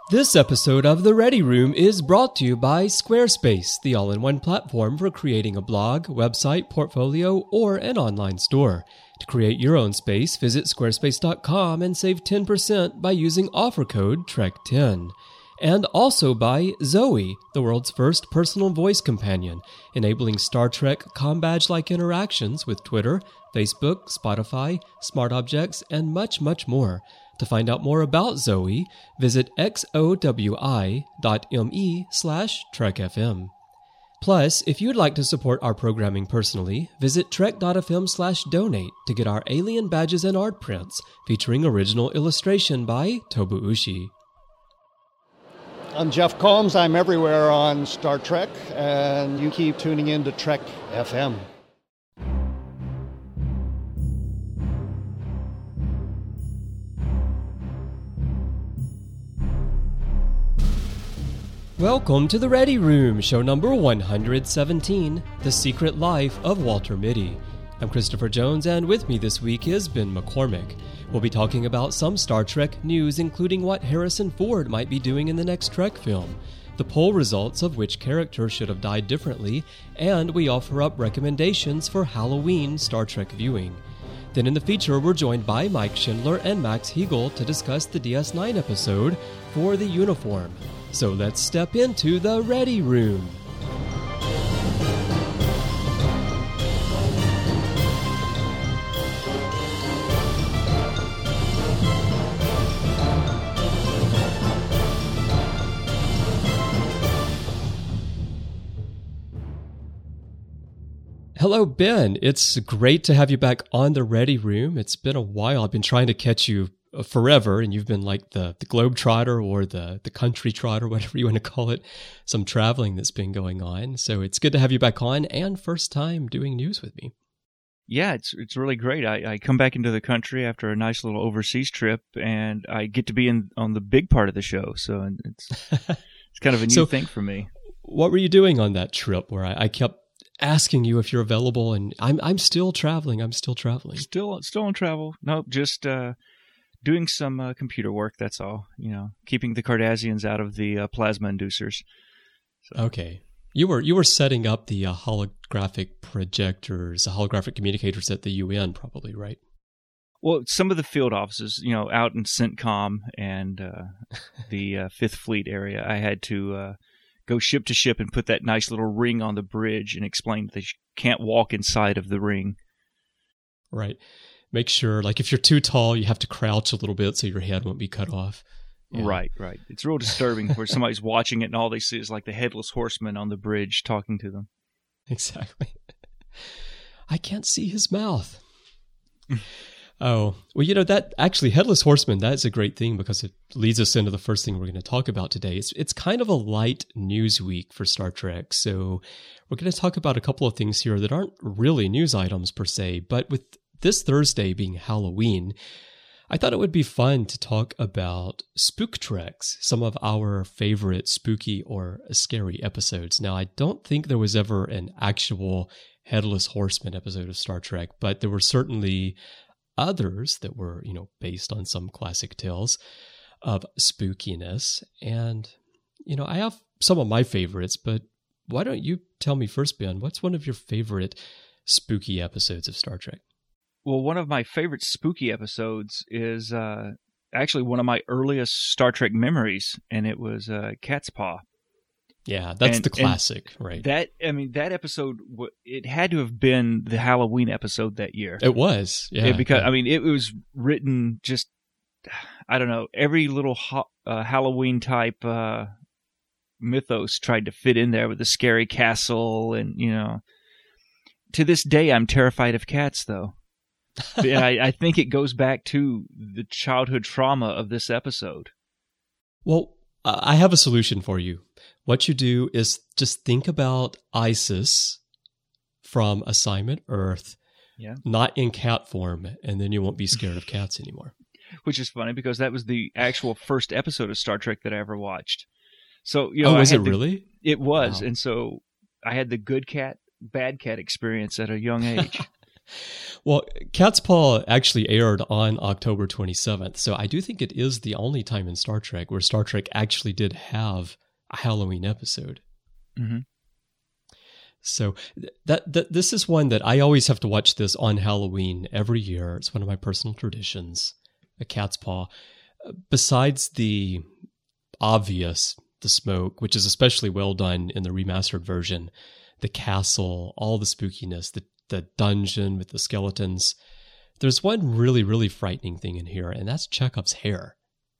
This episode of The Ready Room is brought to you by Squarespace, the all-in-one platform for creating a blog, website, portfolio, or an online store. To create your own space, visit squarespace.com and save 10% by using offer code TREK10. And also by Zoe, the world's first personal voice companion, enabling Star Trek com badge-like interactions with Twitter, Facebook, Spotify, Smart Objects, and much, much more. To find out more about Zoe, visit xowi.me/trekfm. Plus, if you'd like to support our programming personally, visit trek.fm/donate to get our alien badges and art prints, featuring original illustration by Tobu Ushi. I'm Jeff Combs. I'm everywhere on Star Trek, and you keep tuning in to Trek FM. Welcome to The Ready Room, show number 117, The Secret Life of Walter Mitty. I'm Christopher Jones, and with me this week is Ben McCormick. We'll be talking about some Star Trek news, including what Harrison Ford might be doing in the next Trek film, the poll results of which character should have died differently, and we offer up recommendations for Halloween Star Trek viewing. Then in the feature, we're joined by Mike Schindler and Max Hegel to discuss the DS9 episode, For the Uniform. So let's step into the Ready Room. Hello, Ben. It's great to have you back on the Ready Room. It's been a while. I've been trying to catch you forever, and you've been like the globetrotter or the country trotter, whatever you want to call it, some traveling that's been going on. So it's good to have you back on, and first time doing news with me. Yeah, it's really great. I come back into the country after a nice little overseas trip, and I get to be on the big part of the show. So it's kind of a new thing for me. What were you doing on that trip where I kept asking you if you're available, and I'm still traveling. Still on travel. Nope, just doing some computer work, that's all. You know, keeping the Cardassians out of the plasma inducers. So. Okay. You were setting up the holographic projectors, the holographic communicators at the UN, probably, right? Well, some of the field offices, you know, out in CENTCOM and the Fifth Fleet area, I had to go ship to ship and put that nice little ring on the bridge and explain that they can't walk inside of the ring. Right. Make sure, like, if you're too tall, you have to crouch a little bit so your head won't be cut off. Yeah. Right. It's real disturbing where somebody's watching it and all they see is like the headless horseman on the bridge talking to them. Exactly. I can't see his mouth. Oh, well, you know, that actually, Headless Horseman, that's a great thing because it leads us into the first thing we're going to talk about today. It's kind of a light news week for Star Trek, so we're going to talk about a couple of things here that aren't really news items per se, but with this Thursday being Halloween, I thought it would be fun to talk about Spook Treks, some of our favorite spooky or scary episodes. Now, I don't think there was ever an actual Headless Horseman episode of Star Trek, but there were certainly others that were, you know, based on some classic tales of spookiness. And, you know, I have some of my favorites, but why don't you tell me first, Ben, what's one of your favorite spooky episodes of Star Trek? Well, one of my favorite spooky episodes is actually one of my earliest Star Trek memories, and it was Cat's Paw. Yeah, that's the classic, right? That episode, it had to have been the Halloween episode that year. It was, yeah. Because, I mean, it was written just, I don't know, every little Halloween-type mythos tried to fit in there with the scary castle, and, you know. To this day, I'm terrified of cats, though. And I think it goes back to the childhood trauma of this episode. Well, I have a solution for you. What you do is just think about Isis from Assignment Earth, not in cat form, and then you won't be scared of cats anymore. Which is funny because that was the actual first episode of Star Trek that I ever watched. So, you know, was it really? It was, wow. And so I had the good cat, bad cat experience at a young age. Well, Cat's Paw actually aired on October 27th, so I do think it is the only time in Star Trek where Star Trek actually did have a Halloween episode. Mm-hmm. So this is one that I always have to watch this on Halloween every year. It's one of my personal traditions, A Cat's Paw. Besides the obvious, the smoke, which is especially well done in the remastered version, the castle, all the spookiness, the dungeon with the skeletons. There's one really, really frightening thing in here, and that's Chekhov's hair.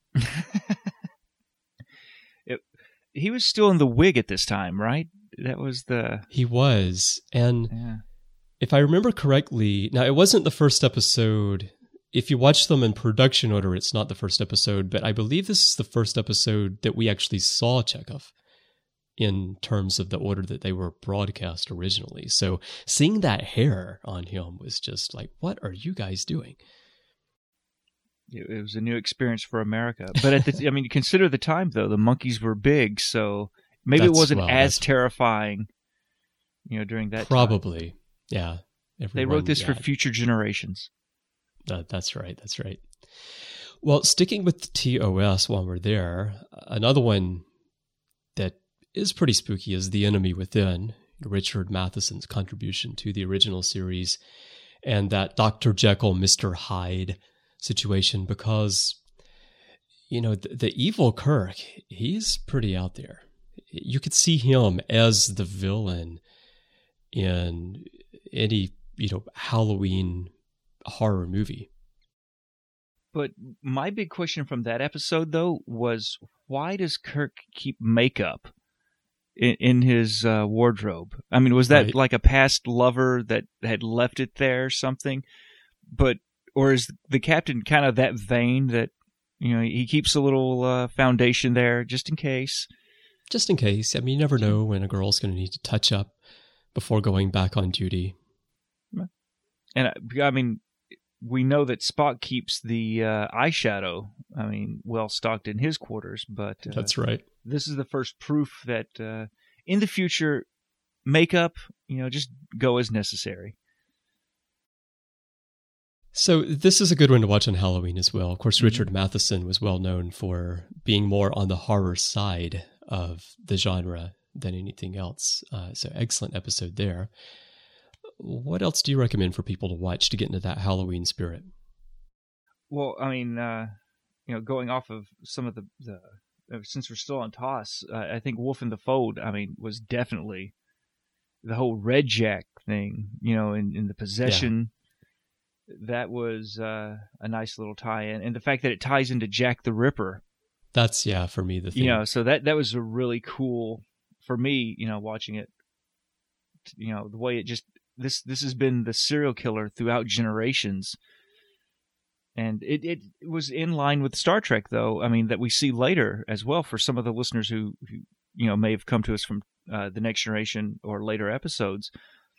He was still in the wig at this time, right? That was the... He was. And if I remember correctly, now it wasn't the first episode. If you watch them in production order, it's not the first episode, but I believe this is the first episode that we actually saw Chekhov in terms of the order that they were broadcast originally. So seeing that hair on him was just like, what are you guys doing? It was a new experience for America. But consider the time, though. The monkeys were big, so maybe it wasn't as terrifying, during that time. Probably, yeah. They wrote this for future generations. That's right. Well, sticking with TOS while we're there, another one that is pretty spooky is The Enemy Within, Richard Matheson's contribution to the original series, and that Dr. Jekyll, Mr. Hyde situation, because, the evil Kirk, he's pretty out there. You could see him as the villain in any, Halloween horror movie. But my big question from that episode, though, was why does Kirk keep makeup in his wardrobe? I mean, was that like a past lover that had left it there or something? Or is the captain kind of that vain that, he keeps a little foundation there just in case? Just in case. I mean, you never know when a girl's going to need to touch up before going back on duty. And we know that Spock keeps the eyeshadow, well stocked in his quarters, but... That's right. This is the first proof that in the future, makeup, just go as necessary. So this is a good one to watch on Halloween as well. Of course, Richard Matheson was well known for being more on the horror side of the genre than anything else. So excellent episode there. What else do you recommend for people to watch to get into that Halloween spirit? Well, going off of some of the since we're still on TOS, I think Wolf in the Fold, was definitely the whole Red Jack thing, in the possession. Yeah. That was a nice little tie-in. And the fact that it ties into Jack the Ripper. That's, for me, the thing. So that was a really cool, for me, watching it, the way it just, this has been the serial killer throughout generations. And it was in line with Star Trek, though, that we see later as well for some of the listeners who may have come to us from The Next Generation or later episodes.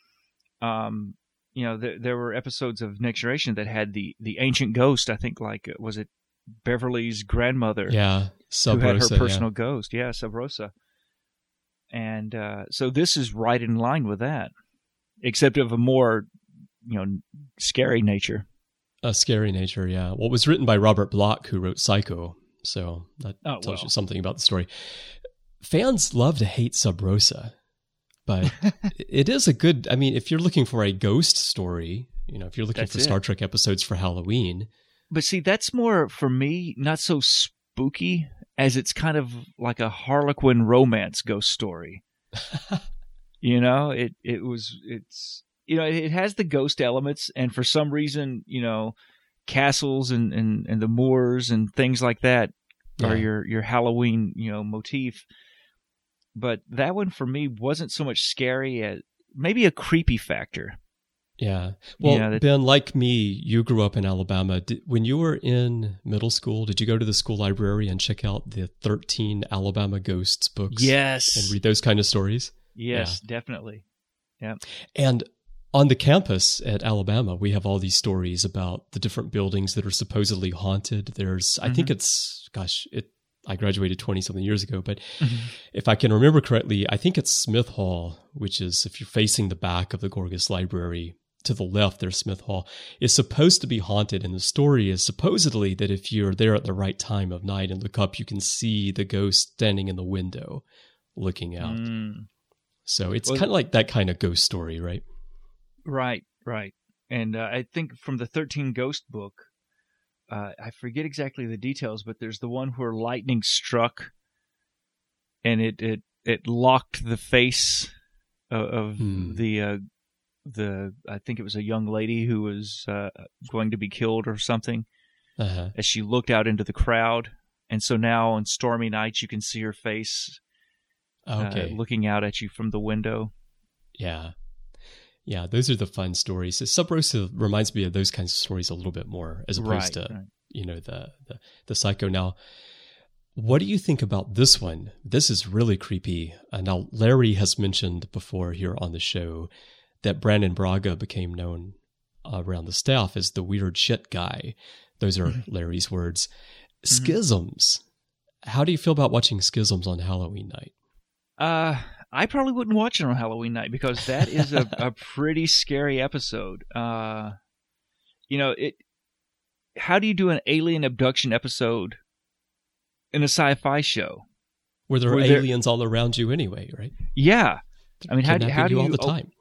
There were episodes of Next Generation that had the ancient ghost, I think, was it Beverly's grandmother? Yeah, Sub Rosa. Who had her personal yeah. ghost. Yeah, Sub Rosa. And so this is right in line with that, except of a more, scary nature. A scary nature, yeah. Well, it was written by Robert Bloch, who wrote Psycho, so that tells you something about the story. Fans love to hate Sub Rosa. But it is a good, if you're looking for a ghost story, if you're looking for Star Trek episodes for Halloween. But see, that's more, for me, not so spooky as it's kind of like a Harlequin romance ghost story. It has the ghost elements, and for some reason, castles and the moors and things like that are your Halloween, motif. But that one for me wasn't so much scary as maybe a creepy factor. Yeah. Well, Ben, like me, you grew up in Alabama. When you were in middle school, did you go to the school library and check out the 13 Alabama Ghosts books? Yes. And read those kind of stories? Yes, definitely. Yeah. And on the campus at Alabama, we have all these stories about the different buildings that are supposedly haunted. There's, I think I graduated 20-something years ago, but if I can remember correctly, I think it's Smith Hall, which is, if you're facing the back of the Gorgas Library, to the left there, Smith Hall, is supposed to be haunted. And the story is supposedly that if you're there at the right time of night and look up, you can see the ghost standing in the window looking out. So it's kind of like that kind of ghost story, right? Right. And I think from the 13 Ghost book, I forget exactly the details, but there's the one where lightning struck and it locked the face of the I think it was a young lady who was going to be killed or something, as she looked out into the crowd. And so now on stormy nights, you can see her face looking out at you from the window. Yeah, those are the fun stories. Sub Rosa reminds me of those kinds of stories a little bit more, as opposed to the Psycho. Now, what do you think about this one? This is really creepy. Now, Larry has mentioned before here on the show that Brannon Braga became known around the staff as the weird shit guy. Those are Larry's words. Schisms. How do you feel about watching Schisms on Halloween night? I probably wouldn't watch it on Halloween night because that is a pretty scary episode. How do you do an alien abduction episode in a sci-fi show? Where there are aliens all around you anyway, right? Yeah. I mean, how do you all the time?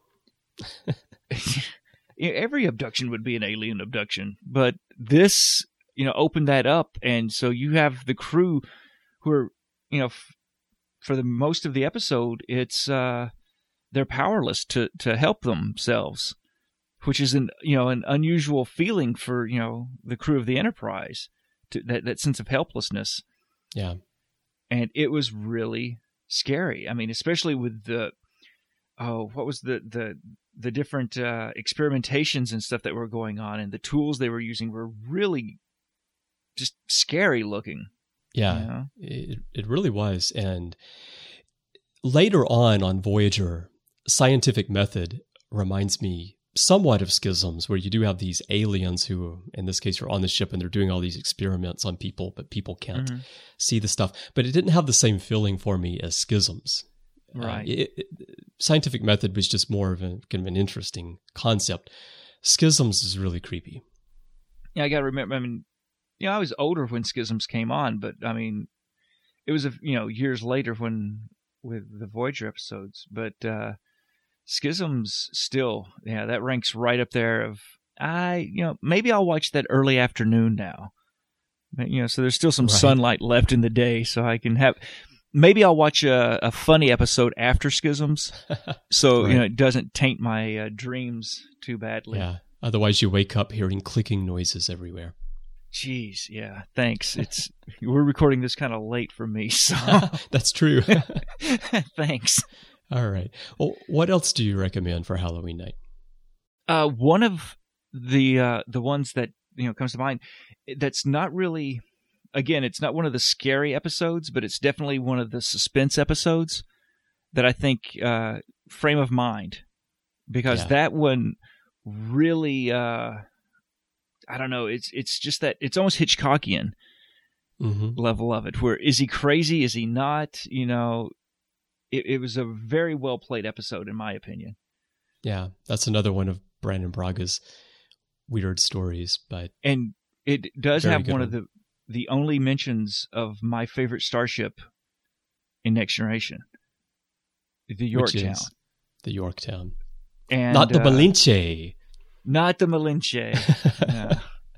Every abduction would be an alien abduction, but this, opened that up. And so you have the crew who are, for the most of the episode, it's they're powerless to help themselves, which is an unusual feeling for the crew of the Enterprise, that sense of helplessness. Yeah, and it was really scary. I mean, especially with the what was the different experimentations and stuff that were going on, and the tools they were using were really just scary looking. Yeah, it really was. And later on Voyager, scientific method reminds me somewhat of Schisms, where you do have these aliens who, in this case, are on the ship and they're doing all these experiments on people, but people can't see the stuff. But it didn't have the same feeling for me as Schisms. Right. Scientific method was just more of kind of an interesting concept. Schisms is really creepy. Yeah, I got to remember, I mean, I was older when Schisms came on, but I mean, it was years later with the Voyager episodes. But Schisms still, that ranks right up there. Of maybe I'll watch that early afternoon now. But, so there's still some sunlight left in the day, so I can have. Maybe I'll watch a funny episode after Schisms, so it doesn't taint my dreams too badly. Yeah. Otherwise, you wake up hearing clicking noises everywhere. Jeez, yeah, thanks. We're recording this kind of late for me, so that's true. Thanks. All right. Well, what else do you recommend for Halloween night? One of the ones that comes to mind, that's not really, again, it's not one of the scary episodes, but it's definitely one of the suspense episodes that I think Frame of Mind, because that one really. I don't know. It's just that it's almost Hitchcockian level of it. Where is he crazy? Is he not? It was a very well played episode in my opinion. Yeah, that's another one of Brannon Braga's weird stories, and it does have one of the only mentions of my favorite starship in Next Generation, the Yorktown. The Yorktown, and not the Malinche. Not the Malinche. No.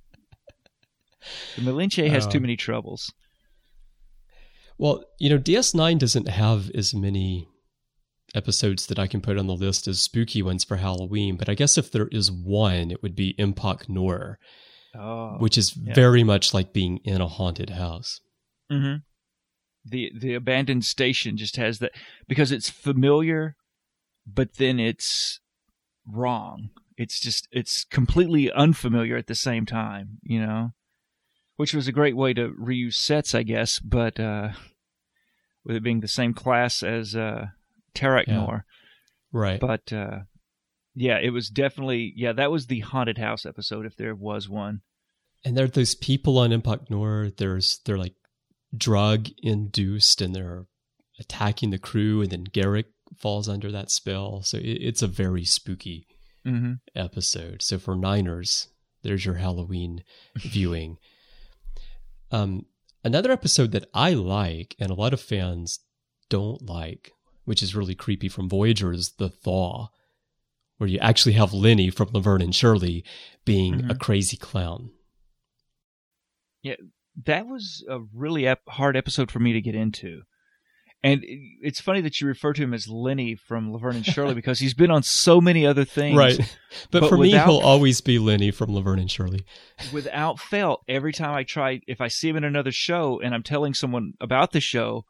The Malinche has too many troubles. Well, DS9 doesn't have as many episodes that I can put on the list as spooky ones for Halloween, but I guess if there is one, it would be Impact Noir, which is very much like being in a haunted house. Mm-hmm. The abandoned station just has that, because it's familiar, but then it's wrong. It's completely unfamiliar at the same time, which was a great way to reuse sets, I guess, but with it being the same class as Tarak Noir. Right. But, it was definitely, that was the haunted house episode, if there was one. And there are those people on Impact Noir, they're like drug-induced, and they're attacking the crew, and then Garrick falls under that spell. So it's a very spooky episode. So for Niners, there's your Halloween viewing. Another episode that I like and a lot of fans don't like, which is really creepy from Voyager, is The Thaw, where you actually have Lenny from Laverne and Shirley being a crazy clown. Yeah, that was a really hard episode for me to get into. And it's funny that you refer to him as Lenny from Laverne and Shirley because he's been on so many other things. Right. But for me, he'll always be Lenny from Laverne and Shirley. Without fail, every time I try, if I see him in another show and I'm telling someone about the show,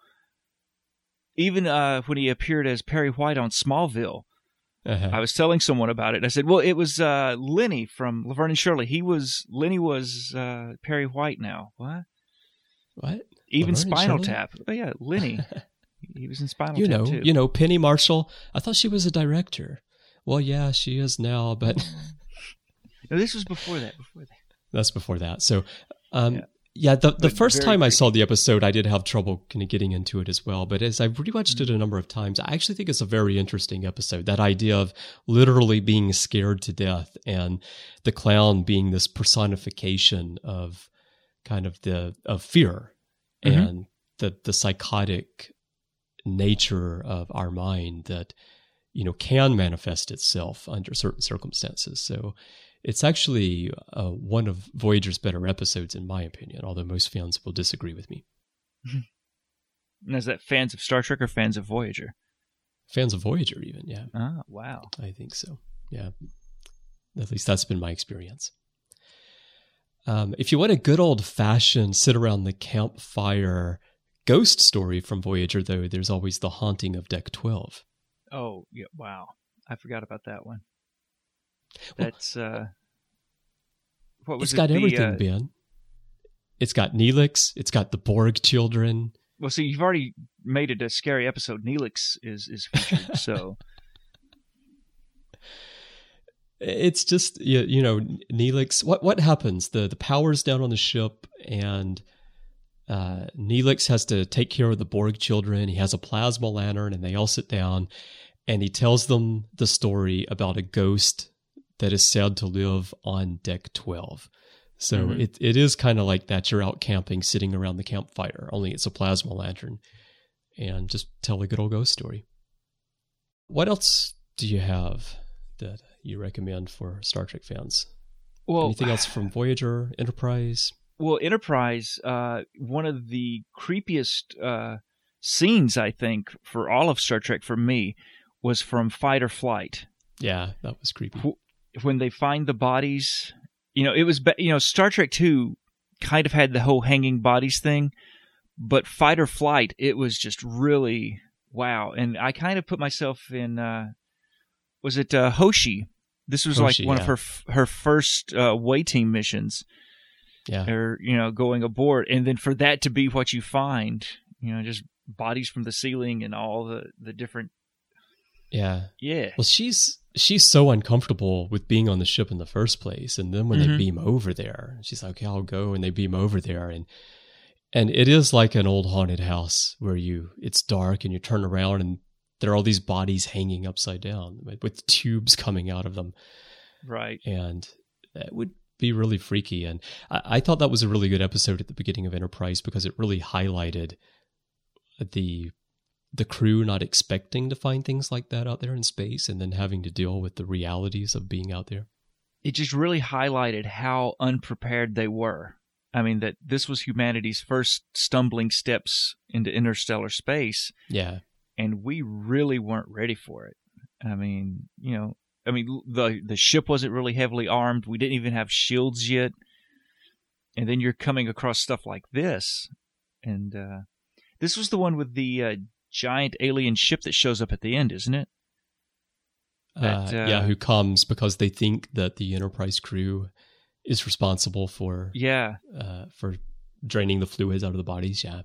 even when he appeared as Perry White on Smallville, I was telling someone about it. And I said, well, it was Lenny from Laverne and Shirley. Lenny was Perry White now. What? Even Laverne Spinal Tap. Oh, yeah, Lenny. He was in Spinal Tap, too. You know, Penny Marshall. I thought she was a director. Well, yeah, she is now, but... No, this was before that. That's before that. So, the first time I saw the episode, I did have trouble kind of getting into it as well. But as I've rewatched it a number of times, I actually think it's a very interesting episode. That idea of literally being scared to death and the clown being this personification of kind of of fear and the psychotic nature of our mind that, you know, can manifest itself under certain circumstances. So it's actually one of Voyager's better episodes, in my opinion, although most fans will disagree with me. And is that fans of Star Trek or fans of Voyager? Fans of Voyager, even, yeah. Ah, wow. I think so, yeah. At least that's been my experience. If you want a good old-fashioned sit-around the campfire ghost story from Voyager, though, there's always The Haunting of Deck 12. Oh, yeah, wow. I forgot about that one. That's, what was it? It's got everything, Ben. It's got Neelix. It's got the Borg children. Well, see, you've already made it a scary episode. Neelix is featured, so... It's just, you know, Neelix. What happens? The power's down on the ship, and Neelix has to take care of the Borg children. He has a plasma lantern, and they all sit down, and he tells them the story about a ghost that is said to live on Deck 12. So it is kind of like that. You're out camping, sitting around the campfire, only it's a plasma lantern, and just tell a good old ghost story. What else do you have that you recommend for Star Trek fans? Well, anything else from Voyager, Enterprise? Well, Enterprise, one of the creepiest scenes, I think, for all of Star Trek for me, was from Fight or Flight. Yeah, that was creepy. When they find the bodies, you know, it was, Star Trek 2 kind of had the whole hanging bodies thing, but Fight or Flight, it was just really, wow. And I kind of put myself in... was it Hoshi? This was Hoshi, like one of her first away team missions. Yeah. Or, you know, going aboard. And then for that to be what you find, you know, just bodies from the ceiling and all the different... Yeah. Yeah. Well, she's so uncomfortable with being on the ship in the first place. And then when they beam over there, she's like, okay, I'll go. And they beam over there. And it is like an old haunted house where it's dark and you turn around and there are all these bodies hanging upside down with tubes coming out of them. Right. And that would be really freaky. And I thought that was a really good episode at the beginning of Enterprise because it really highlighted the crew not expecting to find things like that out there in space and then having to deal with the realities of being out there. It just really highlighted how unprepared they were. I mean, that this was humanity's first stumbling steps into interstellar space. Yeah. And we really weren't ready for it. I mean, the ship wasn't really heavily armed. We didn't even have shields yet. And then you're coming across stuff like this. And this was the one with the giant alien ship that shows up at the end, isn't it? Who comes because they think that the Enterprise crew is responsible for draining the fluids out of the bodies. Yeah.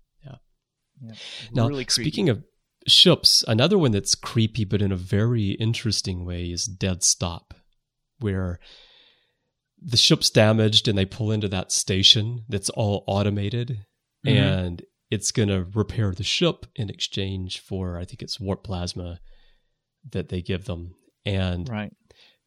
Now, really speaking of ships, another one that's creepy but in a very interesting way is Dead Stop, where the ship's damaged and they pull into that station that's all automated and it's going to repair the ship in exchange for, I think it's warp plasma that they give them. And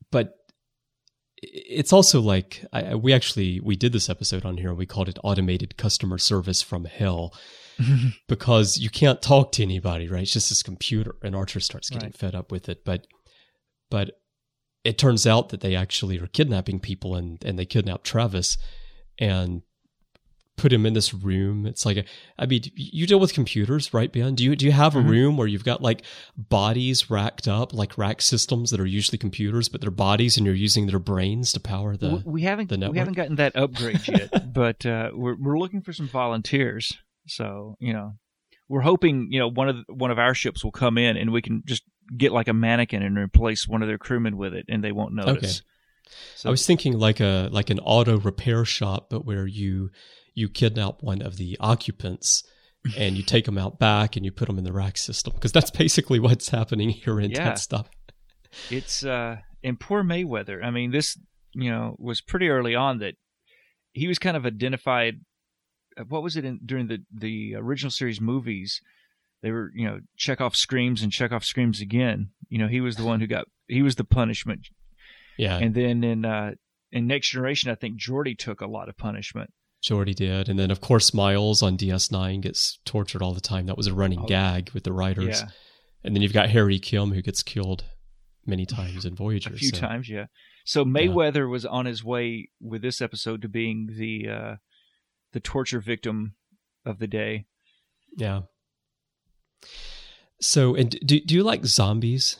but it's also like we did this episode on here. We called it automated customer service from hell because you can't talk to anybody, right? It's just this computer, and Archer starts getting fed up with it. But it turns out that they actually are kidnapping people, and they kidnap Travis and put him in this room. It's like, you deal with computers, right, Ben? Do you have a room where you've got like bodies racked up, like rack systems that are usually computers, but they're bodies, and you're using their brains to power the network? We haven't gotten that upgrade yet, but we're looking for some volunteers. So we're hoping one of our ships will come in, and we can just get like a mannequin and replace one of their crewmen with it, and they won't notice. Okay. So, I was thinking like an auto repair shop, but where you kidnap one of the occupants and you take them out back and you put them in the rack system, because that's basically what's happening here in Tet Stop. It's in poor Mayweather. I mean, this was pretty early on that he was kind of identified. What was it during the original series movies? They were Chekhov screams and Chekhov screams again. He was the one he was the punishment. Yeah, and then in Next Generation, I think Geordi took a lot of punishment. Geordi did. And then, of course, Miles on DS9 gets tortured all the time. That was a running gag with the writers. Yeah. And then you've got Harry Kim, who gets killed many times in Voyager. A few times, yeah. So Mayweather was on his way with this episode to being the torture victim of the day. Yeah. So, and do you like zombies?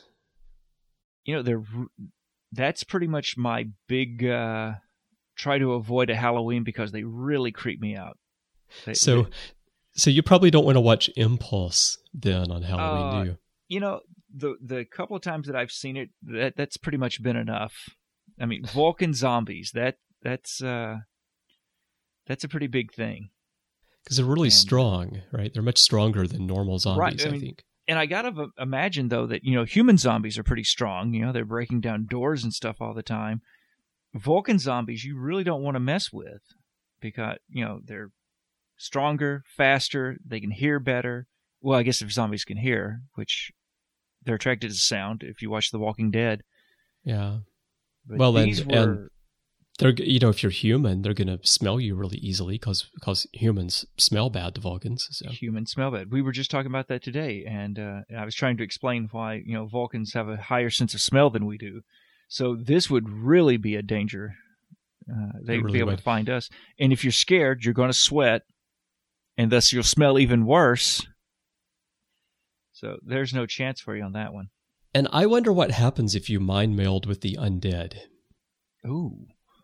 That's pretty much my big... try to avoid a Halloween because they really creep me out. So you probably don't want to watch Impulse then on Halloween, do you? The couple of times that I've seen it, that's pretty much been enough. I mean, Vulcan zombies, that's a pretty big thing. Because they're really strong, right? They're much stronger than normal zombies, I think. And I gotta imagine though that human zombies are pretty strong. They're breaking down doors and stuff all the time. Vulcan zombies you really don't want to mess with because, they're stronger, faster, they can hear better. Well, I guess if zombies can hear, which they're attracted to sound if you watch The Walking Dead. Yeah. But well, and they're, if you're human, they're going to smell you really easily because humans smell bad to Vulcans. So. Humans smell bad. We were just talking about that today, and I was trying to explain why, Vulcans have a higher sense of smell than we do. So this would really be a danger. They'd really be able to find us. And if you're scared, you're going to sweat, and thus you'll smell even worse. So there's no chance for you on that one. And I wonder what happens if you mind meld with the undead. Ooh.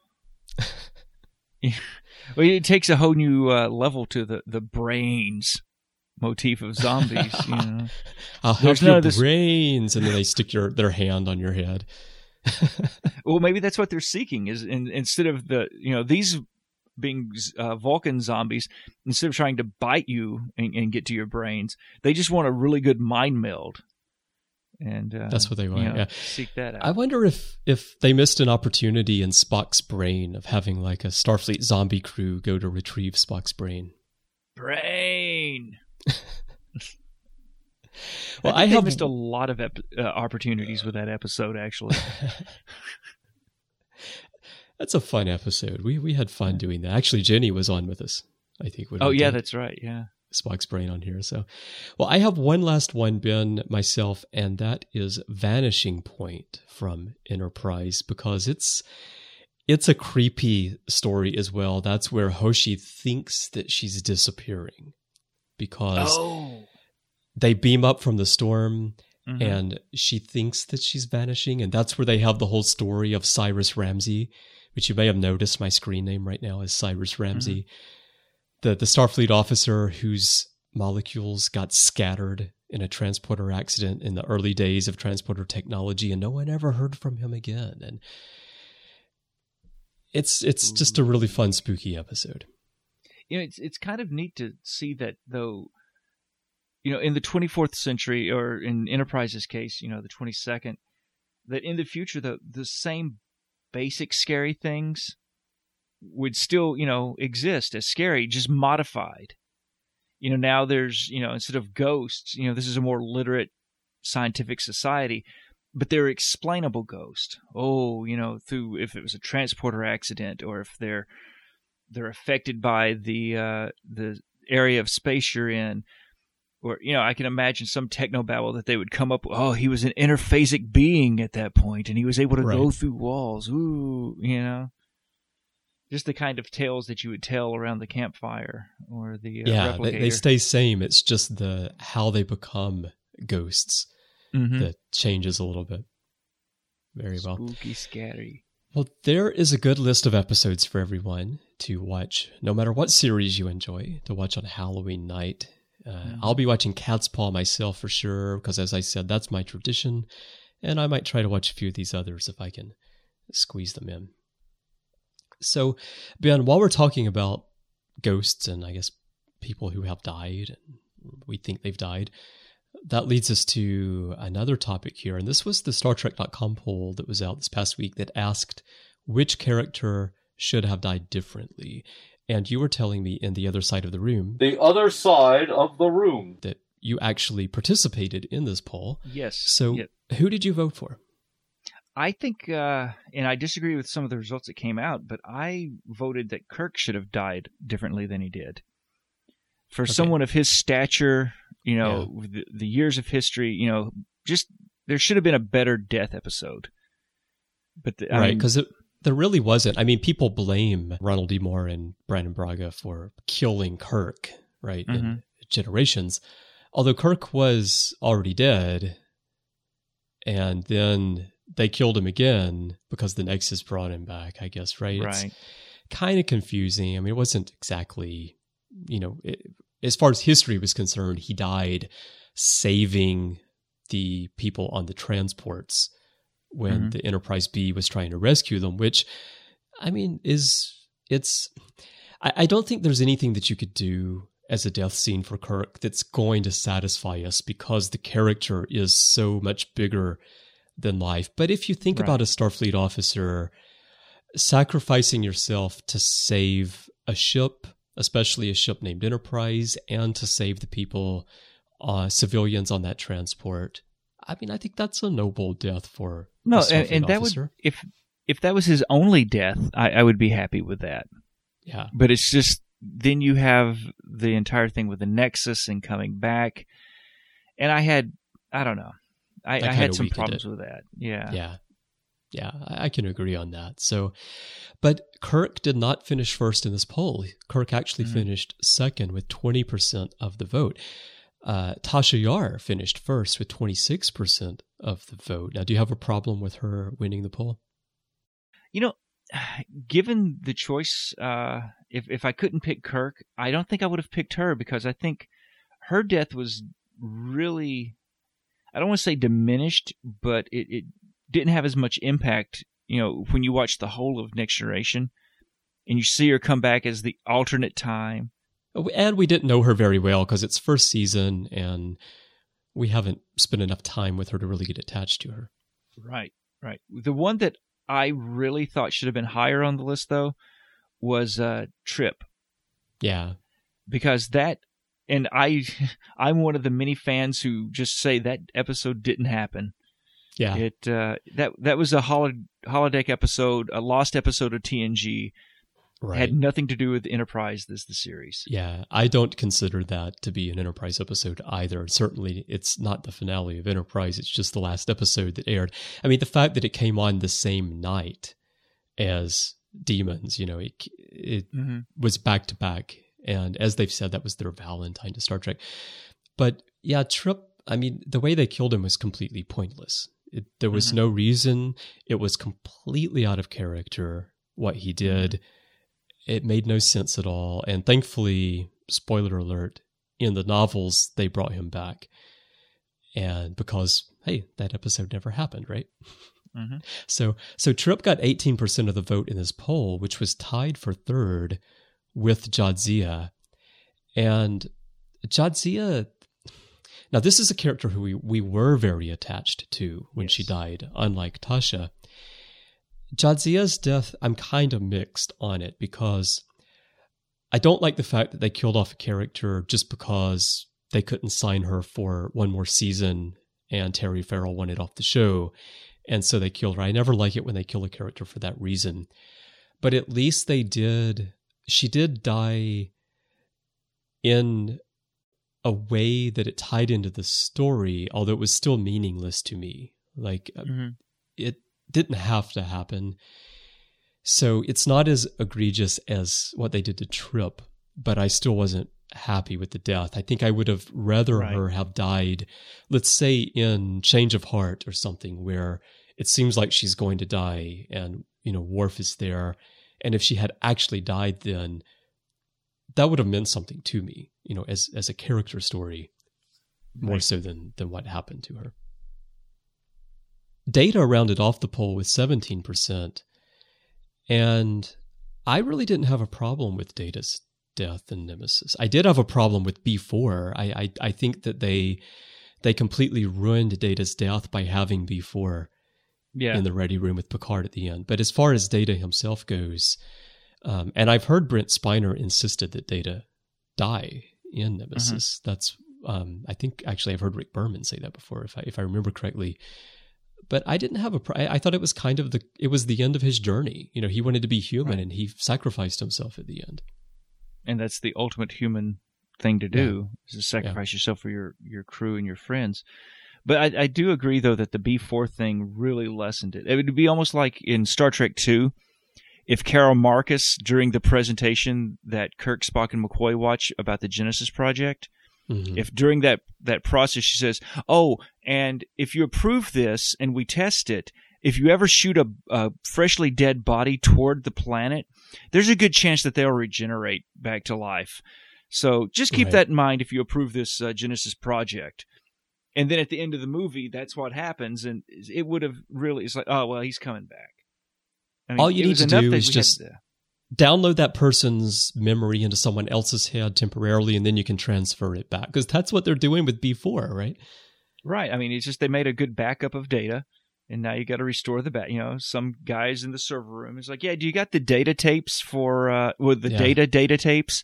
Well, it takes a whole new level to the brains motif of zombies. I'll have your brains, and then they stick their hand on your head. Well, maybe that's what they're seeking is instead of these being Vulcan zombies, instead of trying to bite you and get to your brains, they just want a really good mind meld. And that's what they want. Seek that out. I wonder if they missed an opportunity in Spock's brain of having like a Starfleet zombie crew go to retrieve Spock's brain. Well, I have missed a lot of opportunities with that episode, actually. That's a fun episode. We had fun doing that. Actually, Jenny was on with us, I think. That's right. Yeah. Spock's brain on here. So, well, I have one last one, Ben, myself, and that is Vanishing Point from Enterprise, because it's a creepy story as well. That's where Hoshi thinks that she's disappearing because they beam up from the storm and she thinks that she's vanishing. And that's where they have the whole story of Cyrus Ramsey, which you may have noticed my screen name right now is Cyrus Ramsey. The Starfleet officer whose molecules got scattered in a transporter accident in the early days of transporter technology, and no one ever heard from him again. And it's just a really fun, spooky episode. It's kind of neat to see that, though, in the 24th century, or in Enterprise's case, the 22nd, that in the future, the same basic scary things would still, exist as scary, just modified. Now there's, instead of ghosts, this is a more literate scientific society. but they're explainable ghosts. Oh, through if it was a transporter accident, or if they're affected by the area of space you're in, or I can imagine some technobabble that they would come up with. Oh, he was an interphasic being at that point, and he was able to go through walls. Ooh, just the kind of tales that you would tell around the campfire or the replicator. They stay same. It's just how they become ghosts that changes a little bit. Very well. Spooky, scary. Well, there is a good list of episodes for everyone to watch, no matter what series you enjoy, to watch on Halloween night. I'll be watching Cat's Paw myself for sure, because as I said, that's my tradition, and I might try to watch a few of these others if I can squeeze them in. So, Ben, while we're talking about ghosts and I guess people who have died and we think they've died, that leads us to another topic here. And this was the StarTrek.com poll that was out this past week that asked which character should have died differently. And you were telling me in the other side of the room. The other side of the room. That you actually participated in this poll. Yes. So who did you vote for? I think, and I disagree with some of the results that came out, but I voted that Kirk should have died differently than he did. For someone of his stature, the years of history, just there should have been a better death episode. But because there really wasn't. I mean, people blame Ronald D. Moore and Brandon Braga for killing Kirk, right, in Generations. Although Kirk was already dead, and then they killed him again because the Nexus brought him back, I guess, right? Right. It's kind of confusing. I mean, it wasn't exactly, as far as history was concerned, he died saving the people on the transports when the Enterprise B was trying to rescue them, which, I mean, I don't think there's anything that you could do as a death scene for Kirk that's going to satisfy us because the character is so much bigger than life. But if you think about a Starfleet officer sacrificing yourself to save a ship, especially a ship named Enterprise, and to save the people, civilians on that transport, I mean, I think that's a noble death for a Starfleet officer. That would, if that was his only death, I would be happy with that. Yeah. But it's just, then you have the entire thing with the Nexus and coming back. And I don't know. I had some problems with that. Yeah. Yeah, I can agree on that. So, but Kirk did not finish first in this poll. Kirk actually finished second with 20% of the vote. Tasha Yar finished first with 26% of the vote. Now, do you have a problem with her winning the poll? Given the choice, if I couldn't pick Kirk, I don't think I would have picked her, because I think her death was really, I don't want to say diminished, but it didn't have as much impact, when you watch the whole of Next Generation and you see her come back as the alternate time. And we didn't know her very well because it's first season and we haven't spent enough time with her to really get attached to her. Right. The one that I really thought should have been higher on the list, though, was Trip. Yeah. Because and I'm one of the many fans who just say that episode didn't happen. Yeah. That was a holodeck episode, a lost episode of TNG. Right. Had nothing to do with Enterprise, the series. Yeah, I don't consider that to be an Enterprise episode either. Certainly, it's not the finale of Enterprise. It's just the last episode that aired. I mean, the fact that it came on the same night as Demons, it was back to back. And as they've said, that was their Valentine to Star Trek. But yeah, Trip, I mean, the way they killed him was completely pointless. There was no reason. It was completely out of character, what he did. It made no sense at all. And thankfully, spoiler alert, in the novels, they brought him back. And because, hey, that episode never happened, right? So Trip got 18% of the vote in this poll, which was tied for third with Jadzia. And Jadzia, now this is a character who we were very attached to when she died, unlike Tasha. Jadzia's death, I'm kind of mixed on it because I don't like the fact that they killed off a character just because they couldn't sign her for one more season and Terry Farrell wanted off the show. And so they killed her. I never like it when they kill a character for that reason. But at least she did die in a way that it tied into the story, although it was still meaningless to me. Like, it didn't have to happen. So it's not as egregious as what they did to Trip, but I still wasn't happy with the death. I think I would have rather her have died, let's say in Change of Heart or something, where it seems like she's going to die and, Worf is there. And if she had actually died then, that would have meant something to me, as a character story, more so than what happened to her. Data rounded off the poll with 17%. And I really didn't have a problem with Data's death in Nemesis. I did have a problem with B4. I think that they completely ruined Data's death by having B4 in the ready room with Picard at the end. But as far as Data himself goes, and I've heard Brent Spiner insisted that Data die in Nemesis. That's I think actually I've heard Rick Berman say that before, if I remember correctly. But I didn't have I thought it was kind of it was the end of his journey. He wanted to be human and he sacrificed himself at the end. And that's the ultimate human thing to do, is to sacrifice yourself for your crew and your friends. But I do agree, though, that the B4 thing really lessened it. It would be almost like in Star Trek II, if Carol Marcus, during the presentation that Kirk, Spock, and McCoy watch about the Genesis Project, if during that process she says, "Oh, and if you approve this and we test it, if you ever shoot a freshly dead body toward the planet, there's a good chance that they'll regenerate back to life. So just keep that in mind if you approve this Genesis Project." And then at the end of the movie, that's what happens, and it would have really, it's like, oh, well, he's coming back. I mean, all you need to do is just download that person's memory into someone else's head temporarily, and then you can transfer it back. Because that's what they're doing with B4, right? Right. I mean, it's just they made a good backup of data, and now you got to restore the some guys in the server room is like, yeah, do you got the data tapes for data tapes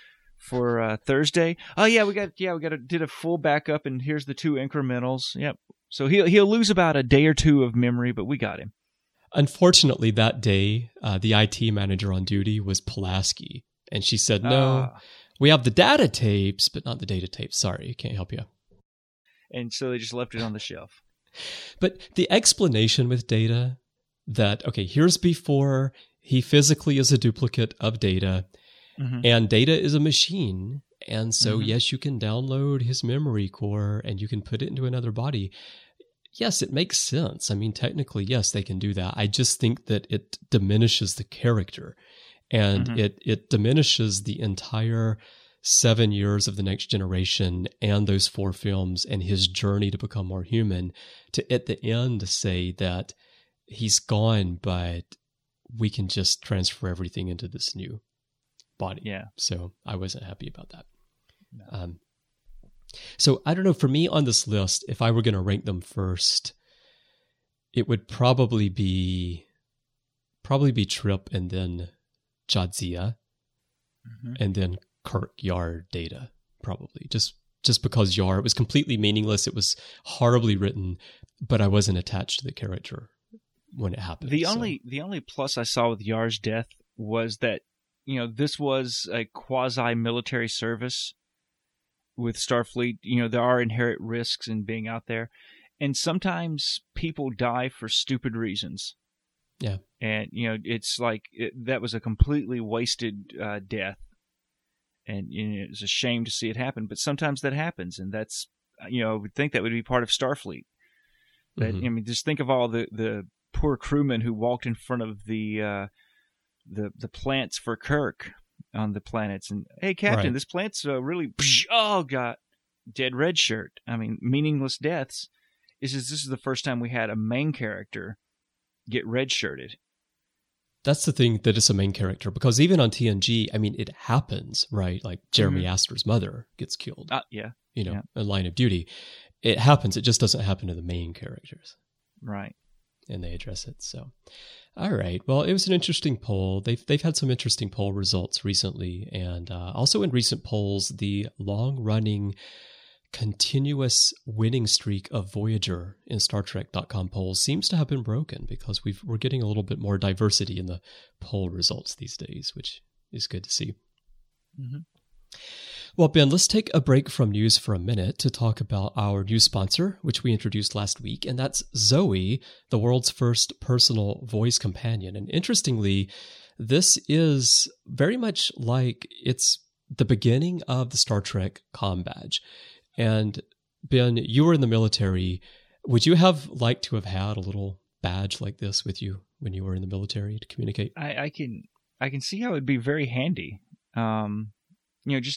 for Thursday? Oh yeah, we did a full backup, and here's the 2 incrementals. Yep. So he'll lose about a day or 2 of memory, but we got him. Unfortunately, that day, the IT manager on duty was Pulaski, and she said, "No, we have the data tapes, but not the data tapes. Sorry, can't help you." And so they just left it on the shelf. But the explanation with Data that, okay, here's B4, he physically is a duplicate of Data, and Data is a machine, and so yes, you can download his memory core and you can put it into another body. Yes, it makes sense. I mean, technically, yes, they can do that. I just think that it diminishes the character, and it diminishes the entire 7 years of The Next Generation and those 4 films and his journey to become more human, to at the end say that he's gone, but we can just transfer everything into this new body. Yeah. So I wasn't happy about that. No. So I don't know, for me on this list, if I were going to rank them first, it would probably be Trip and then Jadzia, and then Kirk, Yar, Data, probably. Just because Yar, it was completely meaningless. It was horribly written, but I wasn't attached to the character when it happened. The only plus I saw with Yar's death was that, this was a quasi-military service with Starfleet. There are inherent risks in being out there, and sometimes people die for stupid reasons. Yeah. And, it's like that was a completely wasted death. And it's a shame to see it happen, but sometimes that happens, and that's, I would think that would be part of Starfleet. But I mean, just think of all the poor crewmen who walked in front of the plants for Kirk on the planets, and hey, Captain, this plant's really got dead red shirt. I mean, meaningless deaths. This is the first time we had a main character get red shirted. That's the thing, that it's a main character, because even on TNG, I mean, it happens, right? Like Jeremy Astor's mother gets killed. In Line of Duty. It happens. It just doesn't happen to the main characters. Right. And they address it. So, all right. Well, it was an interesting poll. They've had some interesting poll results recently. And also in recent polls, the long-running continuous winning streak of Voyager in StarTrek.com polls seems to have been broken, because we're getting a little bit more diversity in the poll results these days, which is good to see. Mm-hmm. Well, Ben, let's take a break from news for a minute to talk about our new sponsor, which we introduced last week, and that's Zoe, the world's first personal voice companion. And interestingly, this is very much like it's the beginning of the Star Trek comm badge. And Ben, you were in the military. Would you have liked to have had a little badge like this with you when you were in the military to communicate? I can see how it'd be very handy. Just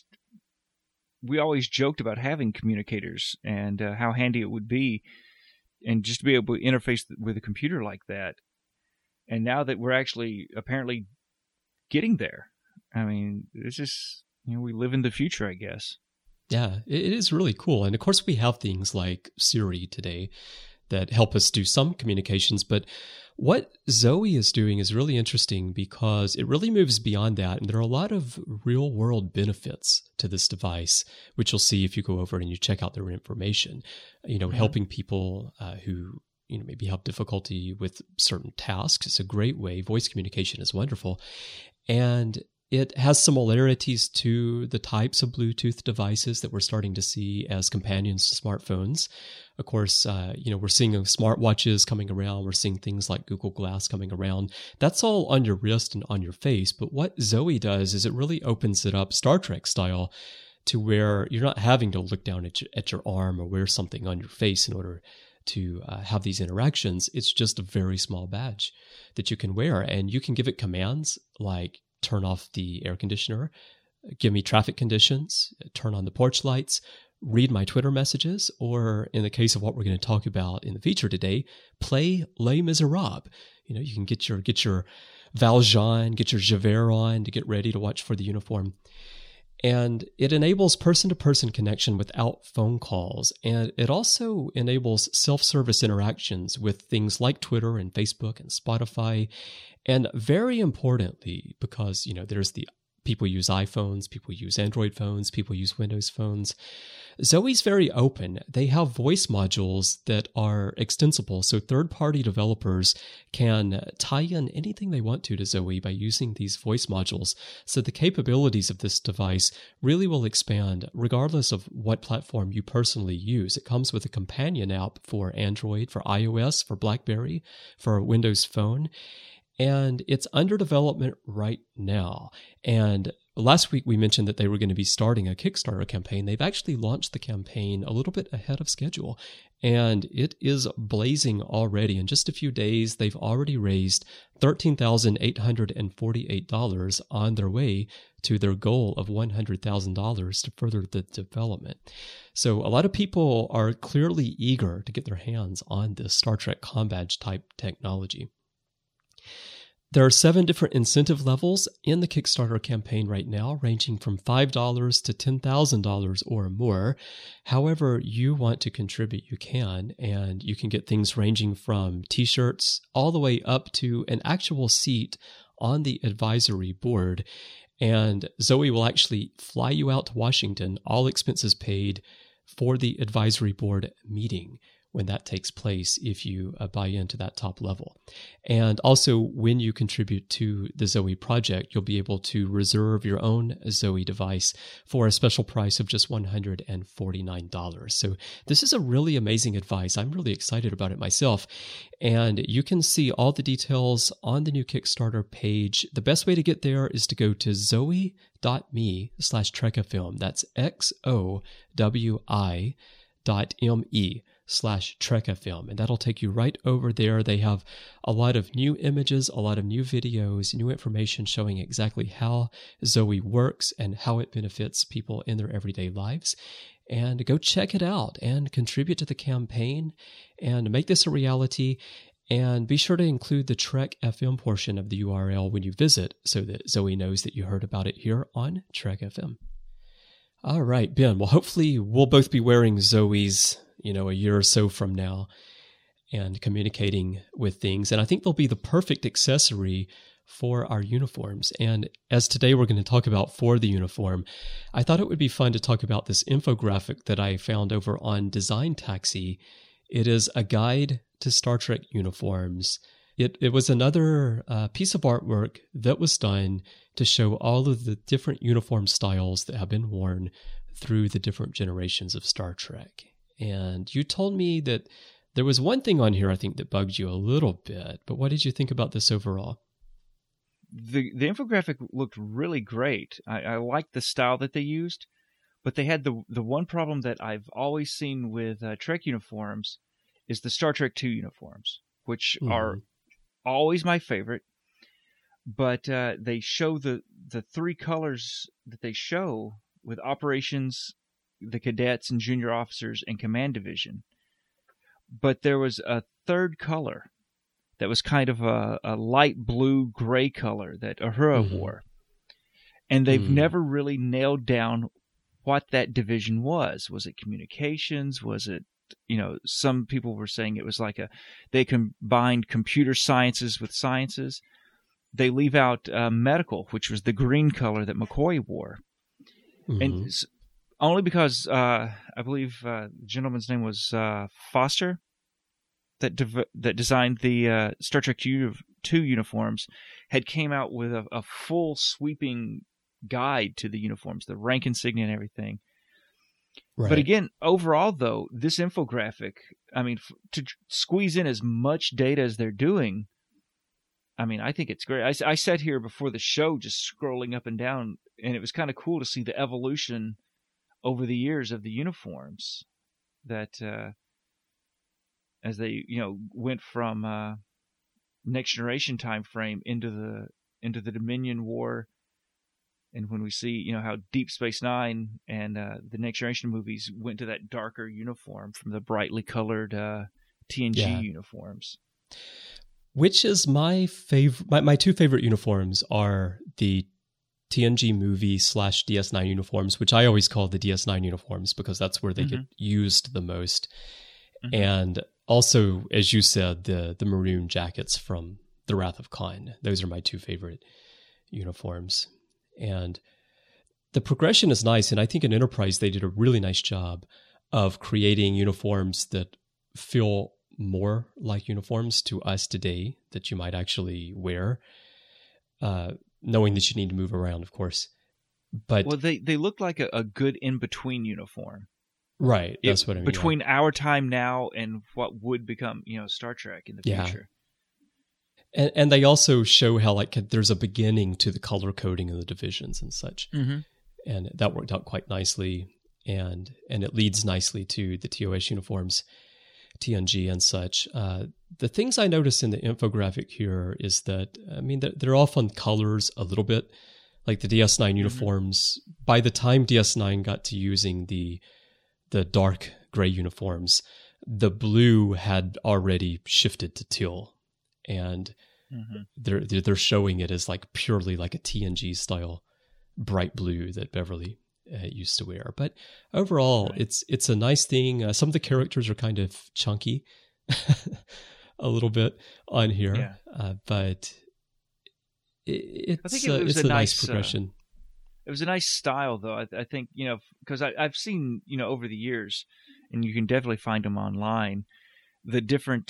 we always joked about having communicators and how handy it would be, and just to be able to interface with a computer like that. And now that we're actually apparently getting there, I mean, it's just, we live in the future, I guess. Yeah, it is really cool. And of course, we have things like Siri today that help us do some communications. But what Zoe is doing is really interesting, because it really moves beyond that. And there are a lot of real world benefits to this device, which you'll see if you go over and you check out their information, helping people who maybe have difficulty with certain tasks. It's a great way. Voice communication is wonderful. And it has similarities to the types of Bluetooth devices that we're starting to see as companions to smartphones. Of course, we're seeing smartwatches coming around. We're seeing things like Google Glass coming around. That's all on your wrist and on your face. But what Zoe does is it really opens it up Star Trek style to where you're not having to look down at your arm or wear something on your face in order to have these interactions. It's just a very small badge that you can wear, and you can give it commands like turn off the air conditioner, give me traffic conditions, turn on the porch lights, read my Twitter messages, or in the case of what we're going to talk about in the feature today, play Les Miserables. You can get your Valjean, get your Javert on to get ready to watch for the uniform. And it enables person-to-person connection without phone calls. And it also enables self-service interactions with things like Twitter and Facebook and Spotify. And very importantly, because, there's the people use iPhones, people use Android phones, people use Windows phones. Zoe's very open. They have voice modules that are extensible, so third-party developers can tie in anything they want to Zoe by using these voice modules. So the capabilities of this device really will expand regardless of what platform you personally use. It comes with a companion app for Android, for iOS, for BlackBerry, for Windows Phone. And it's under development right now. And last week we mentioned that they were going to be starting a Kickstarter campaign. They've actually launched the campaign a little bit ahead of schedule, and it is blazing already. In just a few days, they've already raised $13,848 on their way to their goal of $100,000 to further the development. So a lot of people are clearly eager to get their hands on this Star Trek comm badge type technology. There are 7 different incentive levels in the Kickstarter campaign right now, ranging from $5 to $10,000 or more. However you want to contribute, you can, and you can get things ranging from t-shirts all the way up to an actual seat on the advisory board. And Zoe will actually fly you out to Washington, all expenses paid, for the advisory board meeting when that takes place, if you buy into that top level. And also, when you contribute to the Zoe project, you'll be able to reserve your own Zoe device for a special price of just $149. So this is a really amazing advice. I'm really excited about it myself. And you can see all the details on the new Kickstarter page. The best way to get there is to go to zoe.me/trekafilm. That's XOWI.me/trekafilm, and that'll take you right over there. They have a lot of new images, a lot of new videos, new information showing exactly how Zoe works and how it benefits people in their everyday lives. And go check it out and contribute to the campaign and make this a reality. And be sure to include the Trek FM portion of the URL when you visit so that Zoe knows that you heard about it here on Trek FM. All right, Ben. Well, hopefully we'll both be wearing Zoe's a year or so from now and communicating with things. And I think they'll be the perfect accessory for our uniforms. And as today we're going to talk about For the Uniform, I thought it would be fun to talk about this infographic that I found over on Design Taxi. It is a guide to Star Trek uniforms. It was another piece of artwork that was done to show all of the different uniform styles that have been worn through the different generations of Star Trek. And you told me that there was one thing on here I think that bugged you a little bit, but what did you think about this overall? The infographic looked really great. I liked the style that they used, but they had the one problem that I've always seen with Trek uniforms is the Star Trek II uniforms, which are always my favorite. But they show the three colors that they show with operations, the cadets and junior officers, and command division. But there was a third color that was kind of a light blue gray color that Uhura wore. And they've never really nailed down what that division was. Was it communications? Was it, some people were saying it was like they combined computer sciences with sciences. They leave out medical, which was the green color that McCoy wore. And only because I believe the gentleman's name was Foster that designed the Star Trek II uniforms, had came out with a full sweeping guide to the uniforms, the rank insignia and everything. Right. But again, overall, though, this infographic, to squeeze in as much data as they're doing, I think it's great. I sat here before the show just scrolling up and down, and it was kind of cool to see the evolution over the years of the uniforms that as they went from Next Generation time frame into the Dominion War, and when we see how Deep Space Nine and the Next Generation movies went to that darker uniform from the brightly colored TNG uniforms. Which is my favorite? My two favorite uniforms are the TNG movie / DS9 uniforms, which I always call the DS9 uniforms because that's where they get used the most. And also, as you said, the maroon jackets from The Wrath of Khan. Those are my two favorite uniforms. And the progression is nice. And I think in Enterprise, they did a really nice job of creating uniforms that feel more like uniforms to us today that you might actually wear, knowing that you need to move around, of course. But they look like a good in-between uniform. Right, that's what I mean. Between our time now and what would become, Star Trek in the future. And they also show how there's a beginning to the color coding of the divisions and such. And that worked out quite nicely. And it leads nicely to the TOS uniforms, TNG and such. The things I noticed in the infographic here is that, they're off on colors a little bit. Like the DS9 uniforms, by the time DS9 got to using the dark gray uniforms, the blue had already shifted to teal. And they're showing it as purely like a TNG style bright blue that Beverly used to wear. But overall, it's a nice thing. Some of the characters are kind of chunky a little bit on here, but it's a nice progression. It was a nice style, though. I think, because I've seen, over the years, and you can definitely find them online, the different,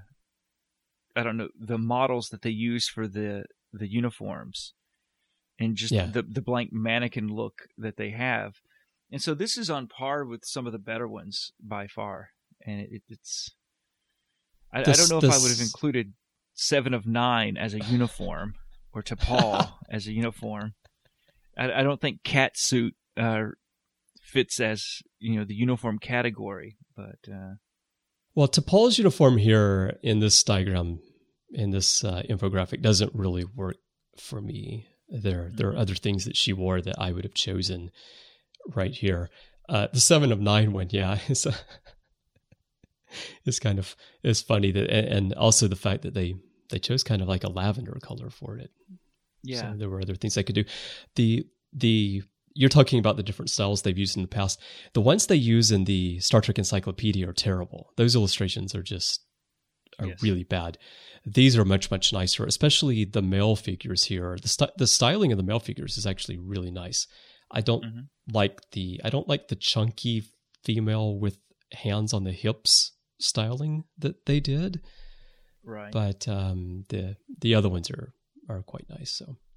the models that they use for the uniforms, and just the blank mannequin look that they have. And so this is on par with some of the better ones by far. And it's... I don't know if I would have included 7 of 9 as a uniform, or T'Pol as a uniform. I don't think cat suit fits as the uniform category, but well, T'Pol's uniform here in this diagram, in this infographic, doesn't really work for me. There are other things that she wore that I would have chosen right here. The 7 of 9 one, is it's funny that, and also the fact that they chose kind of like a lavender color for it. Yeah, so there were other things they could do. You're talking about the different styles they've used in the past. The ones they use in the Star Trek Encyclopedia are terrible. Those illustrations are just are Yes. really bad. These are much, much nicer, especially the male figures here. The styling of the male figures is actually really nice. I don't like the chunky female with hands on the hips styling that they did. Right. But the other ones are quite nice.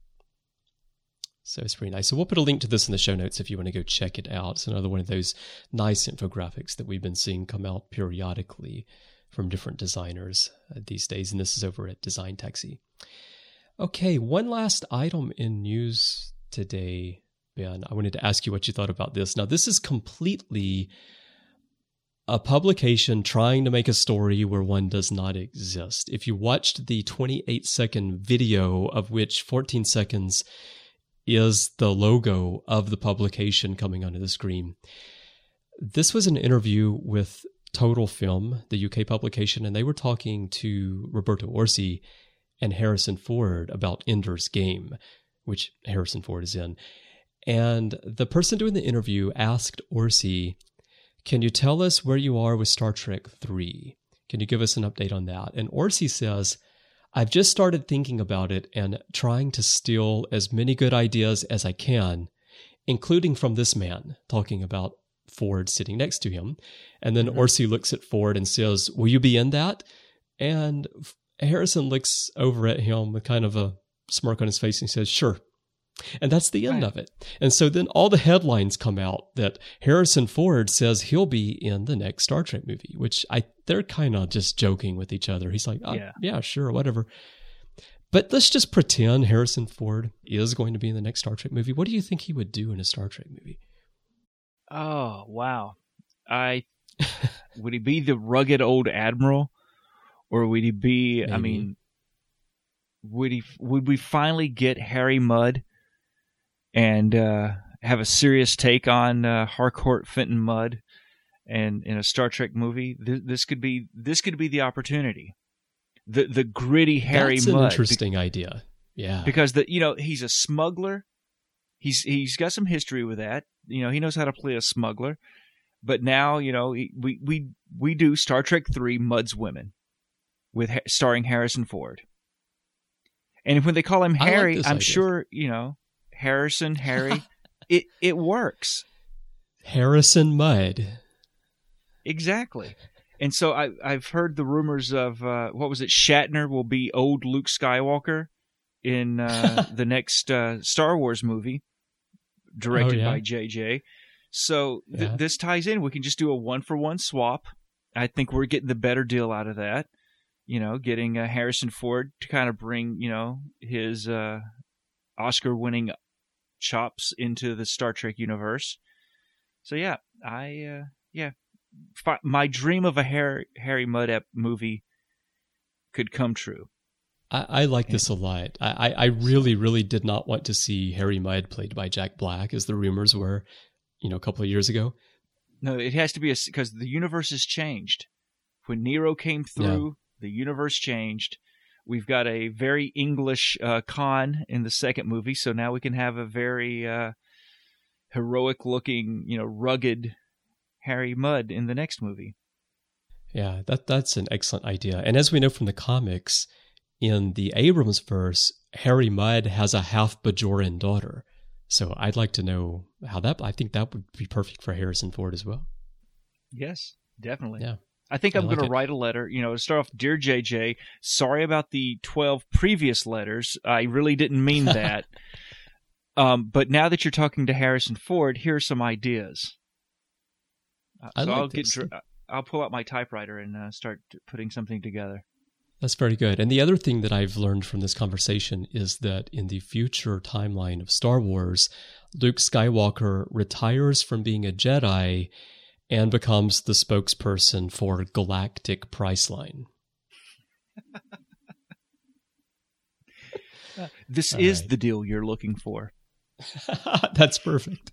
So it's pretty nice. So we'll put a link to this in the show notes if you want to go check it out. It's another one of those nice infographics that we've been seeing come out periodically from different designers these days. And this is over at Design Taxi. Okay, one last item in news today, Ben. I wanted to ask you what you thought about this. Now, this is completely a publication trying to make a story where one does not exist. If you watched the 28-second video, of which 14 seconds is the logo of the publication coming onto the screen, this was an interview with Total Film, the UK publication, and they were talking to Roberto Orci and Harrison Ford about Ender's Game, which Harrison Ford is in. And the person doing the interview asked Orci, "Can you tell us where you are with Star Trek 3? Can you give us an update on that?" And Orci says, "I've just started thinking about it and trying to steal as many good ideas as I can, including from this man," talking about Ford sitting next to him. And then Orci looks at Ford and says, "Will you be in that?" And Harrison looks over at him with kind of a smirk on his face and says, "Sure." And that's the end of it. And so then all the headlines come out that Harrison Ford says he'll be in the next Star Trek movie, which they're kind of just joking with each other. He's like, yeah, sure, whatever. But let's just pretend Harrison Ford is going to be in the next Star Trek movie. What do you think he would do in a Star Trek movie? Oh, wow. Would he be the rugged old admiral? Or would he be, Maybe. I mean, would we finally get Harry Mudd and have a serious take on Harcourt Fenton Mudd and in a Star Trek movie? This could be the opportunity. The gritty Harry Mudd. That's an interesting idea. Yeah. Because he's a smuggler. He's got some history with that. He knows how to play a smuggler. But now, we do Star Trek 3 Mudd's Women with starring Harrison Ford. And when they call him Harry, I'm sure, Harrison, Harry, it works. Harrison Mudd. Exactly. And so I've heard the rumors of, Shatner will be old Luke Skywalker in the next Star Wars movie, directed by JJ. So this ties in. We can just do a 1-for-1 swap. I think we're getting the better deal out of that. Getting Harrison Ford to kind of bring, his Oscar-winning chops into the Star Trek universe. So my dream of a Harry Mudd movie could come true. I like this a lot. I really, really did not want to see Harry Mudd played by Jack Black, as the rumors were, a couple of years ago. No, it has to be because the universe has changed. When Nero came through, the universe changed. We've got a very English Khan in the second movie, so now we can have a very heroic-looking, rugged Harry Mudd in the next movie. Yeah, that's an excellent idea. And as we know from the comics, in the Abrams verse, Harry Mudd has a half Bajoran daughter. So I'd like to know how I think that would be perfect for Harrison Ford as well. Yes, definitely. Yeah. I think I'm going to write a letter, to start off, "Dear JJ, sorry about the 12 previous letters. I really didn't mean that. But now that you're talking to Harrison Ford, here are some ideas." I'll pull out my typewriter and start putting something together. That's very good. And the other thing that I've learned from this conversation is that in the future timeline of Star Wars, Luke Skywalker retires from being a Jedi and becomes the spokesperson for Galactic Priceline. This is the deal you're looking for. That's perfect.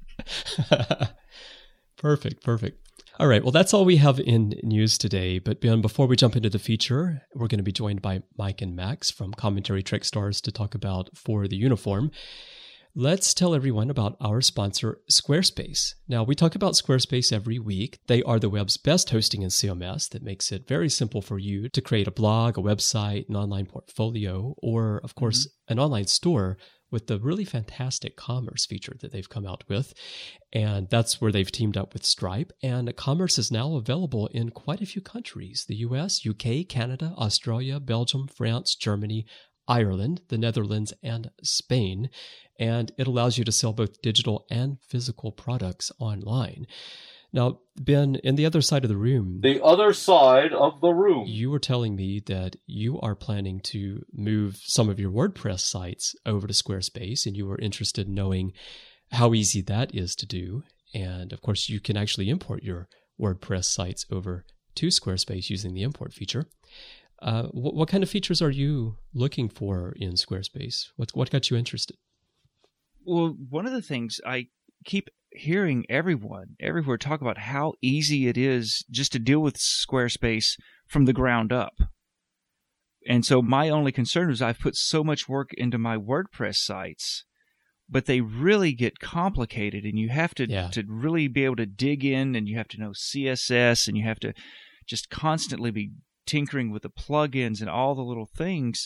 Perfect. All right, well, that's all we have in news today. But Ben, before we jump into the feature, we're going to be joined by Mike and Max from Commentary Trek Stars to talk about For the Uniform. let's tell everyone about our sponsor, Squarespace. Now, we talk about Squarespace every week. They are the web's best hosting and CMS that makes it very simple for you to create a blog, a website, an online portfolio, or, of course, an online store with the really fantastic commerce feature that they've come out with. And that's where they've teamed up with Stripe. And commerce is now available in quite a few countries: the US, UK, Canada, Australia, Belgium, France, Germany, Ireland, the Netherlands, and Spain. And it allows you to sell both digital and physical products online. Now, Ben, in the other side of the room... The other side of the room. You were telling me that you are planning to move some of your WordPress sites over to Squarespace, and you were interested in knowing how easy that is to do. And, of course, you can actually import your WordPress sites over to Squarespace using the import feature. What kind of features are you looking for in Squarespace? What got you interested? Well, one of the things I keep hearing everywhere talk about how easy it is just to deal with Squarespace from the ground up. And so my only concern is I've put so much work into my WordPress sites, but they really get complicated, and you have to really be able to dig in, and you have to know CSS, and you have to just constantly be tinkering with the plugins and all the little things.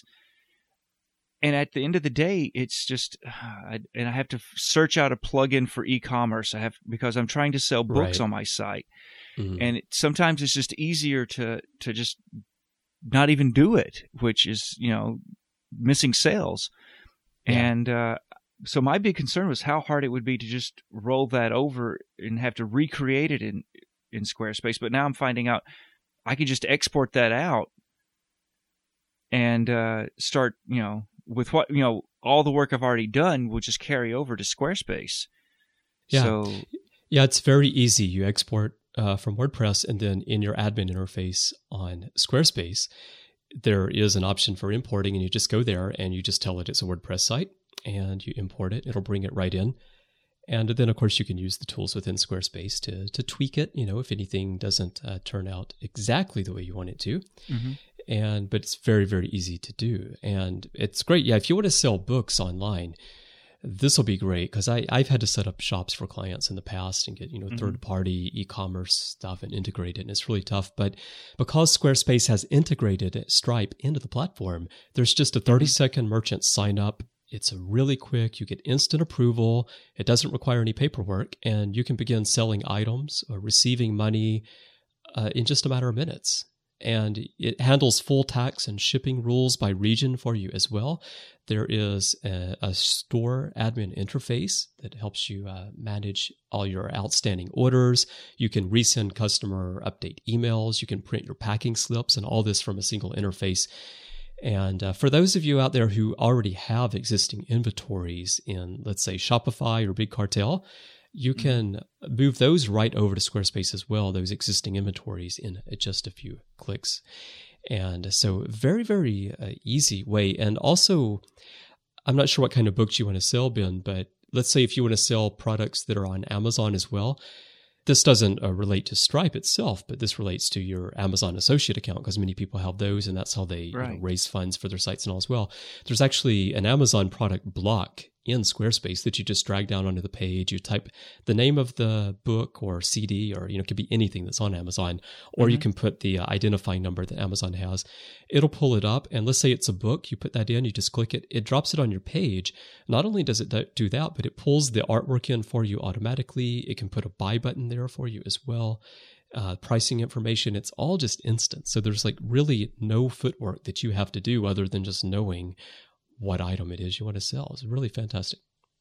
And at the end of the day, it's just, I have to search out a plugin for e-commerce. Because I'm trying to sell books on my site, and sometimes it's just easier to just not even do it, which is missing sales. Yeah. And so my big concern was how hard it would be to just roll that over and have to recreate it in Squarespace. But now I'm finding out I can just export that out and start with what all the work I've already done will just carry over to Squarespace. Yeah, it's very easy. You export from WordPress, and then in your admin interface on Squarespace, there is an option for importing, and you just go there and you just tell it it's a WordPress site, and you import it. It'll bring it right in. And then, of course, you can use the tools within Squarespace to tweak it, if anything doesn't turn out exactly the way you want it to. But it's very, very easy to do. And it's great. Yeah, if you want to sell books online, this will be great, because I've had to set up shops for clients in the past and get, third-party e-commerce stuff and integrate it. And it's really tough. But because Squarespace has integrated Stripe into the platform, there's just a 30-second merchant sign up. It's really quick. You get instant approval. It doesn't require any paperwork, and you can begin selling items or receiving money in just a matter of minutes. And it handles full tax and shipping rules by region for you as well. There is a store admin interface that helps you manage all your outstanding orders. You can resend customer update emails. You can print your packing slips, and all this from a single interface. And for those of you out there who already have existing inventories in, let's say, Shopify or BigCartel, you can move those right over to Squarespace as well, those existing inventories, in just a few clicks. And so very, very easy way. And also, I'm not sure what kind of books you want to sell, Ben, but let's say if you want to sell products that are on Amazon as well. This doesn't relate to Stripe itself, but this relates to your Amazon associate account, because many people have those, and that's how they raise funds for their sites and all as well. There's actually an Amazon product block in Squarespace that you just drag down onto the page. You type the name of the book or CD, or it could be anything that's on Amazon, or you can put the identifying number that Amazon has. It'll pull it up, and let's say it's a book. You put that in, you just click it, it drops it on your page. Not only does it do that, but it pulls the artwork in for you automatically. It can put a buy button there for you as well. Pricing information, it's all just instant. So there's really no footwork that you have to do other than just knowing what item it is you want to sell. It's really fantastic.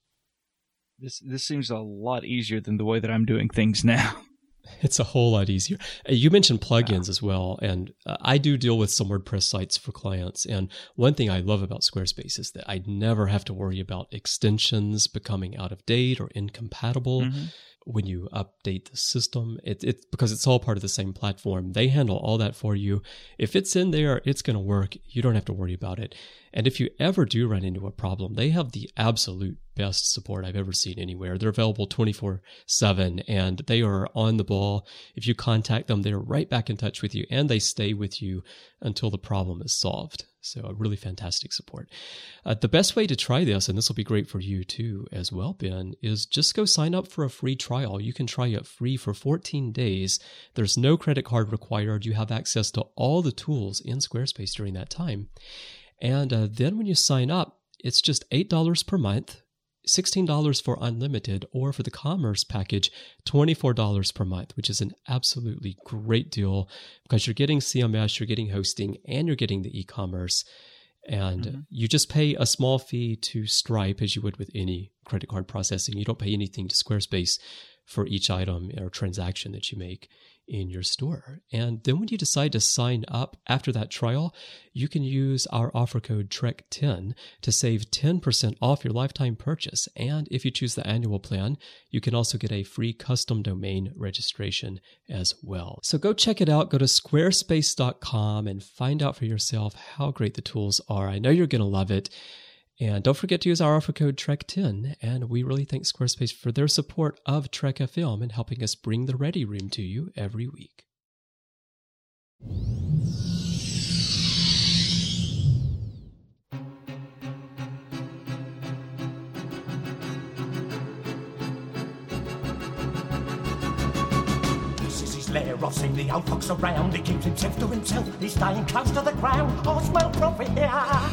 This seems a lot easier than the way that I'm doing things now. It's a whole lot easier. You mentioned plugins as well, and I do deal with some WordPress sites for clients. And one thing I love about Squarespace is that I never have to worry about extensions becoming out of date or incompatible when you update the system. It's because it's all part of the same platform. They handle all that for you. If it's in there, it's going to work. You don't have to worry about it. And if you ever do run into a problem, they have the absolute best support I've ever seen anywhere. They're available 24/7, and they are on the ball. If you contact them, they're right back in touch with you, and they stay with you until the problem is solved. So a really fantastic support. The best way to try this, and this will be great for you too as well, Ben, is just go sign up for a free trial. You can try it free for 14 days. There's no credit card required. You have access to all the tools in Squarespace during that time. And then when you sign up, it's just $8 per month, $16 for unlimited, or for the commerce package, $24 per month, which is an absolutely great deal because you're getting CMS, you're getting hosting, and you're getting the e-commerce. And you just pay a small fee to Stripe as you would with any credit card processing. You don't pay anything to Squarespace for each item or transaction that you make in your store. And then when you decide to sign up after that trial, you can use our offer code TREK10 to save 10% off your lifetime purchase. And if you choose the annual plan, you can also get a free custom domain registration as well. So go check it out. Go to squarespace.com and find out for yourself how great the tools are. I know you're going to love it. And don't forget to use our offer code TREK10. And we really thank Squarespace for their support of Trek FM and helping us bring the Ready Room to you every week. This is his lair, I've seen the old fox around. He keeps himself to himself, he's staying close to the ground. I smell profit here.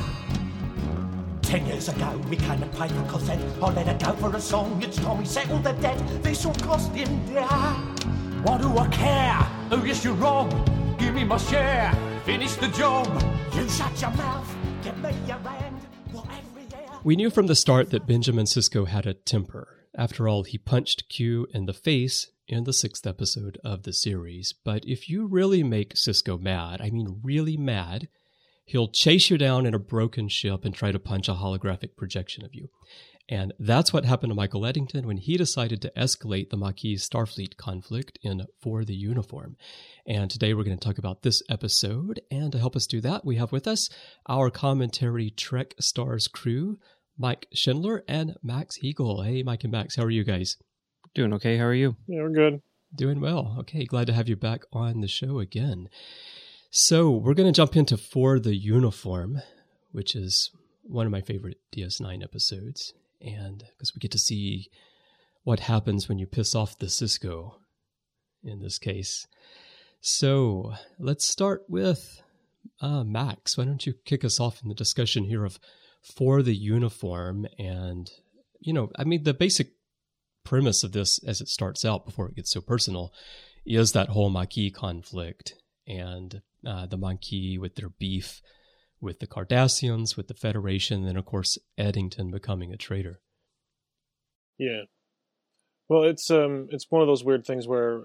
10 years ago, we came and paid for Cosette. I let her go for a song, it's time we settled the debt. This will cost him dear. What do I care? Oh yes, you're wrong. Give me my share. Finish the job. You shut your mouth. Give me your hand. Whatever year. We knew from the start that Benjamin Sisko had a temper. After all, he punched Q in the face in the 6th episode of the series. But if you really make Sisko mad, I mean really mad, he'll chase you down in a broken ship and try to punch a holographic projection of you. And that's what happened to Michael Eddington when he decided to escalate the Maquis-Starfleet conflict in For the Uniform. And today we're going to talk about this episode. And to help us do that, we have with us our commentary Trek Stars crew, Mike Schindler and Max Hegel. Hey, Mike and Max, how are you guys? Doing okay. How are you? Yeah, we're good. Doing well. Okay, glad to have you back on the show again. So we're going to jump into For the Uniform, which is one of my favorite DS9 episodes. And because we get to see what happens when you piss off the Sisko in this case. So let's start with Max. Why don't you kick us off in the discussion here of For the Uniform? And, you know, I mean, the basic premise of this as it starts out before it gets so personal is that whole Maquis conflict and the Maquis with their beef with the Cardassians, with the Federation, and then, of course, Eddington becoming a traitor. Yeah. Well, it's one of those weird things where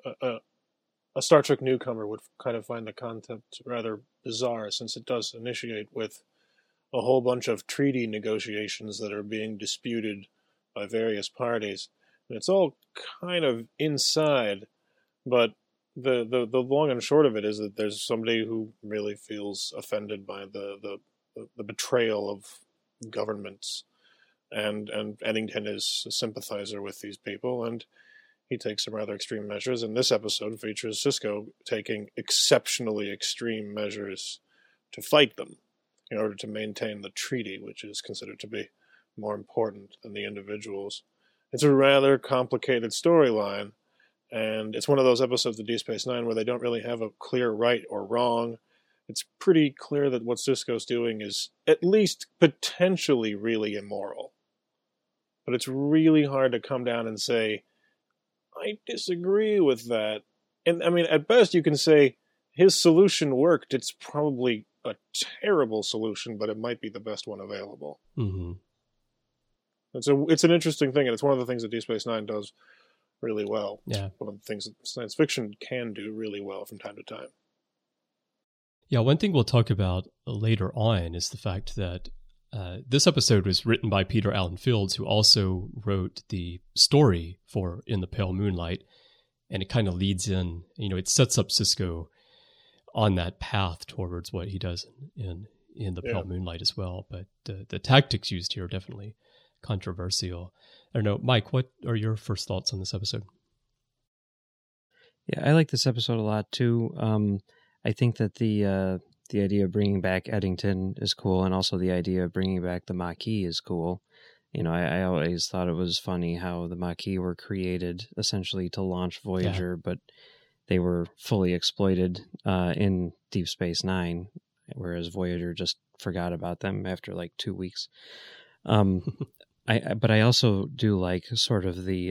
a Star Trek newcomer would kind of find the concept rather bizarre, since it does initiate with a whole bunch of treaty negotiations that are being disputed by various parties. And it's all kind of inside, but the long and short of it is that there's somebody who really feels offended by the betrayal of governments, and Eddington is a sympathizer with these people, and he takes some rather extreme measures. And this episode features Sisko taking exceptionally extreme measures to fight them in order to maintain the treaty, which is considered to be more important than the individuals. It's a rather complicated storyline. And it's one of those episodes of Deep Space Nine where they don't really have a clear right or wrong. It's pretty clear that what Sisko's doing is at least potentially really immoral. But it's really hard to come down and say, I disagree with that. And I mean, at best you can say his solution worked. It's probably a terrible solution, but it might be the best one available. Mm-hmm. It's an interesting thing, and it's one of the things that Deep Space Nine does really well. Yeah. One of the things that science fiction can do really well from time to time. Yeah, one thing we'll talk about later on is the fact that this episode was written by Peter Allen Fields, who also wrote the story for In the Pale Moonlight, and it kind of leads in, you know, it sets up Sisko on that path towards what he does in the Pale Moonlight as well. But the tactics used here are definitely controversial. I don't know, Mike, what are your first thoughts on this episode? Yeah, I like this episode a lot too. I think that the the idea of bringing back Eddington is cool, and also the idea of bringing back the Maquis is cool. You know, I always thought it was funny how the Maquis were created essentially to launch Voyager, but they were fully exploited in Deep Space Nine, whereas Voyager just forgot about them after like 2 weeks. But I also do like sort of the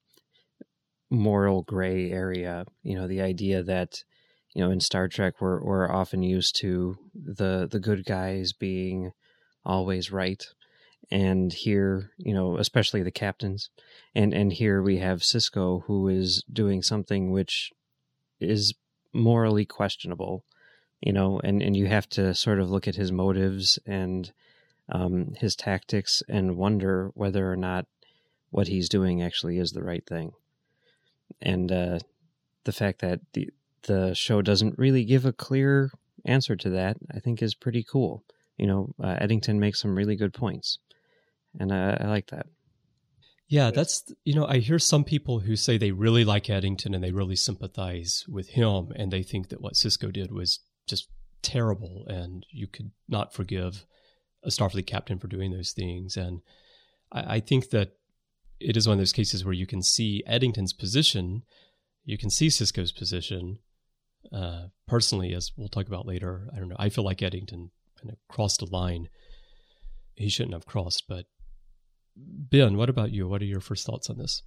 moral gray area. You know, the idea that, you know, in Star Trek we're often used to the good guys being always right. And here, you know, especially the captains, and here we have Sisko, who is doing something which is morally questionable, you know, and you have to sort of look at his motives and his tactics and wonder whether or not what he's doing actually is the right thing. And the fact that the show doesn't really give a clear answer to that, I think, is pretty cool. You know, Eddington makes some really good points. And I like that. Yeah, that's, you know, I hear some people who say they really like Eddington and they really sympathize with him, and they think that what Sisko did was just terrible and you could not forgive a Starfleet captain for doing those things. And I think that it is one of those cases where you can see Eddington's position, you can see Sisko's position. Personally, as we'll talk about later, I don't know, I feel like Eddington kind of crossed a line he shouldn't have crossed. But Ben, what about you? What are your first thoughts on this?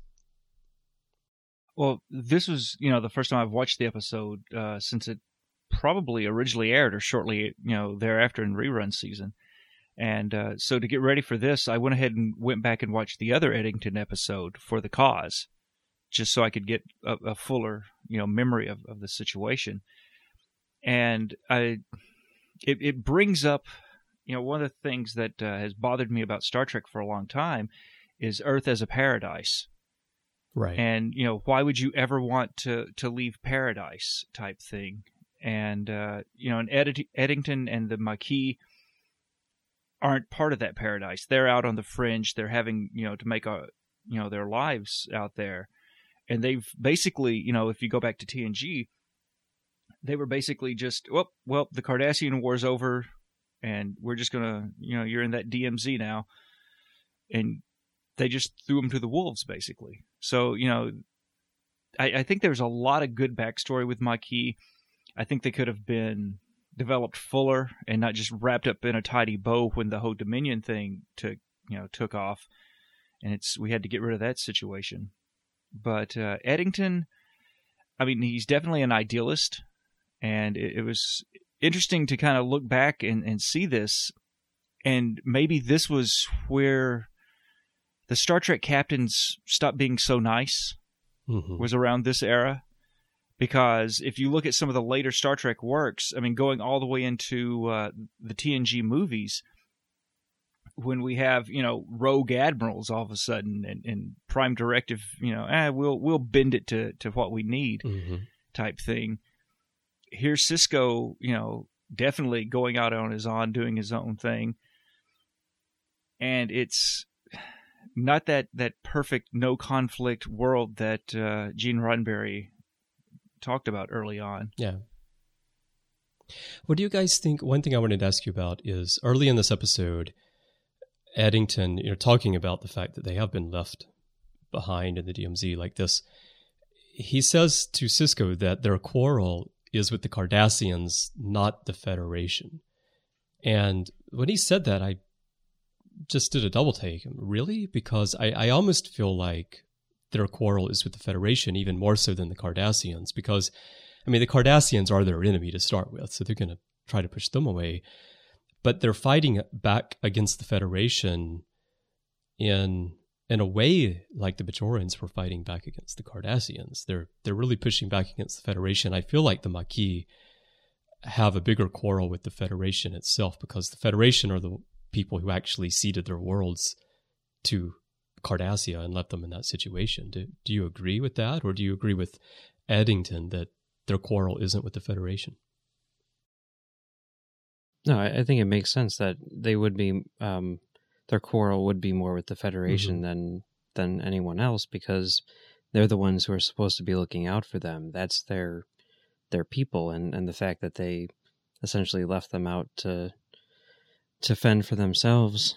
Well, this was, you know, the first time I've watched the episode since it probably originally aired or shortly, you know, thereafter in rerun season. And so to get ready for this, I went ahead and went back and watched the other Eddington episode, For the Cause, just so I could get a fuller, you know, memory of the situation. And it brings up, you know, one of the things that has bothered me about Star Trek for a long time is Earth as a paradise. Right. And, you know, why would you ever want to leave paradise type thing? And, you know, and Eddington and the Maquis aren't part of that paradise. They're out on the fringe. They're having, you know, to make their lives out there. And they've basically, you know, if you go back to TNG, they were basically just, well, the Cardassian war's over and we're just going to, you know, you're in that DMZ now. And they just threw them to the wolves, basically. So, you know, I think there's a lot of good backstory with Maquis. I think they could have been developed fuller and not just wrapped up in a tidy bow when the whole Dominion thing took off. And we had to get rid of that situation. But Eddington, I mean, he's definitely an idealist. And it was interesting to kind of look back and see this. And maybe this was where the Star Trek captains stopped being so nice, was around this era. Because if you look at some of the later Star Trek works, I mean, going all the way into the TNG movies, when we have, you know, rogue admirals all of a sudden and Prime Directive, you know, we'll bend it to what we need type thing. Here's Sisko, you know, definitely going out on his own, doing his own thing. And it's not that perfect, no conflict world that Gene Roddenberry talked about early on. Yeah. What do you guys think? One thing I wanted to ask you about is early in this episode, Eddington, you know, talking about the fact that they have been left behind in the DMZ like this. He says to Sisko that their quarrel is with the Cardassians, not the Federation. And when he said that, I just did a double take. Really? Because I almost feel like their quarrel is with the Federation even more so than the Cardassians, because, I mean, the Cardassians are their enemy to start with, so they're going to try to push them away. But they're fighting back against the Federation in a way like the Bajorans were fighting back against the Cardassians. They're really pushing back against the Federation. I feel like the Maquis have a bigger quarrel with the Federation itself, because the Federation are the people who actually ceded their worlds to Cardassia and left them in that situation. Do you agree with that, or do you agree with Eddington that their quarrel isn't with the Federation? No, I think it makes sense that they would be their quarrel would be more with the Federation than anyone else, because they're the ones who are supposed to be looking out for them. That's their people, and the fact that they essentially left them out to fend for themselves,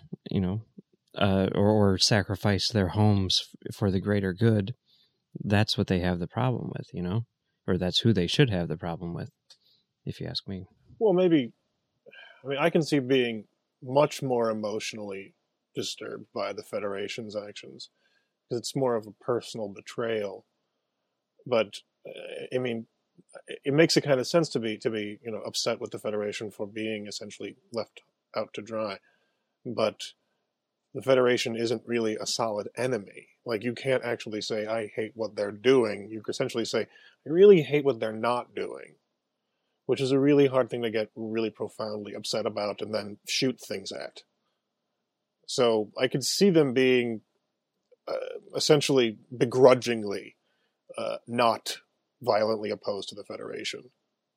or sacrifice their homes for the greater good, that's what they have the problem with, or that's who they should have the problem with, if you ask me. Well, maybe, I can see being much more emotionally disturbed by the Federation's actions, because it's more of a personal betrayal. But, it makes a kind of sense to be upset with the Federation for being essentially left out to dry. But the Federation isn't really a solid enemy. Like, you can't actually say, I hate what they're doing. You can essentially say, I really hate what they're not doing, which is a really hard thing to get really profoundly upset about and then shoot things at. So I could see them being essentially begrudgingly not violently opposed to the Federation.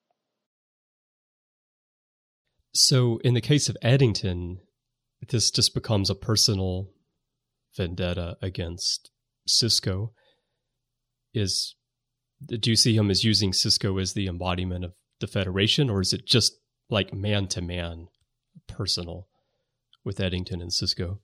So in the case of Eddington, this just becomes a personal vendetta against Sisko. Do you see him as using Sisko as the embodiment of the Federation, or is it just like man-to-man personal with Eddington and Sisko?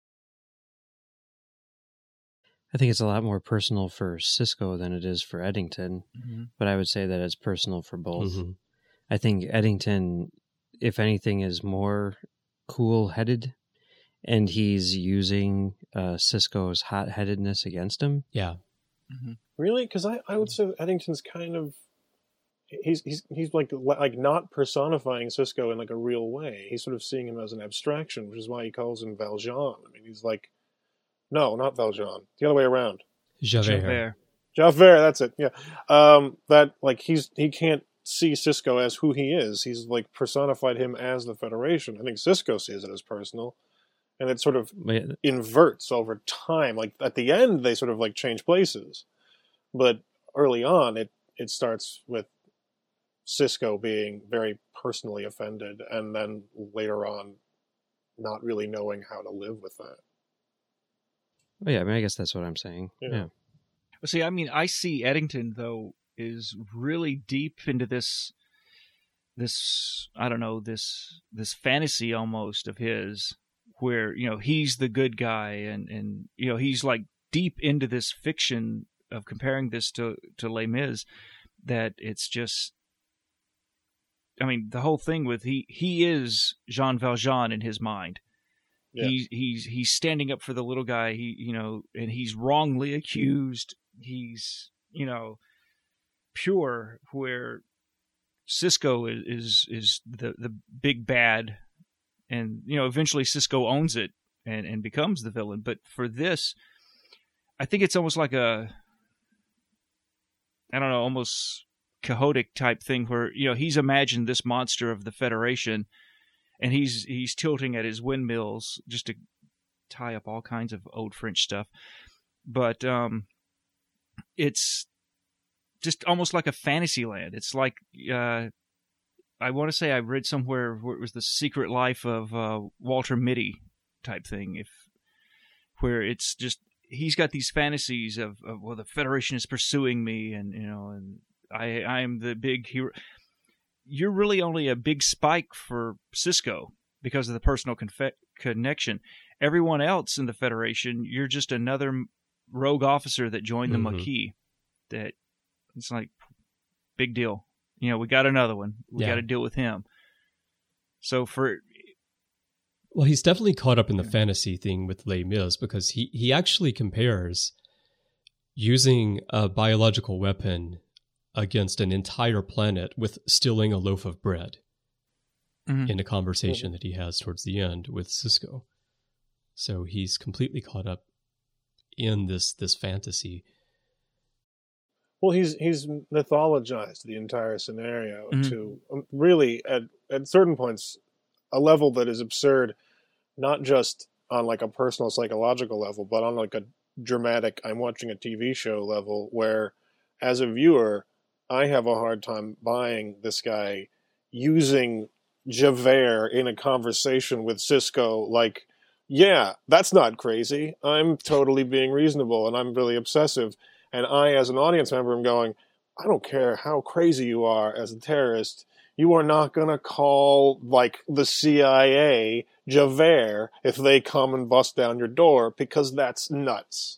I think it's a lot more personal for Sisko than it is for Eddington, but I would say that it's personal for both. Mm-hmm. I think Eddington, if anything, is more cool-headed, and he's using Sisko's hot-headedness against him. Yeah. Mm-hmm. Really? Because I would say Eddington's kind of... He's like not personifying Sisko in like a real way. He's sort of seeing him as an abstraction, which is why he calls him Valjean. He's like... No, not Valjean. The other way around. Javert, that's it. Yeah. He can't see Sisko as who he is. He's like personified him as the Federation. I think Sisko sees it as personal, and it sort of inverts over time. Like at the end, they sort of like change places, but early on, it starts with Sisko being very personally offended, and then later on, not really knowing how to live with that. Oh, yeah, I guess that's what I'm saying. Yeah. See, I see Eddington, though, is really deep into this I don't know, this fantasy almost of his, where, he's the good guy, and he's like deep into this fiction of comparing this to Les Mis, that it's just, the whole thing with he is Jean Valjean in his mind. Yeah. He's standing up for the little guy. And he's wrongly accused. He's pure. Where Sisko is the big bad, and eventually Sisko owns it and becomes the villain. But for this, I think it's almost like almost Quixotic type thing where he's imagined this monster of the Federation. And he's tilting at his windmills just to tie up all kinds of old French stuff. But it's just almost like a fantasy land. It's like, I want to say I read somewhere where it was the Secret Life of Walter Mitty type thing. Where it's just, he's got these fantasies of the Federation is pursuing me, and I am the big hero. You're really only a big spike for Sisko because of the personal connection. Everyone else in the Federation, you're just another rogue officer that joined the Maquis. That it's like, big deal. We got another one. We got to deal with him. So well, he's definitely caught up in the fantasy thing with Les Mis, because he actually compares using a biological weapon against an entire planet with stealing a loaf of bread in a conversation that he has towards the end with Sisko. So he's completely caught up in this fantasy. Well, he's mythologized the entire scenario to really, at certain points, a level that is absurd, not just on like a personal psychological level, but on like a dramatic, I'm watching a TV show level, where as a viewer, I have a hard time buying this guy using Javert in a conversation with Sisko. Like, yeah, that's not crazy. I'm totally being reasonable, and I'm really obsessive. And I, as an audience member, am going, I don't care how crazy you are as a terrorist, you are not going to call, like, the CIA Javert if they come and bust down your door, because that's nuts.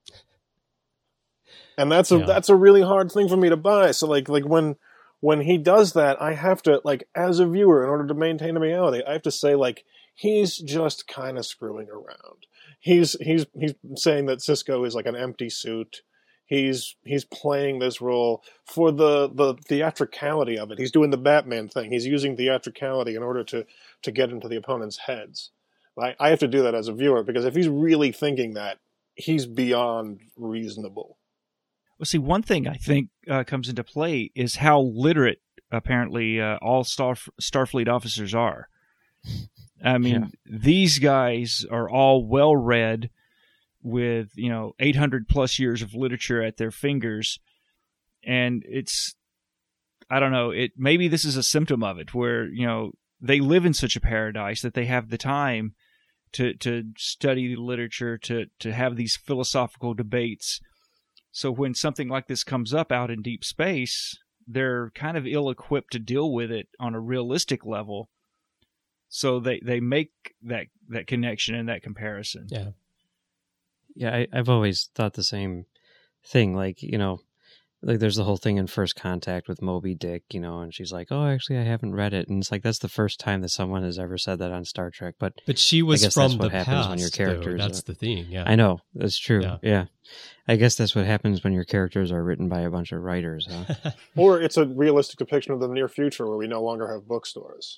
And that's a really hard thing for me to buy. So, like when he does that, I have to, like, as a viewer, in order to maintain the reality, I have to say, like, he's just kind of screwing around. He's saying that Sisko is like an empty suit. He's playing this role for the theatricality of it. He's doing the Batman thing. He's using theatricality in order to get into the opponent's heads. I have to do that as a viewer, because if he's really thinking that, he's beyond reasonable. Well, see, one thing I think comes into play is how literate apparently all Starfleet officers are. I mean, these guys are all well-read with, 800 plus years of literature at their fingers. And it's, I don't know, maybe this is a symptom of it where, they live in such a paradise that they have the time to study the literature, to have these philosophical debates. So when something like this comes up out in deep space, they're kind of ill-equipped to deal with it on a realistic level. So they make that connection and that comparison. Yeah. Yeah, I've always thought the same thing. Like, like there's the whole thing in First Contact with Moby Dick, and she's like, oh, actually, I haven't read it. And it's like, that's the first time that someone has ever said that on Star Trek. But she was from the past, when your characters though. That's the thing, yeah. I know, that's true, yeah. I guess that's what happens when your characters are written by a bunch of writers, huh? Or it's a realistic depiction of the near future where we no longer have bookstores.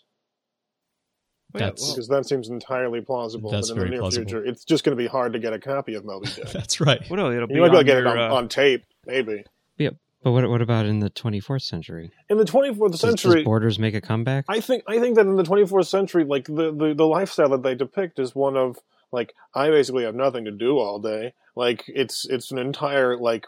Because that seems entirely plausible. That's but in the near plausible. future, it's just going to be hard to get a copy of Moby Dick. That's right. Well, it'll be you might be able to get your, it on tape, maybe. Yeah, but what about in the 24th century? In the 24th century, does Borders make a comeback? I think that in the 24th century, like the lifestyle that they depict is one of, like, I basically have nothing to do all day. Like, it's an entire, like,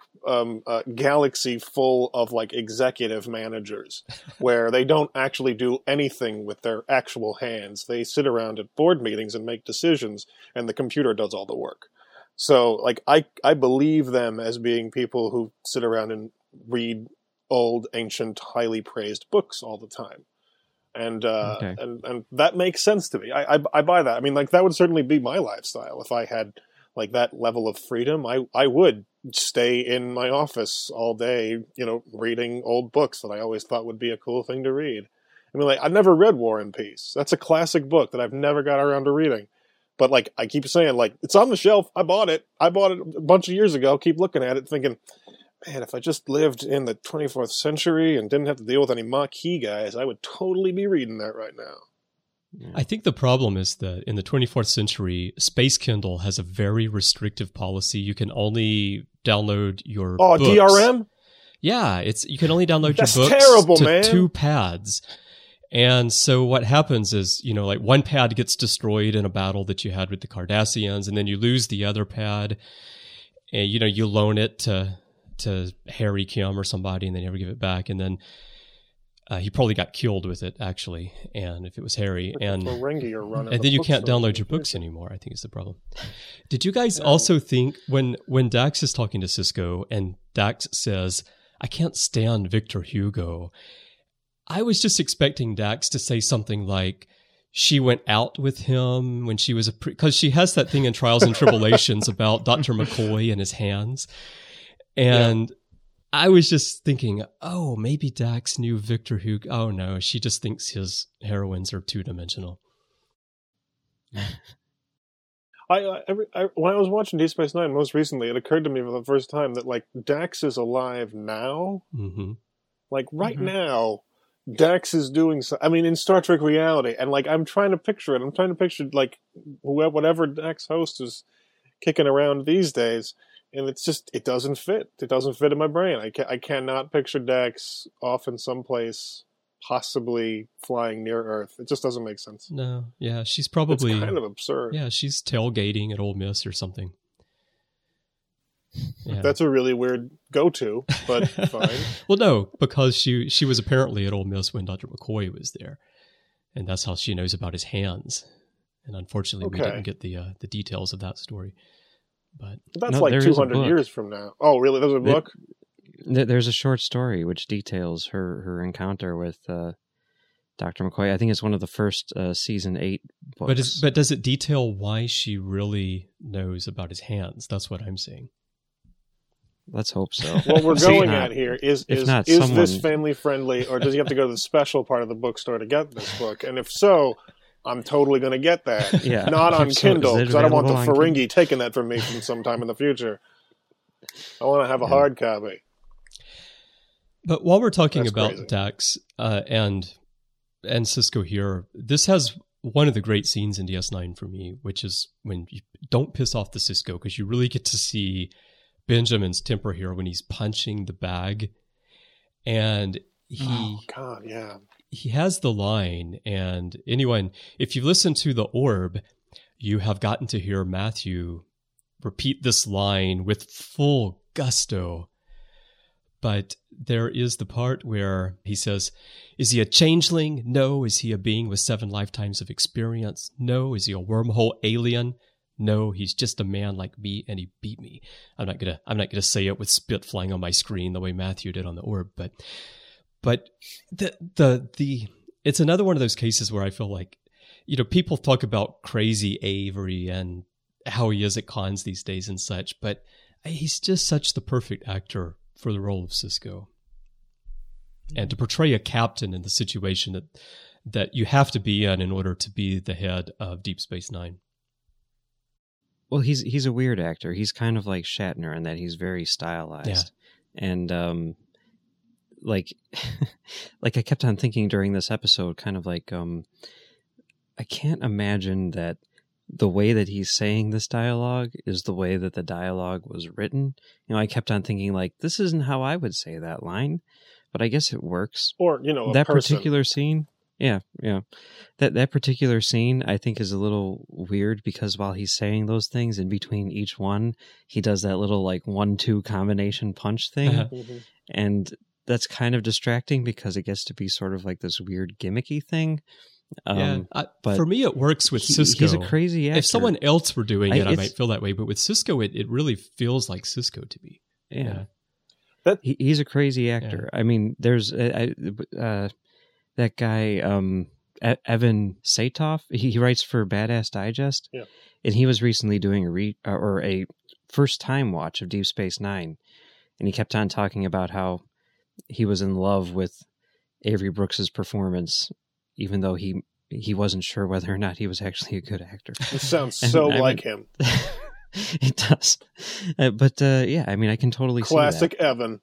galaxy full of, like, executive managers where they don't actually do anything with their actual hands. They sit around at board meetings and make decisions, and the computer does all the work. So, like, I believe them as being people who sit around and read old, ancient, highly praised books all the time. And and that makes sense to me. I buy that. I mean, like, that would certainly be my lifestyle if I had, like, that level of freedom. I would stay in my office all day, reading old books that I always thought would be a cool thing to read. I mean, like, I've never read War and Peace. That's a classic book that I've never got around to reading. But, like, I keep saying, like, it's on the shelf. I bought it a bunch of years ago. Keep looking at it thinking, man, if I just lived in the 24th century and didn't have to deal with any Maquis guys, I would totally be reading that right now. I think the problem is that in the 24th century, Space Kindle has a very restrictive policy. You can only download your books. DRM? Yeah, you can only download your books terrible, to man. 2 pads. And so what happens is, like, one pad gets destroyed in a battle that you had with the Cardassians, and then you lose the other pad, and, you loan it to Harry Kim or somebody, and they never give it back. And then he probably got killed with it, actually. And if it was Harry, and then you can't download your books anymore, I think is the problem. Did you guys also think when Dax is talking to Sisko and Dax says, I can't stand Victor Hugo, I was just expecting Dax to say something like, she went out with him when she was because she has that thing in Trials and Tribulations about Dr. McCoy and his hands. And I was just thinking, oh, maybe Dax knew Victor Hugo. Oh, no, she just thinks his heroines are two-dimensional. When I was watching Deep Space Nine most recently, it occurred to me for the first time that, like, Dax is alive now. Mm-hmm. Like, right now, Dax is doing so. I mean, in Star Trek reality, and, like, I'm trying to picture it. I'm trying to picture, like, whatever Dax host is kicking around these days. And it's just, it doesn't fit. It doesn't fit in my brain. I cannot picture Dax off in some place, possibly flying near Earth. It just doesn't make sense. No, yeah, she's probably... It's kind of absurd. Yeah, she's tailgating at Ole Miss or something. Yeah. That's a really weird go-to, but fine. Well, no, because she was apparently at Ole Miss when Dr. McCoy was there. And that's how she knows about his hands. And unfortunately, we didn't get the details of that story. But that's like 200 years from now. Oh, really? There's a book? There's a short story which details her encounter with Dr. McCoy. I think it's one of the first season 8 books. But does it detail why she really knows about his hands? That's what I'm saying. Let's hope so. What we're going at here is someone... this family friendly, or does he have to go to the special part of the bookstore to get this book? And if so, I'm totally going to get that. Yeah. Not on Kindle, because I don't want the Ferengi Kindle? taking that from me from sometime in the future. I want to have a hard copy. But while we're talking That's about crazy. Dax and Sisko here, this has one of the great scenes in DS9 for me, which is when you don't piss off the Sisko, because you really get to see Benjamin's temper here when he's punching the bag. And he has the line, and anyone, if you listen to The Orb, you have gotten to hear Matthew repeat this line with full gusto. But there is the part where he says, is he a changeling? No. Is he a being with 7 lifetimes of experience? No. Is he a wormhole alien? No. He's just a man like me, and he beat me. I'm not gonna say it with spit flying on my screen the way Matthew did on The Orb, but it's another one of those cases where I feel like, people talk about crazy Avery and how he is at cons these days and such, but he's just such the perfect actor for the role of Sisko. And to portray a captain in the situation that you have to be in order to be the head of Deep Space Nine. Well, he's a weird actor. He's kind of like Shatner in that he's very stylized. Yeah. And like I kept on thinking during this episode, kind of like I can't imagine that the way that he's saying this dialogue is the way that the dialogue was written. I kept on thinking, like, this isn't how I would say that line, but I guess it works. Or, that particular scene. Yeah. That particular scene, I think, is a little weird because while he's saying those things, in between each one, he does that little, like, 1-2 combination punch thing. Mm-hmm. And that's kind of distracting because it gets to be sort of like this weird gimmicky thing. But for me, it works with Sisko. He's a crazy actor. If someone else were doing it, I might feel that way. But with Sisko, it really feels like Sisko to me. Yeah. He's a crazy actor. Yeah. I mean, there's that guy, Evan Satoff. He writes for Badass Digest. Yeah. And he was recently doing a first-time watch of Deep Space Nine. And he kept on talking about how he was in love with Avery Brooks's performance, even though he wasn't sure whether or not he was actually a good actor. It sounds so like him. It does. But I mean, I can totally Classic see that. Evan.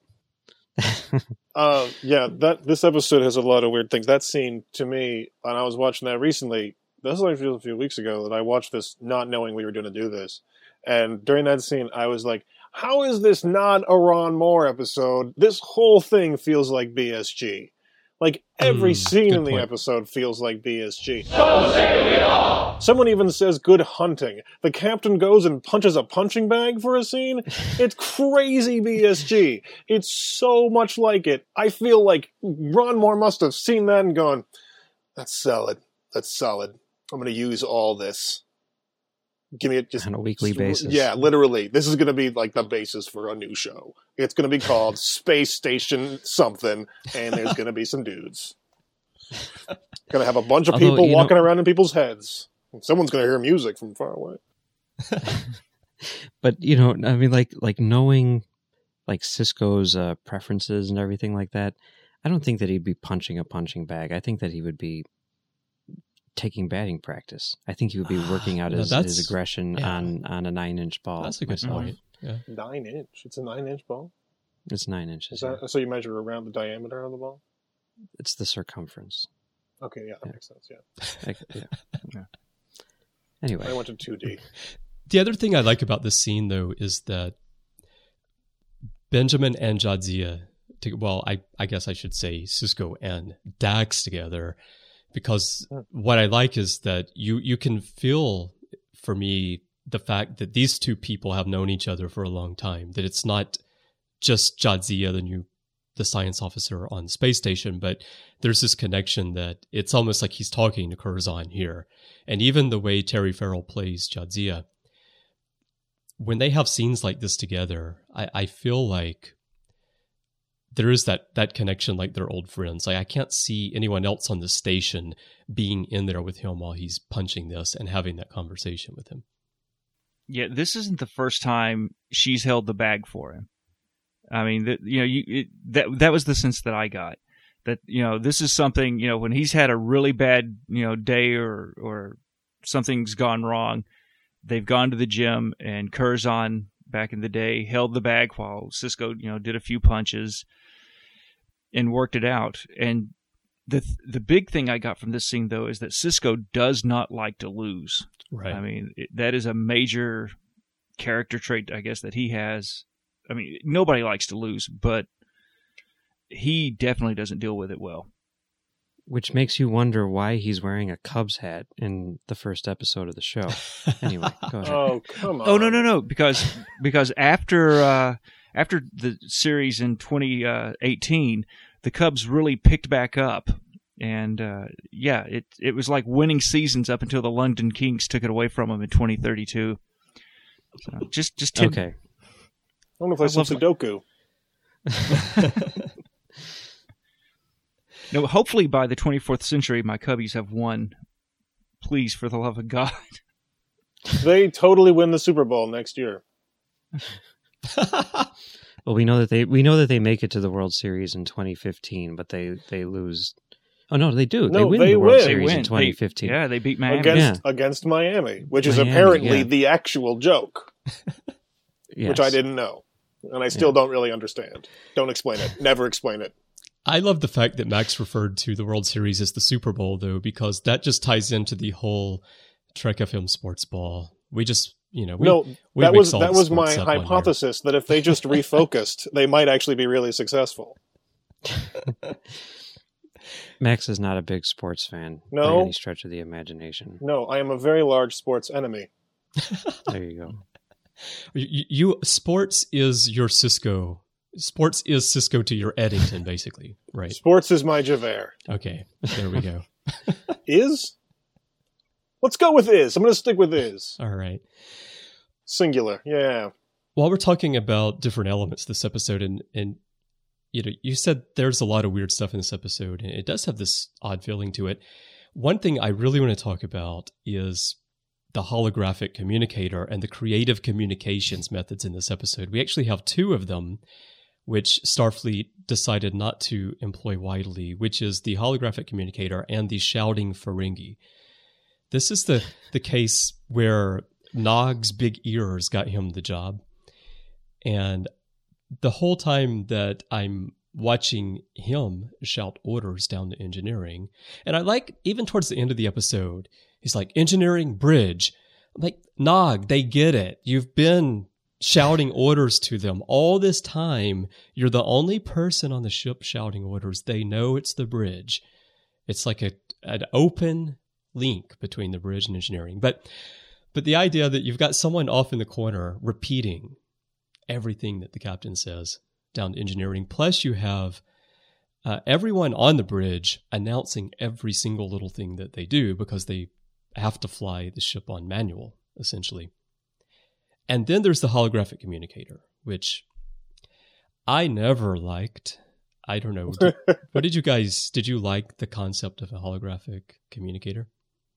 This episode has a lot of weird things. That scene, to me, and I was watching that recently, this was like a few weeks ago, that I watched this not knowing we were going to do this. And during that scene, I was like, how is this not a Ron Moore episode? This whole thing feels like BSG. Like, every scene in the episode feels like BSG. So say we all! Someone even says good hunting. The captain goes and punches a punching bag for a scene. It's crazy BSG. It's so much like it. I feel like Ron Moore must have seen that and gone, that's solid. That's solid. I'm going to use all this. Give me it just on a weekly basis. Yeah, literally. This is going to be like the basis for a new show. It's going to be called Space Station something, and there's going to be some dudes. Going to have a bunch of people walking around in people's heads. Someone's going to hear music from far away. But I mean, like knowing like Sisko's preferences and everything like that, I don't think that he'd be punching a punching bag. I think that he would be taking batting practice. I think he would be working out his aggression on a 9-inch ball. That's a good point. Yeah. 9-inch. It's a 9-inch ball. It's 9 inches. So you measure around the diameter of the ball? It's the circumference. Okay, that makes sense. Yeah. Anyway, I went to 2D. The other thing I like about this scene, though, is that Benjamin and Jadzia, I guess I should say Sisko and Dax together. Because what I like is that you can feel, for me, the fact that these two people have known each other for a long time. That it's not just Jadzia, the science officer on the space station, but there's this connection that it's almost like he's talking to Curzon here. And even the way Terry Farrell plays Jadzia, when they have scenes like this together, I feel like there is that connection, like they're old friends. Like I can't see anyone else on the station being in there with him while he's punching this and having that conversation with him. Yeah, this isn't the first time she's held the bag for him. I mean, that was the sense that I got. That, this is something, when he's had a really bad, day or something's gone wrong, they've gone to the gym, and Curzon, back in the day, held the bag while Sisko, did a few punches and worked it out. And the big thing I got from this scene, though, is that Sisko does not like to lose. Right. I mean, that is a major character trait, I guess, that he has. I mean, nobody likes to lose, but he definitely doesn't deal with it well. Which makes you wonder why he's wearing a Cubs hat in the first episode of the show. Anyway, go ahead. Oh, come on. Oh, no. Because after the series in 2018, the Cubs really picked back up. And, it was like winning seasons up until the London Kings took it away from them in 2032. So just okay. I want to play some Sudoku. No, hopefully by the 24th century, my Cubbies have won. Please, for the love of God. They totally win the Super Bowl next year. Well, we know that they make it to the World Series in 2015, but they lose. Oh no, they do. No, they win they the World win. Series They in 2015. they beat Miami. Against Miami, which is Miami, apparently yeah. the actual joke, Yes. which I didn't know. And I still don't really understand. Don't explain it. Never explain it. I love the fact that Max referred to the World Series as the Super Bowl, though, because that just ties into the whole Trek FM sports ball. We just, we that mix was all the my sports up on here. hypothesis that if they just refocused, they might actually be really successful. Max is not a big sports fan by No. any stretch of the imagination. No, I am a very large sports enemy. There you go. You sports is your Cisco. Sports is Cisco to your Eddington, basically, right? Sports is my Javert. Okay, there we go. Is? Let's go with is. I'm going to stick with is. All right. Singular. Yeah. While we're talking about different elements this episode, and you said there's a lot of weird stuff in this episode, and it does have this odd feeling to it. One thing I really want to talk about is the holographic communicator and the creative communications methods in this episode. We actually have two of them, which Starfleet decided not to employ widely, which is the holographic communicator and the shouting Ferengi. This is the case where Nog's big ears got him the job. And the whole time that I'm watching him shout orders down to engineering, and I like, even towards the end of the episode, he's like, engineering bridge. I'm like, Nog, they get it. You've been shouting orders to them all this time. You're the only person on the ship shouting orders. They know it's the bridge. It's like an open link between the bridge and engineering. But the idea that you've got someone off in the corner repeating everything that the captain says down to engineering, plus you have everyone on the bridge announcing every single little thing that they do because they have to fly the ship on manual, essentially. And then there's the holographic communicator, which I never liked. I don't know. Did you like the concept of a holographic communicator?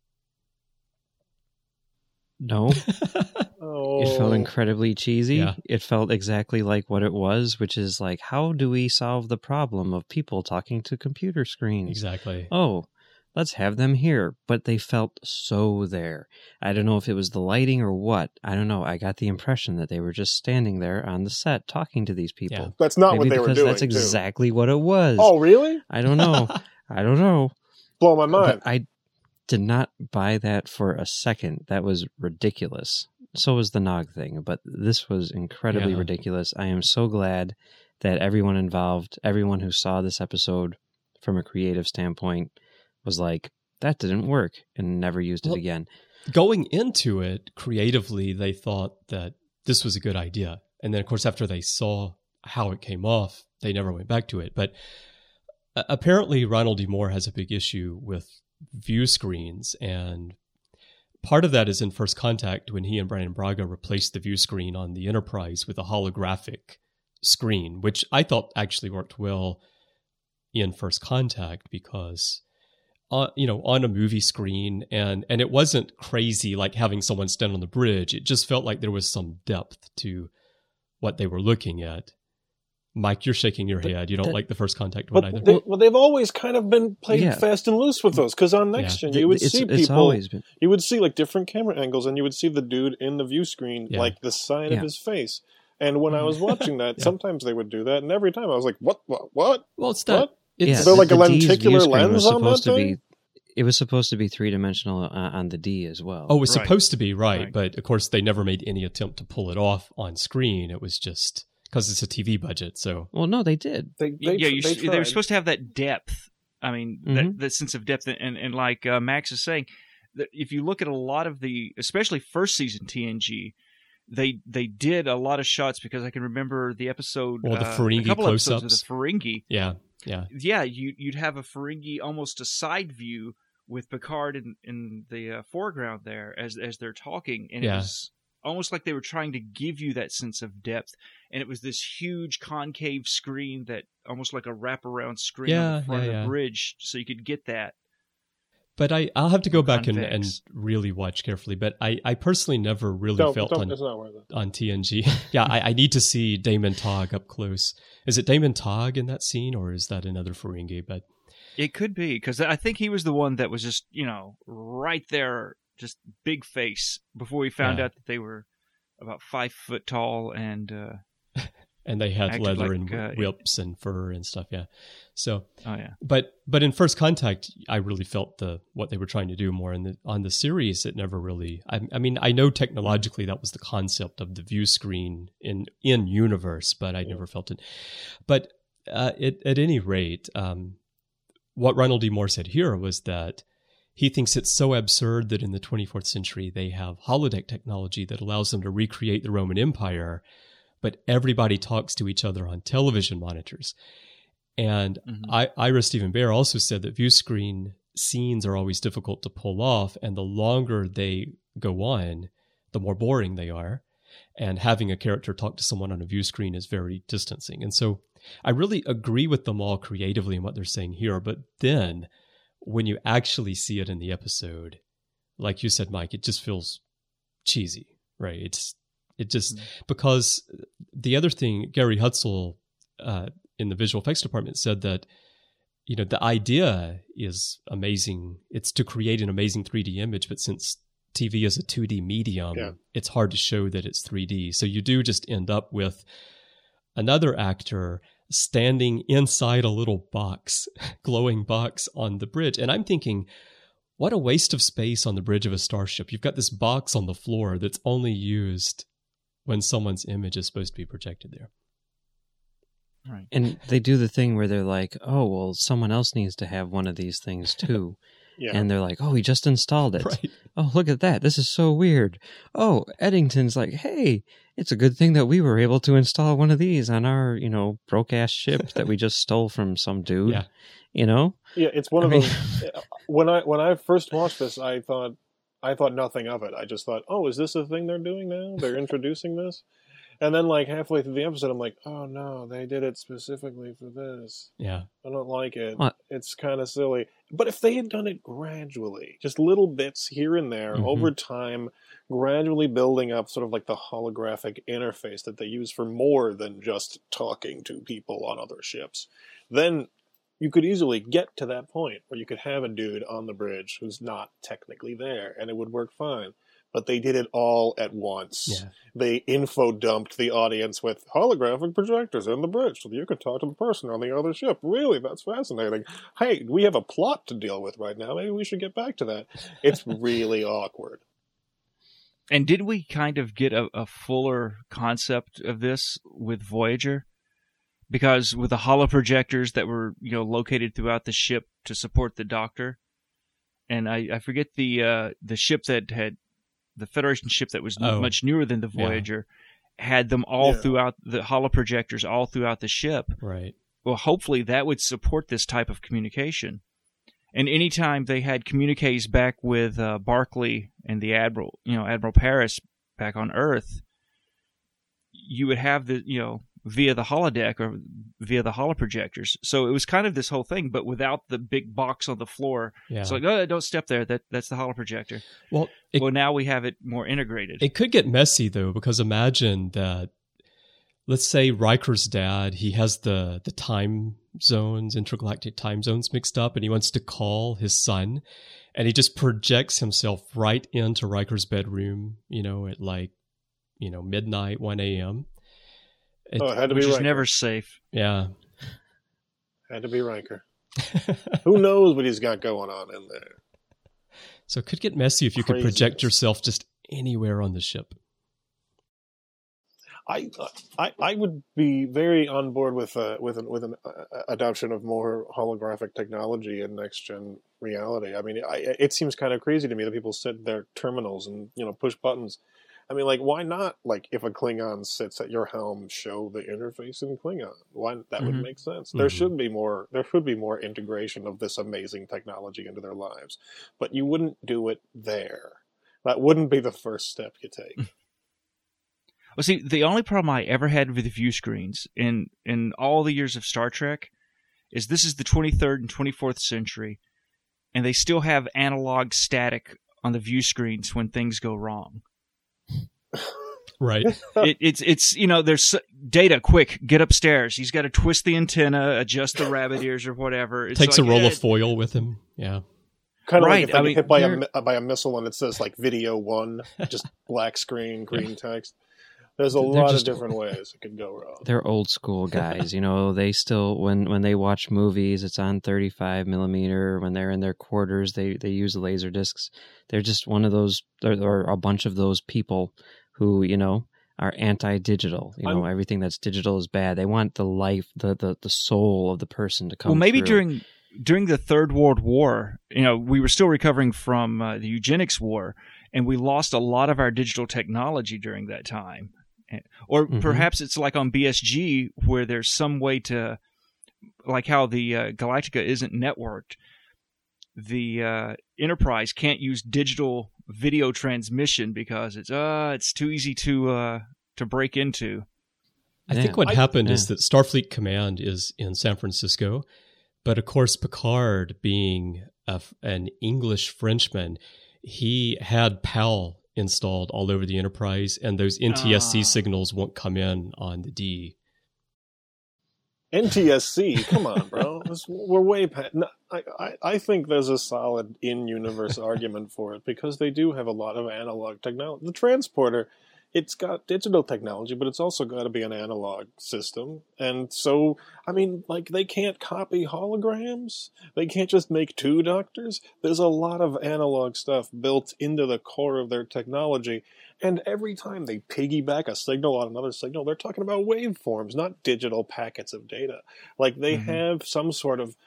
No. Oh. It felt incredibly cheesy. Yeah. It felt exactly like what it was, which is like, how do we solve the problem of people talking to computer screens? Exactly. Oh, let's have them here. But they felt so there. I don't know if it was the lighting or what. I don't know. I got the impression that they were just standing there on the set talking to these people. Yeah. That's not Maybe what they were because doing. that's too. exactly what it was. Oh, really? I don't know. I don't know. Blow my mind. But I did not buy that for a second. That was ridiculous. So was the Nog thing, but this was incredibly ridiculous. I am so glad that everyone involved, everyone who saw this episode from a creative standpoint, was like, that didn't work, and never used it again. Going into it, creatively, they thought that this was a good idea. And then, of course, after they saw how it came off, they never went back to it. But apparently, Ronald D. Moore has a big issue with view screens, and part of that is in First Contact when he and Brandon Braga replaced the view screen on the Enterprise with a holographic screen, which I thought actually worked well in First Contact because, on a movie screen, and it wasn't crazy like having someone stand on the bridge. It just felt like there was some depth to what they were looking at. Mike, you're shaking your head. You don't like the First Contact one either? They've always kind of been playing fast and loose with those, because on Next Gen, you would see people, you would see like different camera angles, and you would see the dude in the view screen, like the side of his face. And when I was watching that, sometimes they would do that, and every time I was like, what? Well, it's that. Is there like a lenticular lens on that thing? It was supposed to be 3-dimensional on the D as well. Oh, it was supposed to be, right. But of course, they never made any attempt to pull it off on screen. It was just because it's a TV budget. So, well, no, they did. They were supposed to have that depth. I mean, that sense of depth, and like Max is saying, that if you look at a lot of the, especially first season TNG, they did a lot of shots, because I can remember the episode, the Ferengi close-ups with the Ferengi. Yeah. You'd have a Ferengi, almost a side view with Picard in the foreground there as they're talking, and it was almost like they were trying to give you that sense of depth. And it was this huge concave screen, that almost like a wraparound screen on the front of the bridge, so you could get that. But I'll have to go back and really watch carefully. But I personally never really felt on TNG. I need to see Damon Togg up close. Is it Damon Togg in that scene, or is that another Ferengi? But it could be, because I think he was the one that was just, right there, just big face, before we found out that they were about 5 foot tall and they had leather and whips and fur and stuff. Yeah. So, but in First Contact, I really felt what they were trying to do more. On the series, it never really, I mean, I know technologically that was the concept of the view screen in universe, but I never felt it. But at any rate, what Ronald D. Moore said here was that he thinks it's so absurd that in the 24th century, they have holodeck technology that allows them to recreate the Roman Empire, but everybody talks to each other on television monitors. And Ira Steven Behr also said that view screen scenes are always difficult to pull off, and the longer they go on, the more boring they are. And having a character talk to someone on a view screen is very distancing. And so I really agree with them all creatively in what they're saying here. But then when you actually see it in the episode, like you said, Mike, it just feels cheesy, right? It just, because the other thing, Gary Hutzel in the visual effects department said that, the idea is amazing. It's to create an amazing 3D image, but since TV is a 2D medium, it's hard to show that it's 3D. So you do just end up with another actor standing inside a little box, glowing box on the bridge. And I'm thinking, what a waste of space on the bridge of a starship. You've got this box on the floor that's only used when someone's image is supposed to be projected there. Right. And they do the thing where they're like, oh, well, someone else needs to have one of these things too. And they're like, oh, he just installed it. Right. Oh, look at that. This is so weird. Oh, Eddington's like, hey, it's a good thing that we were able to install one of these on our, broke-ass ship that we just stole from some dude. Yeah, it's one of those. When I first watched this, I thought nothing of it. I just thought, oh, is this a thing they're doing now? They're introducing this? And then, like, halfway through the episode, I'm like, oh, no, they did it specifically for this. Yeah. I don't like it. What? It's kind of silly. But if they had done it gradually, just little bits here and there, over time, gradually building up sort of like the holographic interface that they use for more than just talking to people on other ships, then you could easily get to that point where you could have a dude on the bridge who's not technically there, and it would work fine. But they did it all at once. Yeah. They info dumped the audience with holographic projectors in the bridge so that you could talk to the person on the other ship. Really, that's fascinating. Hey, we have a plot to deal with right now. Maybe we should get back to that. It's really awkward. And did we kind of get a fuller concept of this with Voyager? Because with the holoprojectors that were, located throughout the ship to support the Doctor, and I forget the ship that had, the Federation ship that was much newer than the Voyager, had them all throughout, the holoprojectors all throughout the ship. Right. Well, hopefully that would support this type of communication. And anytime they had communiques back with Barclay and the Admiral, Admiral Paris back on Earth, you would have the via the holodeck or via the holoprojectors. So it was kind of this whole thing, but without the big box on the floor. Yeah. It's like, oh, don't step there. That's the holoprojector. Well, now we have it more integrated. It could get messy though, because imagine that. Let's say Riker's dad, he has the time zones, intergalactic time zones mixed up, and he wants to call his son, and he just projects himself right into Riker's bedroom, at midnight, 1 a.m. It had to be Which is Riker. never safe. Yeah. Had to be Riker. Who knows what he's got going on in there? So it could get messy if you could project yourself just anywhere on the ship. I would be very on board with an adoption of more holographic technology in next gen reality. I mean, it seems kind of crazy to me that people sit at their terminals and push buttons. I mean, like, why not? Like, if a Klingon sits at your helm, show the interface in Klingon. Why that would make sense. There should be more. There should be more integration of this amazing technology into their lives, but you wouldn't do it there. That wouldn't be the first step you take. Well, see, the only problem I ever had with the view screens in all the years of Star Trek is this is the 23rd and 24th century, and they still have analog static on the view screens when things go wrong. Right. It's there's data, quick, get upstairs. He's got to twist the antenna, adjust the rabbit ears or whatever. It's Takes like, a roll of foil with him. Yeah. Kind of right. like if hit by a missile and it says like video 1, just black screen, green text. There's a lot of different ways it could go wrong. They're old school guys. They still, when they watch movies, it's on 35 millimeter. When they're in their quarters, they use laser discs. They're just one of those, or a bunch of those people who, are anti-digital. Everything that's digital is bad. They want the life, the soul of the person to come. Well, maybe through. during the Third World War, we were still recovering from the eugenics war, and we lost a lot of our digital technology during that time. Or perhaps it's like on BSG where there's some way to, like how the Galactica isn't networked, the Enterprise can't use digital video transmission because it's too easy to break into. I think what happened is that Starfleet Command is in San Francisco, but of course Picard, being an English Frenchman, he had PAL installed all over the Enterprise, and those NTSC signals won't come in on the D. NTSC, come on, bro. We're way past. No, I think there's a solid in-universe argument for it because they do have a lot of analog technology. The transporter, it's got digital technology, but it's also got to be an analog system. And so, I mean, like, they can't copy holograms. They can't just make 2 doctors. There's a lot of analog stuff built into the core of their technology. And every time they piggyback a signal on another signal, they're talking about waveforms, not digital packets of data. Like, they have some sort of,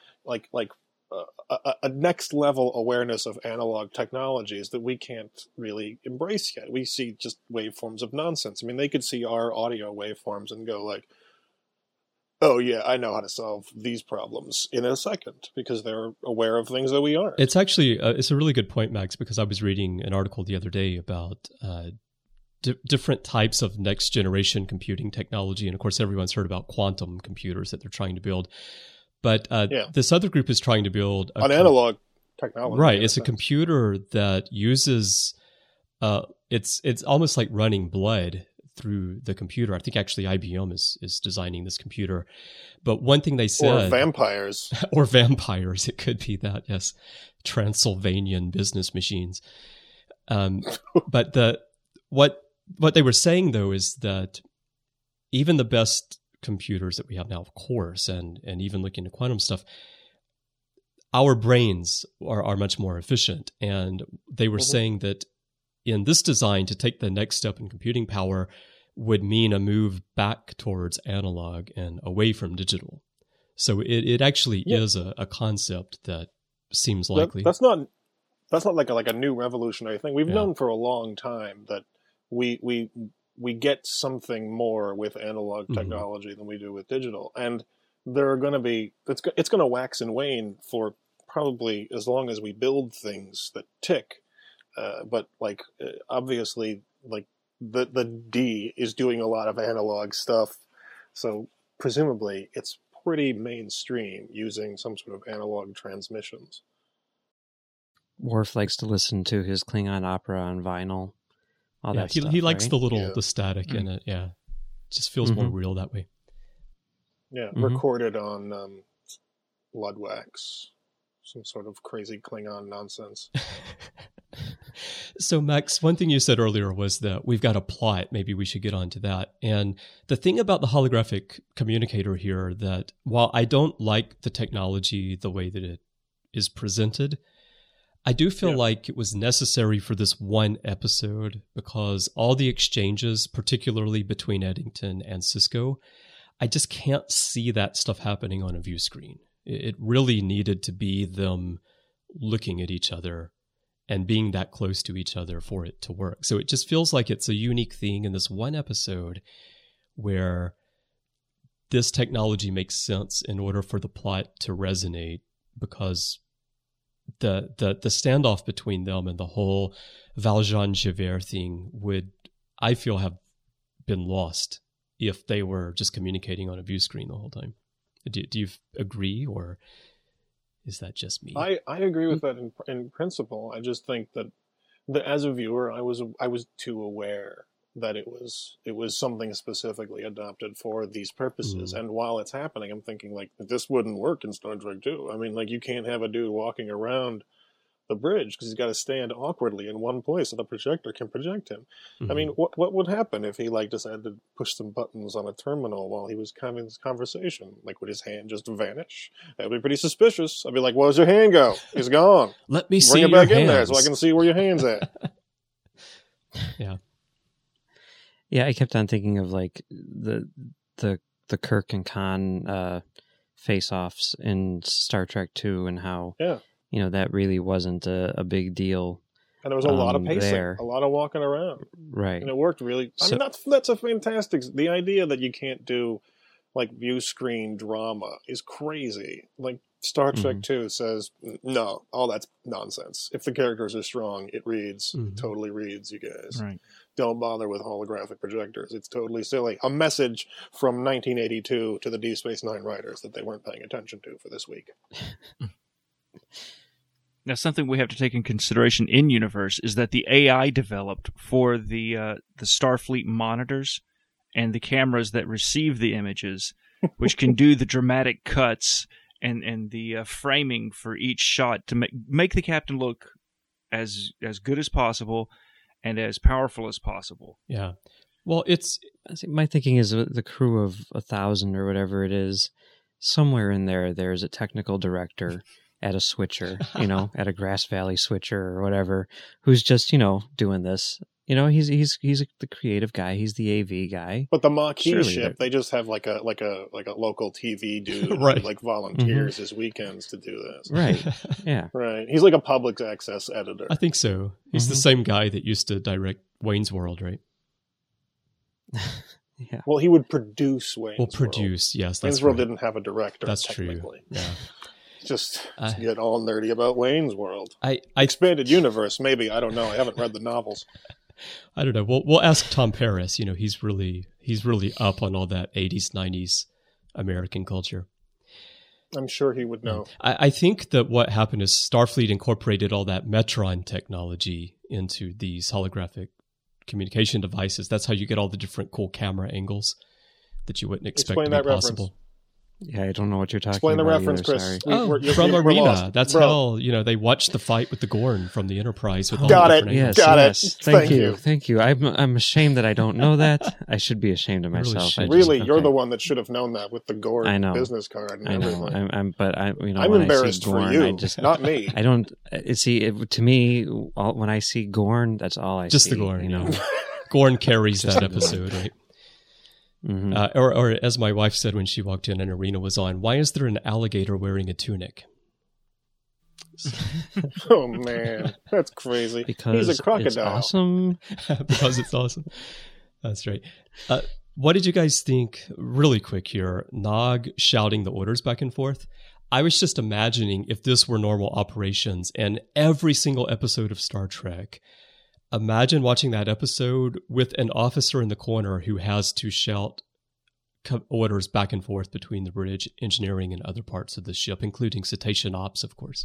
a next level awareness of analog technologies that we can't really embrace yet. We see just waveforms of nonsense. I mean, they could see our audio waveforms and go like, oh yeah, I know how to solve these problems in a second because they're aware of things that we aren't. It's actually, it's a really good point, Max, because I was reading an article the other day about different types of next generation computing technology. And of course, everyone's heard about quantum computers that they're trying to build. But this other group is trying to build an analog technology. Right. It's a computer that uses, it's almost like running blood through the computer. I think actually IBM is designing this computer. But one thing they said... Or vampires. Or vampires. It could be that, yes. Transylvanian business machines. But what they were saying, though, is that even the best computers that we have now, of course, and even looking at quantum stuff, our brains are much more efficient. And they were saying that in this design, to take the next step in computing power would mean a move back towards analog and away from digital. So it actually is a concept that seems likely. That's not like a new revolutionary thing. We've known for a long time that we get something more with analog technology than we do with digital. And there are going to be, it's going to wax and wane for probably as long as we build things that tick. But obviously, like the D is doing a lot of analog stuff So presumably it's pretty mainstream using some sort of analog transmissions. Worf likes to listen to his Klingon opera on vinyl. All that stuff, he likes right? the static in it. Yeah, just feels more real that way. Yeah, recorded on blood wax, some sort of crazy Klingon nonsense. So, Max, one thing you said earlier was that we've got a plot. Maybe we should get on to that. And the thing about the holographic communicator here, that while I don't like the technology the way that it is presented, I do feel like it was necessary for this one episode, because all the exchanges, particularly between Eddington and Sisko, I just can't see that stuff happening on a view screen. It really needed to be them looking at each other and being that close to each other for it to work. So it just feels like it's a unique thing in this one episode where this technology makes sense in order for the plot to resonate, because the standoff between them and the whole Valjean Javert thing would, I feel, have been lost if they were just communicating on a view screen the whole time. Do you agree, or is that just me? I agree with that in principle. I just think that as a viewer, I was too aware that it was something specifically adopted for these purposes. And while it's happening, I'm thinking, like, this wouldn't work in Star Trek 2. I mean, like, you can't have a dude walking around the bridge because he's got to stand awkwardly in one place so the projector can project him. I mean, what would happen if he, like, decided to push some buttons on a terminal while he was having this conversation? Like, would his hand just vanish? That would be pretty suspicious. I'd be like, where's your hand go? It's gone. Let me see Bring it your back hands in there so I can see where your hand's at. Yeah, I kept on thinking of, like, the Kirk and Khan face-offs in Star Trek 2 and how that really wasn't a big deal. And there was a lot of pacing, there. a lot of walking around. Right. And it worked really. I mean, that's a fantastic. The idea that you can't do, like, view screen drama is crazy. Like, Star Trek 2 says, no, all that's nonsense. If the characters are strong, it reads, totally reads, you guys. Right. Don't bother with holographic projectors. It's totally silly. A message from 1982 to the Deep Space Nine writers that they weren't paying attention to for this week. Now, something we have to take in consideration in universe is that the AI developed for the Starfleet monitors and the cameras that receive the images, which can do the dramatic cuts and the framing for each shot to make the captain look as good as possible and as powerful as possible. Yeah. Well, my thinking is the crew of 1,000 or whatever it is, somewhere in there's a technical director at a switcher, at a Grass Valley switcher or whatever, who's just, doing this. He's the creative guy. He's the AV guy. But the Maquis ship, they just have like a local TV dude right. who, like, volunteers his weekends to do this. Right. Yeah. Right. He's like a public access editor. I think so. He's the same guy that used to direct Wayne's World, right? Yeah. Well, he would produce Wayne's World. Produce, yes. That's Wayne's World right. didn't have a director. That's true. Yeah. Just to get all nerdy about Wayne's World. I Expanded universe, maybe. I don't know. I haven't read the novels. I don't know. We'll ask Tom Paris. He's really up on all that 80s, 90s American culture. I'm sure he would know. I think that what happened is Starfleet incorporated all that Metron technology into these holographic communication devices. That's how you get all the different cool camera angles that you wouldn't expect to be possible. Yeah, I don't know what you're talking Explain about. the reference, either, Chris. From we're Arena. lost. That's how, they watched the fight with the Gorn from the Enterprise. With all Got the it. different angles. Yes. Thank you. Thank you. I'm ashamed that I don't know that. I should be ashamed of myself. You're the one that should have known that with the Gorn business card and everything. I'm I'm embarrassed Gorn, for you, not me. I don't to me, when I see Gorn, that's all I see. Just the Gorn, Gorn carries that episode, right? Mm-hmm. Or as my wife said when she walked in and Arena was on, why is there an alligator wearing a tunic? Oh man, that's crazy. Because he's a crocodile. It's awesome. Because it's awesome. That's right. What did you guys think, really quick here, Nog shouting the orders back and forth? I was just imagining if this were normal operations and every single episode of Star Trek, imagine watching that episode with an officer in the corner who has to shout orders back and forth between the bridge, engineering, and other parts of the ship, including cetacean ops, of course.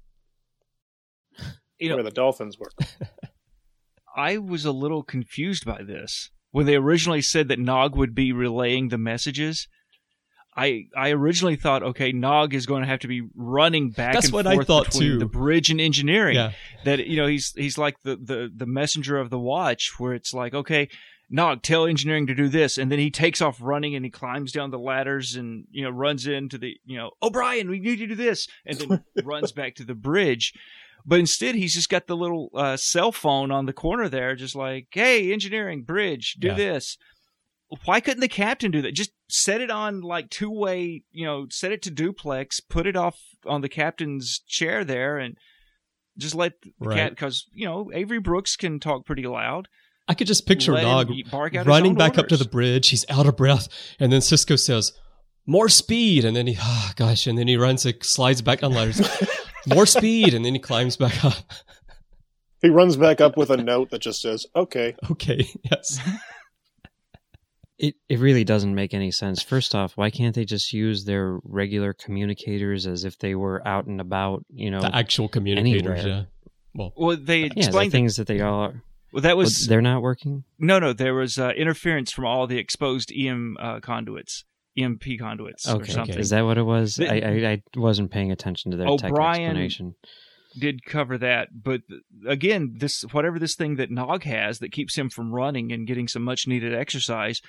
Where the dolphins work. I was a little confused by this. When they originally said that Nog would be relaying the messages, I originally thought, okay, Nog is going to have to be running back That's and what forth I thought between too. the bridge and engineering. Yeah. That, he's like the messenger of the watch, where it's like, okay, Nog, tell engineering to do this, and then he takes off running and he climbs down the ladders and runs into the O'Brien, we need you to do this, and then runs back to the bridge. But instead, he's just got the little cell phone on the corner there, just like, hey, engineering, bridge, do this. Why couldn't the captain do that? Just set it on like two-way, set it to duplex, put it off on the captain's chair there, and just let the cat, because, Avery Brooks can talk pretty loud. I could just picture Let Nog him bark out his running own back up to orders. the bridge. He's out of breath. And then Cisco says, more speed. And then and then he runs, slides back down ladders. More speed. And then he climbs back up. He runs back up with a note that just says, okay. Okay, yes. It really doesn't make any sense. First off, why can't they just use their regular communicators as if they were out and about, The actual communicators, anywhere. yeah. Well, they the explained things that they all are. well, that was They're not working? no. There was interference from all the exposed EMP conduits or Okay, something. is that what it was? The- I wasn't paying attention to their tech O'Brien explanation. Did cover that, but again, whatever this thing that Nog has that keeps him from running and getting some much needed exercise.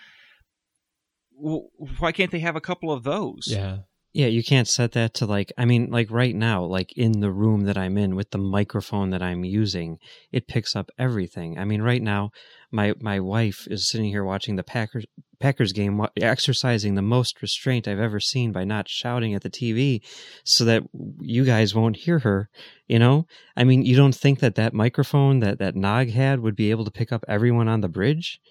Why can't they have a couple of those? Yeah. Yeah, you can't set that to like right now, like in the room that I'm in with the microphone that I'm using, it picks up everything. I mean, right now, my wife is sitting here watching the Packers game, exercising the most restraint I've ever seen by not shouting at the TV so that you guys won't hear her, I mean, you don't think that microphone that Nog had would be able to pick up everyone on the bridge,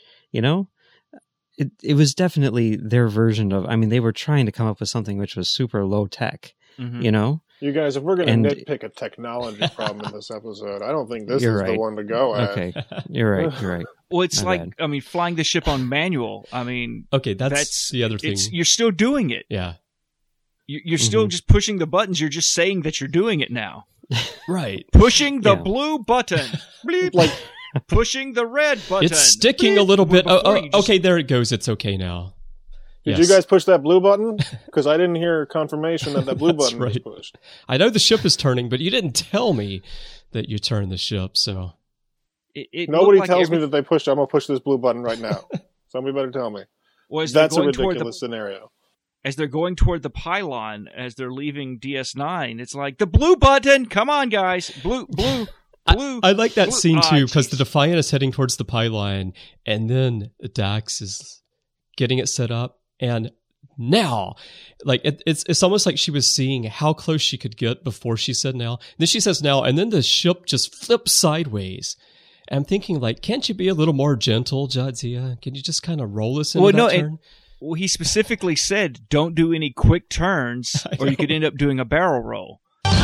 It was definitely their version of, they were trying to come up with something which was super low tech, Mm-hmm. You guys, if we're going to And- nitpick a technology problem in this episode, I don't think this You're is the right. one to go at. Okay, you're right. Well, it's My like, bad. flying the ship on manual. Okay, that's the other thing. You're still doing it. Yeah. You're still just pushing the buttons. You're just saying that you're doing it now. Right. Pushing the Yeah. blue button. Bleep. Like, Pushing the red button. It's sticking a Bleep. little bit. Before Oh, you just- okay, there it goes. It's okay now. did Yes. you guys push that blue button? Because I didn't hear confirmation that blue That's button was right. pushed. I know the ship is turning, but you didn't tell me that you turned the ship, so... It Nobody looked like tells me that they pushed. I'm going to push this blue button right now. Somebody better tell me. was they're That's a going toward ridiculous scenario. as they're going toward the pylon, as they're leaving DS9, it's like, the blue button! Come on, guys! Blue. I like that blue- scene too, because jeez. the Defiant is heading towards the pylon, and then Dax is getting it set up, and now, like it's almost like she was seeing how close she could get before she said now. Then she says now, and then the ship just flips sideways. And I'm thinking, like, can't you be a little more gentle, Jadzia? Can you just kind of roll us into that turn? Well, he specifically said, don't do any quick turns, I or you know. could end up doing a barrel roll.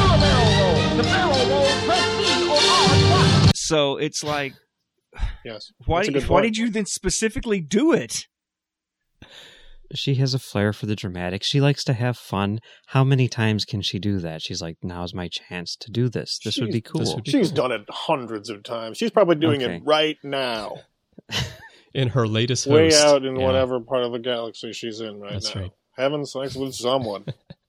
So it's like, Yes. why That's a good why point. did you then specifically do it? She has a flair for the dramatic. She likes to have fun. How many times can she do that? She's like, now's my chance to do this. This would be cool. this would be- She's done it hundreds of times. She's probably doing Okay. it right now. In her latest Way host. out in Yeah. whatever part of the galaxy she's in right That's now. right. Having sex with someone.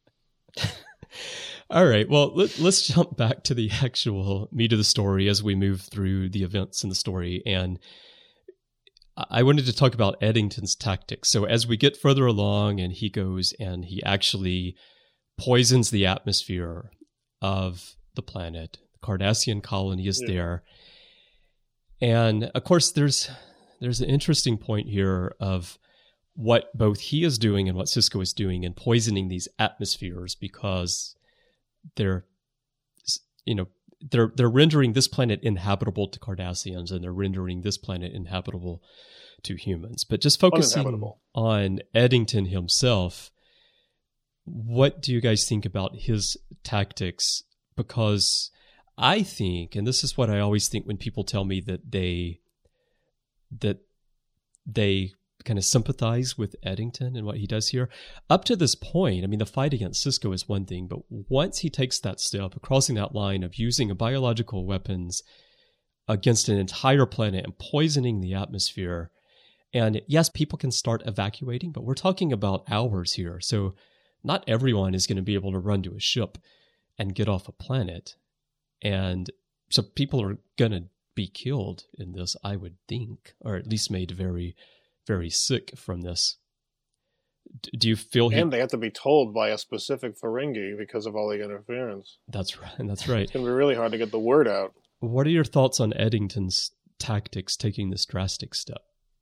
All right. Well, let's jump back to the actual meat of the story as we move through the events in the story. And I wanted to talk about Eddington's tactics. So as we get further along and he goes and he actually poisons the atmosphere of the planet, the Cardassian colony is there. And of course, there's an interesting point here of what both he is doing and what Cisco is doing in poisoning these atmospheres, because they're rendering this planet inhabitable to Cardassians, and they're rendering this planet inhabitable to humans. But just focusing Uninhabitable. on Eddington himself, what do you guys think about his tactics? Because I think, and this is what I always think when people tell me that they kind of sympathize with Eddington and what he does here. Up to this point, I mean, the fight against Sisko is one thing, but once he takes that step of crossing that line of using biological weapons against an entire planet and poisoning the atmosphere, and yes, people can start evacuating, but we're talking about hours here. So not everyone is going to be able to run to a ship and get off a planet. And so people are going to be killed in this, I would think, or at least made very, very sick from this. Do you feel And they have to be told by a specific Ferengi because of all the interference. That's right. That's right. It's going to be really hard to get the word out. What are your thoughts on Eddington's tactics taking this drastic step?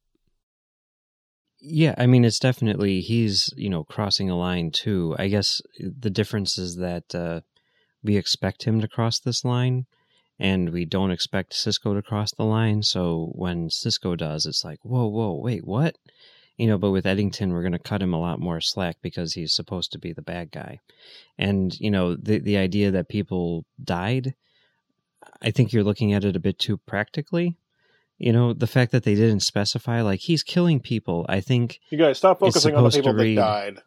Yeah, I mean, it's definitely, he's, crossing a line too. I guess the difference is that we expect him to cross this line, and we don't expect Sisko to cross the line. So when Sisko does, it's like, whoa, wait, what? But with Eddington, we're going to cut him a lot more slack because he's supposed to be the bad guy. And, the idea that people died, I think you're looking at it a bit too practically. The fact that they didn't specify, like, he's killing people, I think... You guys, stop focusing on the people that died.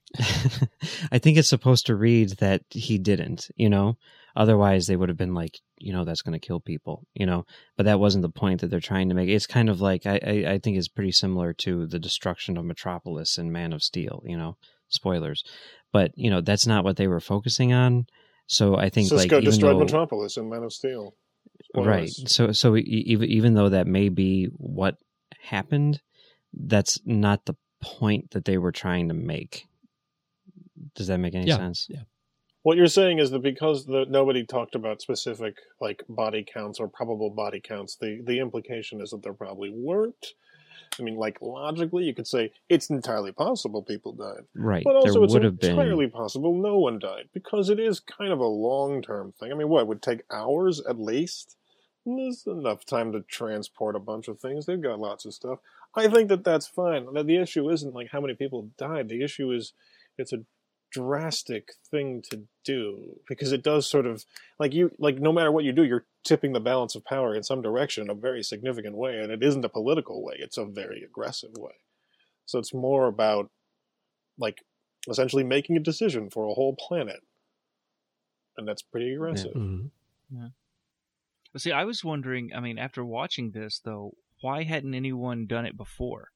I think it's supposed to read that he didn't, Otherwise, they would have been like, that's going to kill people, But that wasn't the point that they're trying to make. It's kind of like, I think it's pretty similar to the destruction of Metropolis in Man of Steel, Spoilers. But, that's not what they were focusing on. So I think, Sisko destroyed Metropolis in Man of Steel. Spoilers. Right. So even though that may be what happened, that's not the point that they were trying to make. Does that make any sense? Yeah. What you're saying is that because nobody talked about specific body counts or probable body counts, the implication is that there probably weren't. I mean, logically, you could say it's entirely possible people died. Right. But also it's entirely entirely possible no one died, because it is kind of a long-term thing. I mean, what, it would take hours at least? There's enough time to transport a bunch of things. They've got lots of stuff. I think that's fine. The issue isn't how many people died. The issue is it's a drastic thing to do, because it does sort of no matter what you do, you're tipping the balance of power in some direction in a very significant way, and it isn't a political way, it's a very aggressive way. So it's more about essentially making a decision for a whole planet, and that's pretty aggressive. Yeah. Mm-hmm. Yeah. Well, see, I was wondering, after watching this though, why hadn't anyone done it before?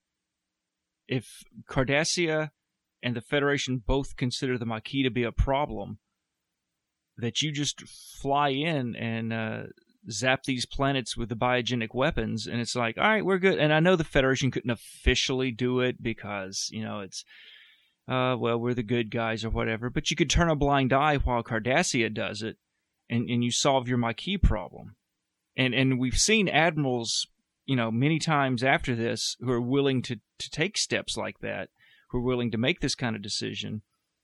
If Cardassia and the Federation both consider the Maquis to be a problem, that you just fly in and zap these planets with the biogenic weapons, and it's like, all right, we're good. And I know the Federation couldn't officially do it because, it's, we're the good guys or whatever, but you could turn a blind eye while Cardassia does it, and you solve your Maquis problem. And we've seen admirals, many times after this who are willing to take steps like that, who are willing to make this kind of decision.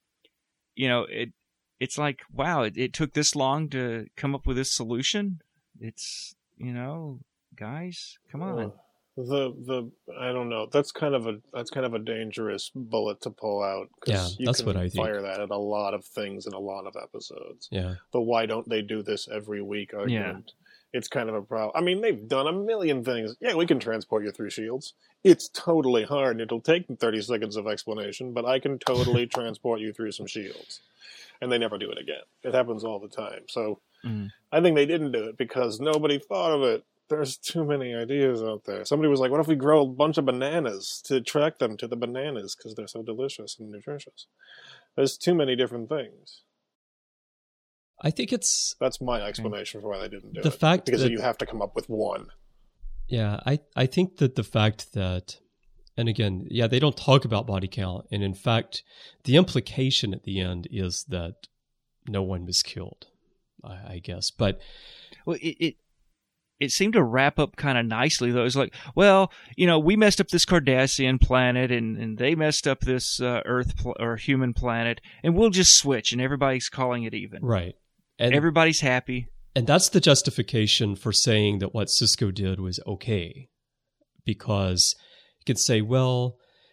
It's like, wow, it took this long to come up with this solution. It's, guys, come on. I don't know. That's kind of a dangerous bullet to pull out. Yeah, that's what I think. Fire that at a lot of things in a lot of episodes. Yeah. The why don't they do this every week argument. Yeah. It's kind of a problem. I mean, they've done a million things. Yeah, we can transport you through shields. It's totally hard, and it'll take 30 seconds of explanation, but I can totally transport you through some shields. And they never do it again. It happens all the time. So I think they didn't do it because nobody thought of it. There's too many ideas out there. Somebody was like, what if we grow a bunch of bananas to attract them to the bananas because they're so delicious and nutritious? There's too many different things. I think that's my explanation for why they didn't do the it. Fact because that, you have to come up with one. Yeah, I think that the fact that, and again, yeah, they don't talk about body count, and in fact, the implication at the end is that no one was killed, I guess. But well, it seemed to wrap up kind of nicely, though. It's like, well, we messed up this Cardassian planet, and they messed up this Earth or human planet, and we'll just switch, and everybody's calling it even. Right. And everybody's happy. And that's the justification for saying that what Sisko did was okay. Because you could say, well,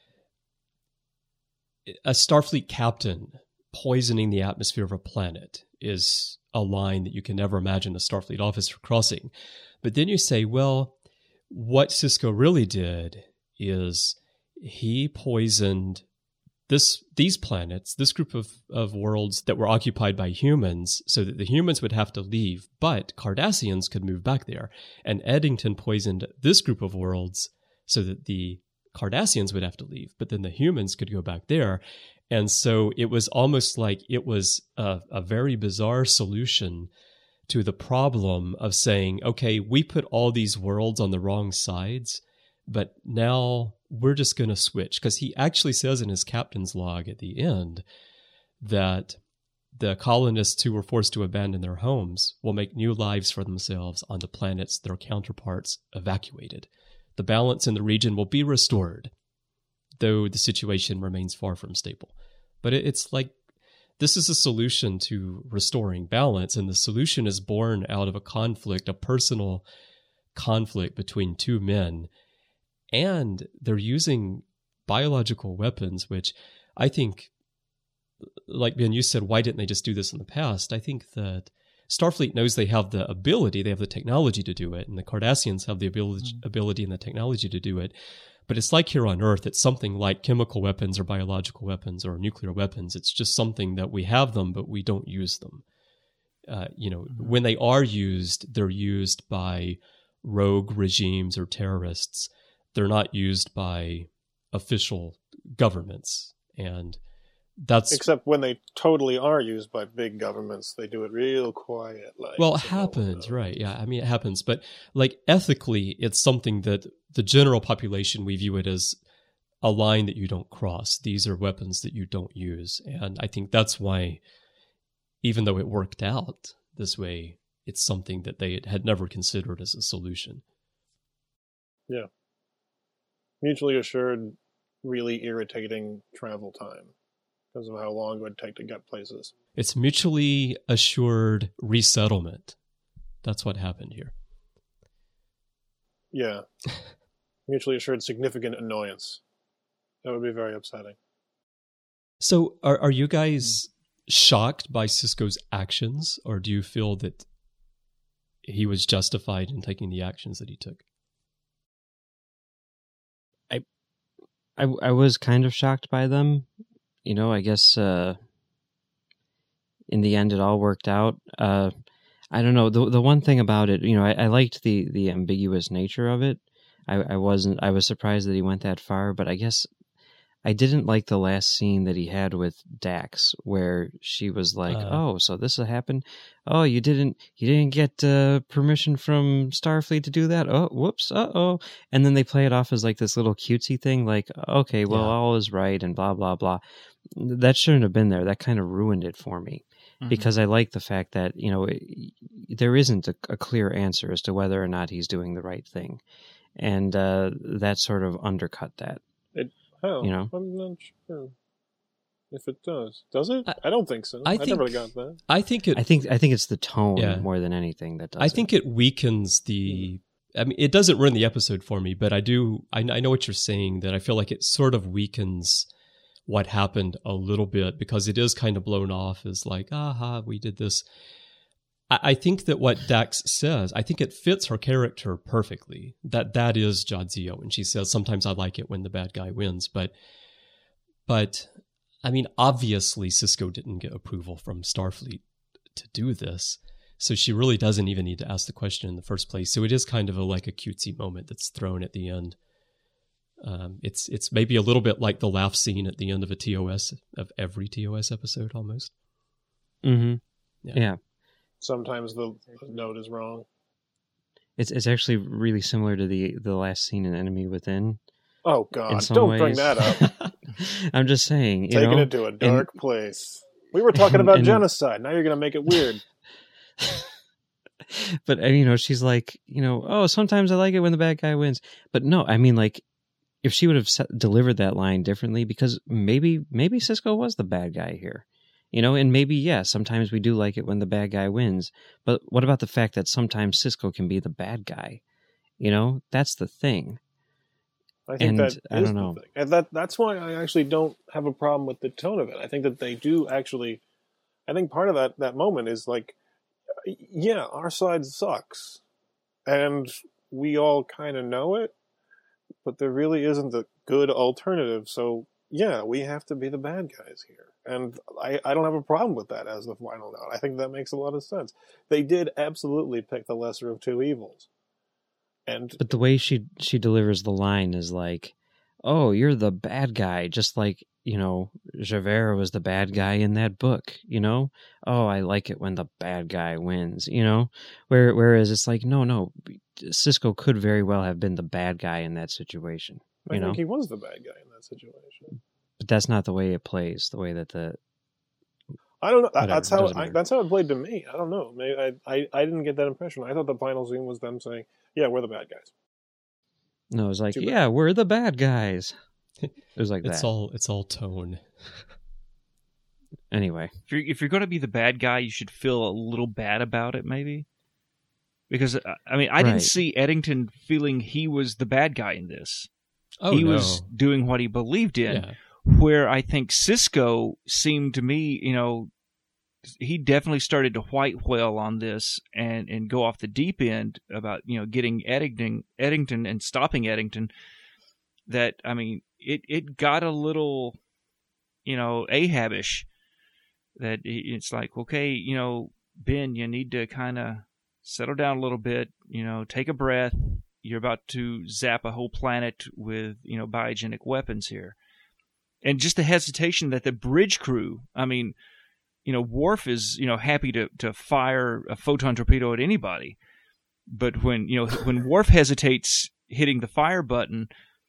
a Starfleet captain poisoning the atmosphere of a planet is a line that you can never imagine a Starfleet officer crossing. But then you say, well, what Sisko really did is he poisoned these planets, this group of worlds that were occupied by humans, so that the humans would have to leave, but Cardassians could move back there. And Eddington poisoned this group of worlds so that the Cardassians would have to leave, but then the humans could go back there. And so it was almost like it was a very bizarre solution to the problem of saying, okay, we put all these worlds on the wrong sides, but now we're just going to switch. Because he actually says in his captain's log at the end that the colonists who were forced to abandon their homes will make new lives for themselves on the planets their counterparts evacuated. The balance in the region will be restored, though the situation remains far from stable. But it's like, this is a solution to restoring balance, and the solution is born out of a conflict, a personal conflict between two men. And they're using biological weapons, which I think, like Ben, you said, why didn't they just do this in the past? I think that Starfleet knows they have the ability, they have the technology to do it, and the Cardassians have the ability and the technology to do it. But it's like here on Earth, it's something like chemical weapons or biological weapons or nuclear weapons. It's just something that we have them, but we don't use them. When they are used, they're used by rogue regimes or terrorists. They're not used by official governments. And that's... Except when they totally are used by big governments, they do it real quiet. Well, it happens, right. Yeah, I mean, it happens. But like ethically, it's something that the general population, we view it as a line that you don't cross. These are weapons that you don't use. And I think that's why, even though it worked out this way, it's something that they had never considered as a solution. Yeah. Mutually assured, really irritating travel time because of how long it would take to get places. It's mutually assured resettlement. That's what happened here. Yeah. Mutually assured significant annoyance. That would be very upsetting. So are you guys shocked by Sisko's actions, or do you feel that he was justified in taking the actions that he took? I was kind of shocked by them. I guess in the end it all worked out. I don't know. The one thing about it, I liked the ambiguous nature of it. I was surprised that he went that far, but I guess I didn't like the last scene that he had with Dax, where she was like, "Oh, so this will happen? Oh, you didn't get permission from Starfleet to do that? Oh, whoops, uh-oh." And then they play it off as like this little cutesy thing, like, "Okay, well, all is right," and blah blah blah. That shouldn't have been there. That kind of ruined it for me, because I like the fact that there isn't a clear answer as to whether or not he's doing the right thing, and that sort of undercut that. I'm not sure if it does. Does it? I don't think so. I never got that. I think it's the tone more than anything that does. I think it weakens the. I mean, it doesn't ruin the episode for me, but I do. I know what you're saying. That I feel like it sort of weakens what happened a little bit, because it is kind of blown off as like, we did this. I think that what Dax says, I think it fits her character perfectly. That is Jadzio, and she says, sometimes I like it when the bad guy wins. But I mean, obviously Sisko didn't get approval from Starfleet to do this, so she really doesn't even need to ask the question in the first place. So it is kind of like a cutesy moment that's thrown at the end. It's maybe a little bit like the laugh scene at the end of of every TOS episode, almost. Mm-hmm. Yeah. Sometimes the note is wrong. It's actually really similar to the last scene in Enemy Within. Oh God! Don't bring that up. I'm just saying, taking it to a dark place. We were talking about genocide. Now you're going to make it weird. But she's like, sometimes I like it when the bad guy wins. But no, I mean, like, if she would have delivered that line differently, because maybe Sisko was the bad guy here. And maybe, sometimes we do like it when the bad guy wins. But what about the fact that sometimes Sisko can be the bad guy? That's the thing. I think that is the thing. And that's why I actually don't have a problem with the tone of it. I think that they do actually... I think part of that moment is like, our side sucks. And we all kind of know it. but there really isn't a good alternative. So yeah, we have to be the bad guys here. And I don't have a problem with that as the final note. I think that makes a lot of sense. They did absolutely pick the lesser of two evils. But the way she delivers the line is like, oh, you're the bad guy, just like, Javert was the bad guy in that book, Oh, I like it when the bad guy wins, Whereas it's like, no, Sisko could very well have been the bad guy in that situation. I think he was the bad guy in that situation. But that's not the way it plays, the way that I don't know. That's how it played to me. I don't know. Maybe I didn't get that impression. I thought the final scene was them saying, yeah, we're the bad guys. No, it was like, yeah, we're the bad guys. It was like it's that. It's all tone. Anyway. If you're going to be the bad guy, you should feel a little bad about it, maybe. Because, I didn't see Eddington feeling he was the bad guy in this. He was doing what he believed in. Yeah. Where I think Sisko seemed to me, he definitely started to white whale on this and go off the deep end about, getting Eddington and stopping Eddington. That, it got a little, Ahabish. That it's like, okay, Ben, you need to kind of settle down a little bit, take a breath. You're about to zap a whole planet with, biogenic weapons here. And just the hesitation that the bridge crew, Worf is, happy to fire a photon torpedo at anybody. But when Worf hesitates hitting the fire button,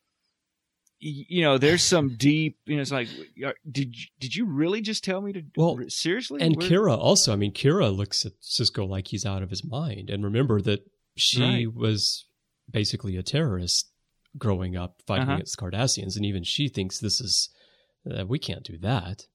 there's some deep, it's like, did you really just tell me to, seriously? And Kira also, Kira looks at Sisko like he's out of his mind. And remember that she was basically a terrorist growing up fighting against Cardassians. And even she thinks this is, we can't do that.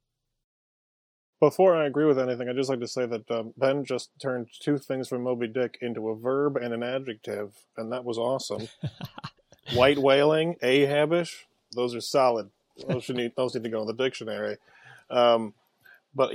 Before I agree with anything, I'd just like to say that Ben just turned two things from Moby Dick into a verb and an adjective, and that was awesome. White whaling, Ahabish, those are solid. Those need to go in the dictionary. But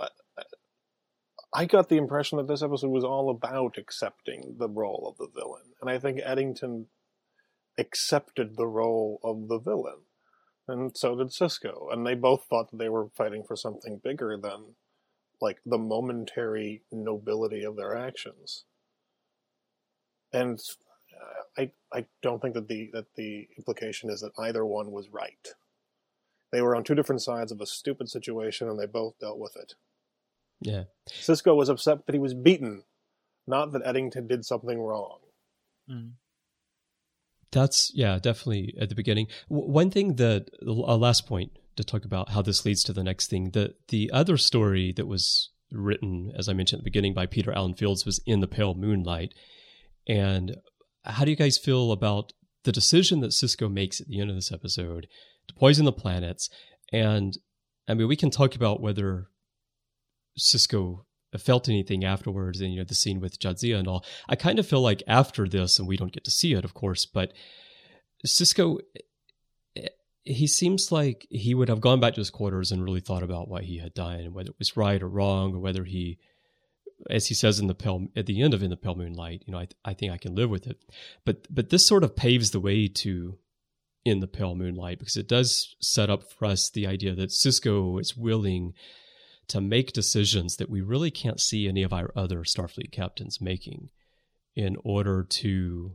I got the impression that this episode was all about accepting the role of the villain, and I think Eddington accepted the role of the villain. And so did Sisko. And they both thought that they were fighting for something bigger than, like, the momentary nobility of their actions. And I don't think that the implication is that either one was right. They were on two different sides of a stupid situation, and they both dealt with it. Yeah. Sisko was upset that he was beaten, not that Eddington did something wrong. Mm. That's, definitely at the beginning. One thing that, last point to talk about how this leads to the next thing, the other story that was written, as I mentioned at the beginning, by Peter Allen Fields was In the Pale Moonlight. And how do you guys feel about the decision that Sisko makes at the end of this episode to poison the planets? And, we can talk about whether Sisko felt anything afterwards, and the scene with Jadzia and all. I kind of feel like after this, and we don't get to see it, of course, but Sisko, he seems like he would have gone back to his quarters and really thought about what he had done, and whether it was right or wrong, or whether he, as he says at the end of In the Pale Moonlight, I think I can live with it. But this sort of paves the way to In the Pale Moonlight, because it does set up for us the idea that Sisko is willing to make decisions that we really can't see any of our other Starfleet captains making in order to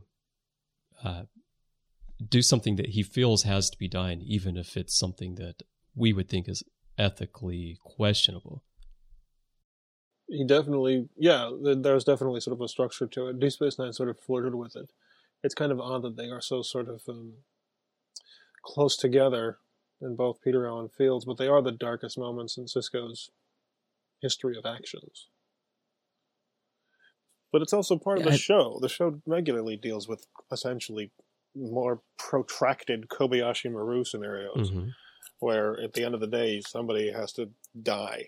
do something that he feels has to be done, even if it's something that we would think is ethically questionable. He definitely, there's definitely sort of a structure to it. Deep Space Nine sort of flirted with it. It's kind of odd that they are so sort of close together in both Peter Allen Fields, but they are the darkest moments in Sisko's history of actions. But it's also part of the show. The show regularly deals with essentially more protracted Kobayashi Maru scenarios, where at the end of the day, somebody has to die.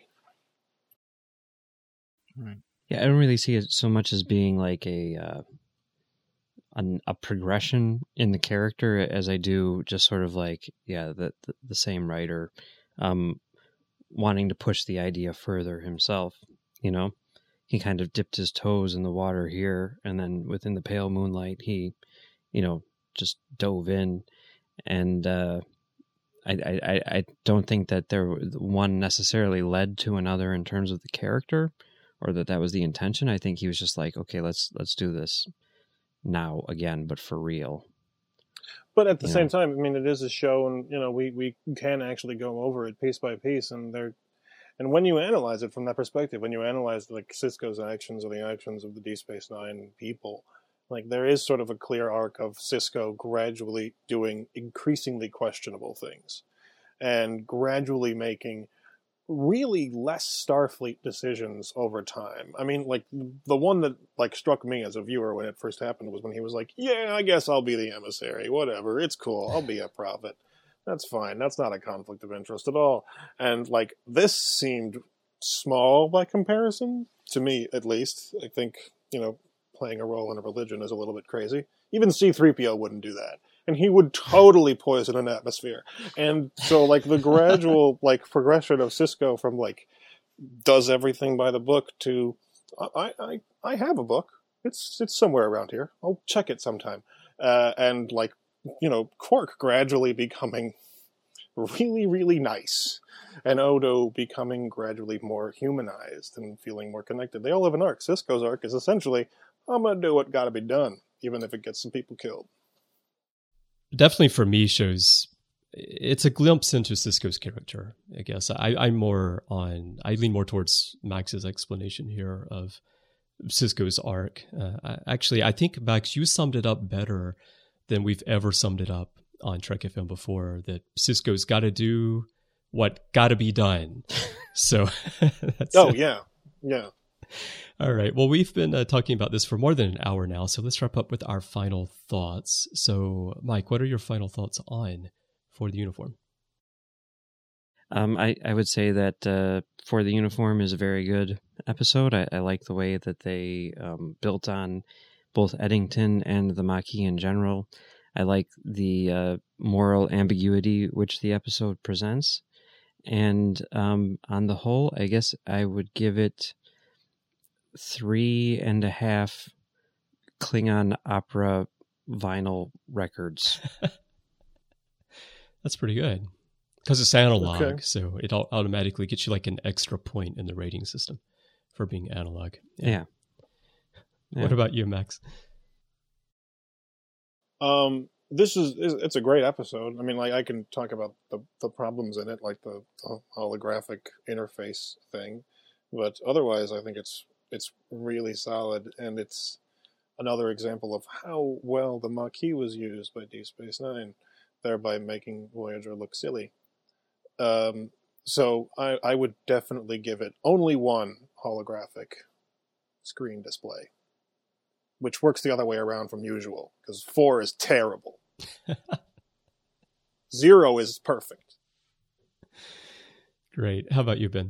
Right. Yeah, I don't really see it so much as being like a progression in the character as I do just sort of like, the same writer wanting to push the idea further himself, He kind of dipped his toes in the water here, and then within the Pale Moonlight, he, just dove in, and I don't think that one necessarily led to another in terms of the character, or that was the intention. I think he was just like, okay, let's do this now again, but for real. But at the same time, I mean, it is a show, and we can actually go over it piece by piece, and when you analyze it from that perspective, when you analyze like Sisko's actions or the actions of the Deep Space Nine people, like there is sort of a clear arc of Sisko gradually doing increasingly questionable things, and gradually making really less Starfleet decisions over time. I mean, like the one that like struck me as a viewer when it first happened was when he was like, "Yeah, I guess I'll be the emissary. Whatever, it's cool. I'll be a prophet. That's fine. That's not a conflict of interest at all." And like this seemed small by comparison to me, at least. I think playing a role in a religion is a little bit crazy. Even C-3PO wouldn't do that. And he would totally poison an atmosphere. And so, like, the gradual, like, progression of Sisko from, like, does everything by the book to, I have a book. It's somewhere around here. I'll check it sometime. And, like, Quark gradually becoming really, really nice. And Odo becoming gradually more humanized and feeling more connected. They all have an arc. Sisko's arc is essentially, I'm going to do what got to be done, even if it gets some people killed. Definitely for me it's a glimpse into Sisko's character, I guess. I lean more towards Max's explanation here of Sisko's arc. Actually, I think, Max, you summed it up better than we've ever summed it up on Trek FM before, that Sisko's got to do what got to be done. So that's yeah. All right. Well, we've been talking about this for more than an hour now, so let's wrap up with our final thoughts. So, Mike, what are your final thoughts on For the Uniform? I would say that For the Uniform is a very good episode. I like the way that they built on both Eddington and the Maquis in general. I like the moral ambiguity which the episode presents. And on the whole, I guess I would give it 3.5 Klingon opera vinyl records. That's pretty good. Because it's analog, so it automatically gets you like an extra point in the rating system for being analog. Yeah. What about you, Max? It's a great episode. I mean, like I can talk about the problems in it, like the holographic interface thing, but otherwise I think it's really solid, and it's another example of how well the Maquis was used by Deep Space Nine, thereby making Voyager look silly. So I would definitely give it only one holographic screen display, which works the other way around from usual, because 4 is terrible. 0 is perfect. Great. How about you, Ben?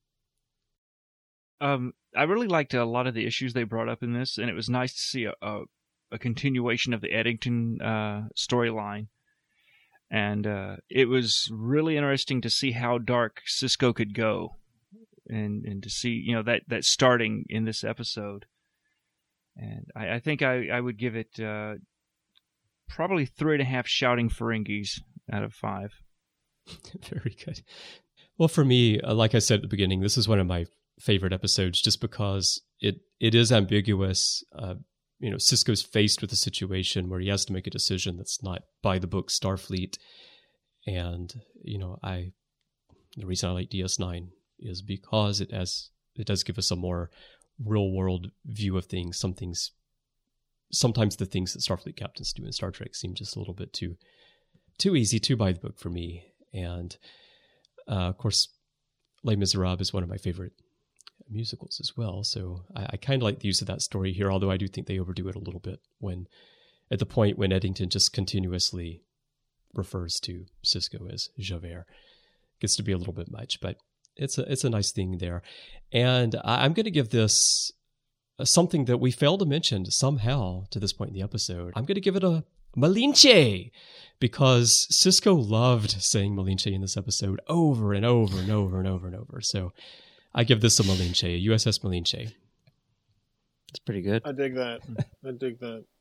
I really liked a lot of the issues they brought up in this, and it was nice to see a continuation of the Eddington storyline. And it was really interesting to see how dark Sisko could go, and to see that starting in this episode. And I think I would give it probably 3.5 shouting Ferengis out of 5. Very good. Well, for me, like I said at the beginning, this is one of my favorite episodes just because it is ambiguous. Sisko's faced with a situation where he has to make a decision that's not by the book Starfleet. And, the reason I like DS9 is because it does give us a more real world view of things. Sometimes the things that Starfleet captains do in Star Trek seem just a little bit too easy, too by the book for me. And, of course, Les Miserables is one of my favorite musicals as well. So I kind of like the use of that story here, although I do think they overdo it a little bit at the point when Eddington just continuously refers to Sisko as Javert. Gets to be a little bit much, but it's a nice thing there. And I'm going to give this something that we failed to mention somehow to this point in the episode. I'm going to give it a Malinche, because Sisko loved saying Malinche in this episode over and over and over and over and over. So I give this a Malinche, a USS Malinche. It's pretty good. I dig that.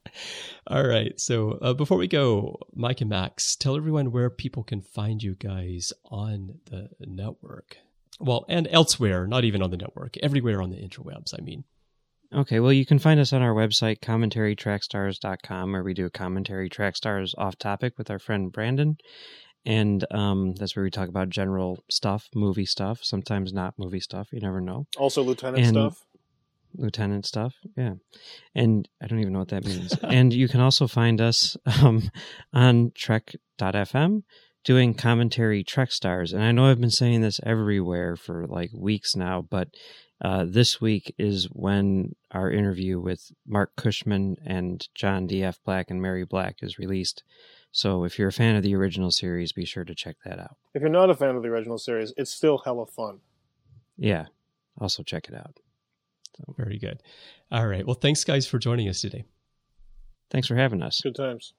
All right. So before we go, Mike and Max, tell everyone where people can find you guys on the network. Well, and elsewhere, not even on the network, everywhere on the interwebs, I mean. Okay, well, you can find us on our website, commentarytrackstars.com, where we do a commentary track stars off topic with our friend Brandon. And that's where we talk about general stuff, movie stuff, sometimes not movie stuff. You never know. Also lieutenant stuff. Lieutenant stuff, yeah. And I don't even know what that means. And you can also find us on Trek.fm doing commentary Trek Stars. And I know I've been saying this everywhere for like weeks now, but this week is when our interview with Mark Cushman and John D.F. Black and Mary Black is released. So if you're a fan of the original series, be sure to check that out. If you're not a fan of the original series, it's still hella fun. Yeah, also check it out. So, very good. All right. Well, thanks, guys, for joining us today. Thanks for having us. Good times.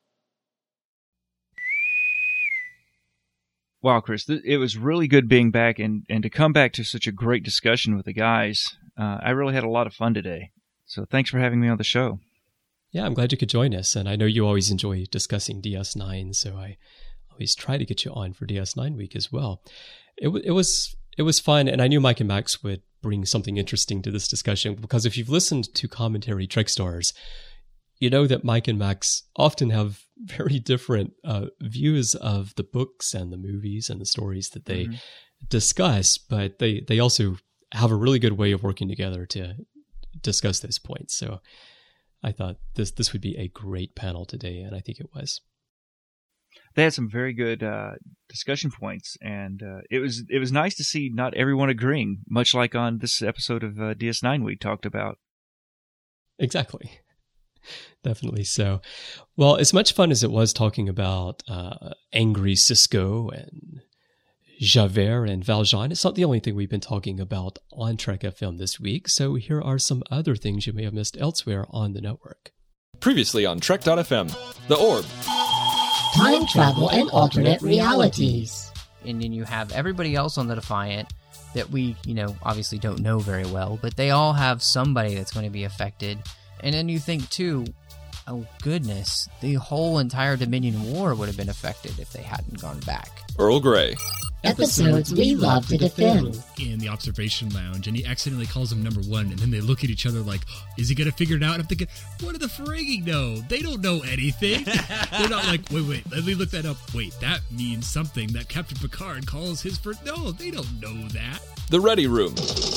Wow, Chris, it was really good being back and to come back to such a great discussion with the guys. I really had a lot of fun today. So thanks for having me on the show. Yeah, I'm glad you could join us. And I know you always enjoy discussing DS9, so I always try to get you on for DS9 week as well. It was fun, and I knew Mike and Max would bring something interesting to this discussion, because if you've listened to Commentary Trek Stars, you know that Mike and Max often have very different views of the books and the movies and the stories that they discuss, but they also have a really good way of working together to discuss those points. So I thought this would be a great panel today, and I think it was. They had some very good discussion points, and it was nice to see not everyone agreeing, much like on this episode of DS9 we talked about. Exactly. Definitely so. Well, as much fun as it was talking about angry Sisko and Javert and Valjean, it's not the only thing we've been talking about on Trek FM this week, so here are some other things you may have missed elsewhere on the network. Previously on Trek.fm, The Orb. Time travel and alternate realities. And then you have everybody else on the Defiant that we, obviously don't know very well, but they all have somebody that's going to be affected. And then you think, too, oh goodness, the whole entire Dominion War would have been affected if they hadn't gone back. Earl Grey. Episodes we love to defend. In the observation lounge, and he accidentally calls him number one, and then they look at each other like, is he going to figure it out? And I'm thinking, what do the frigging know? They don't know anything. They're not like, wait, let me look that up. Wait, that means something that Captain Picard calls his first. No, they don't know that. The Ready Room.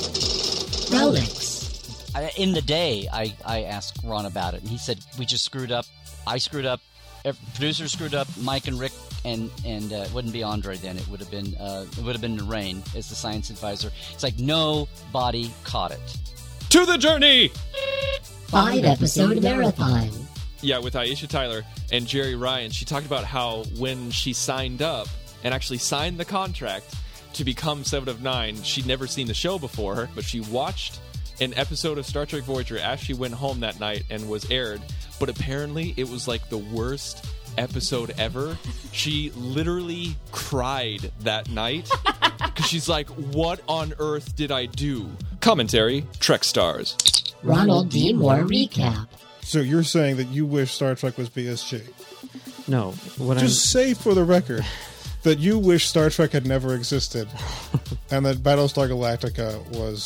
Relics. In the day, I asked Ron about it, and he said, we just screwed up. I screwed up. Producers screwed up. Mike and Rick, and it wouldn't be Andre then. It would have been Lorraine as the science advisor. It's like nobody caught it. To the journey. 5-episode marathon. Yeah, with Aisha Tyler and Jerry Ryan, she talked about how when she signed up and actually signed the contract to become 7 of 9, she'd never seen the show before, but she watched an episode of Star Trek Voyager as she went home that night and was aired, but apparently it was like the worst episode ever. She literally cried that night because she's like, what on earth did I do? Commentary, Trek Stars. Ronald D. Moore recap. So you're saying that you wish Star Trek was BSG? No. Just say for the record that you wish Star Trek had never existed and that Battlestar Galactica was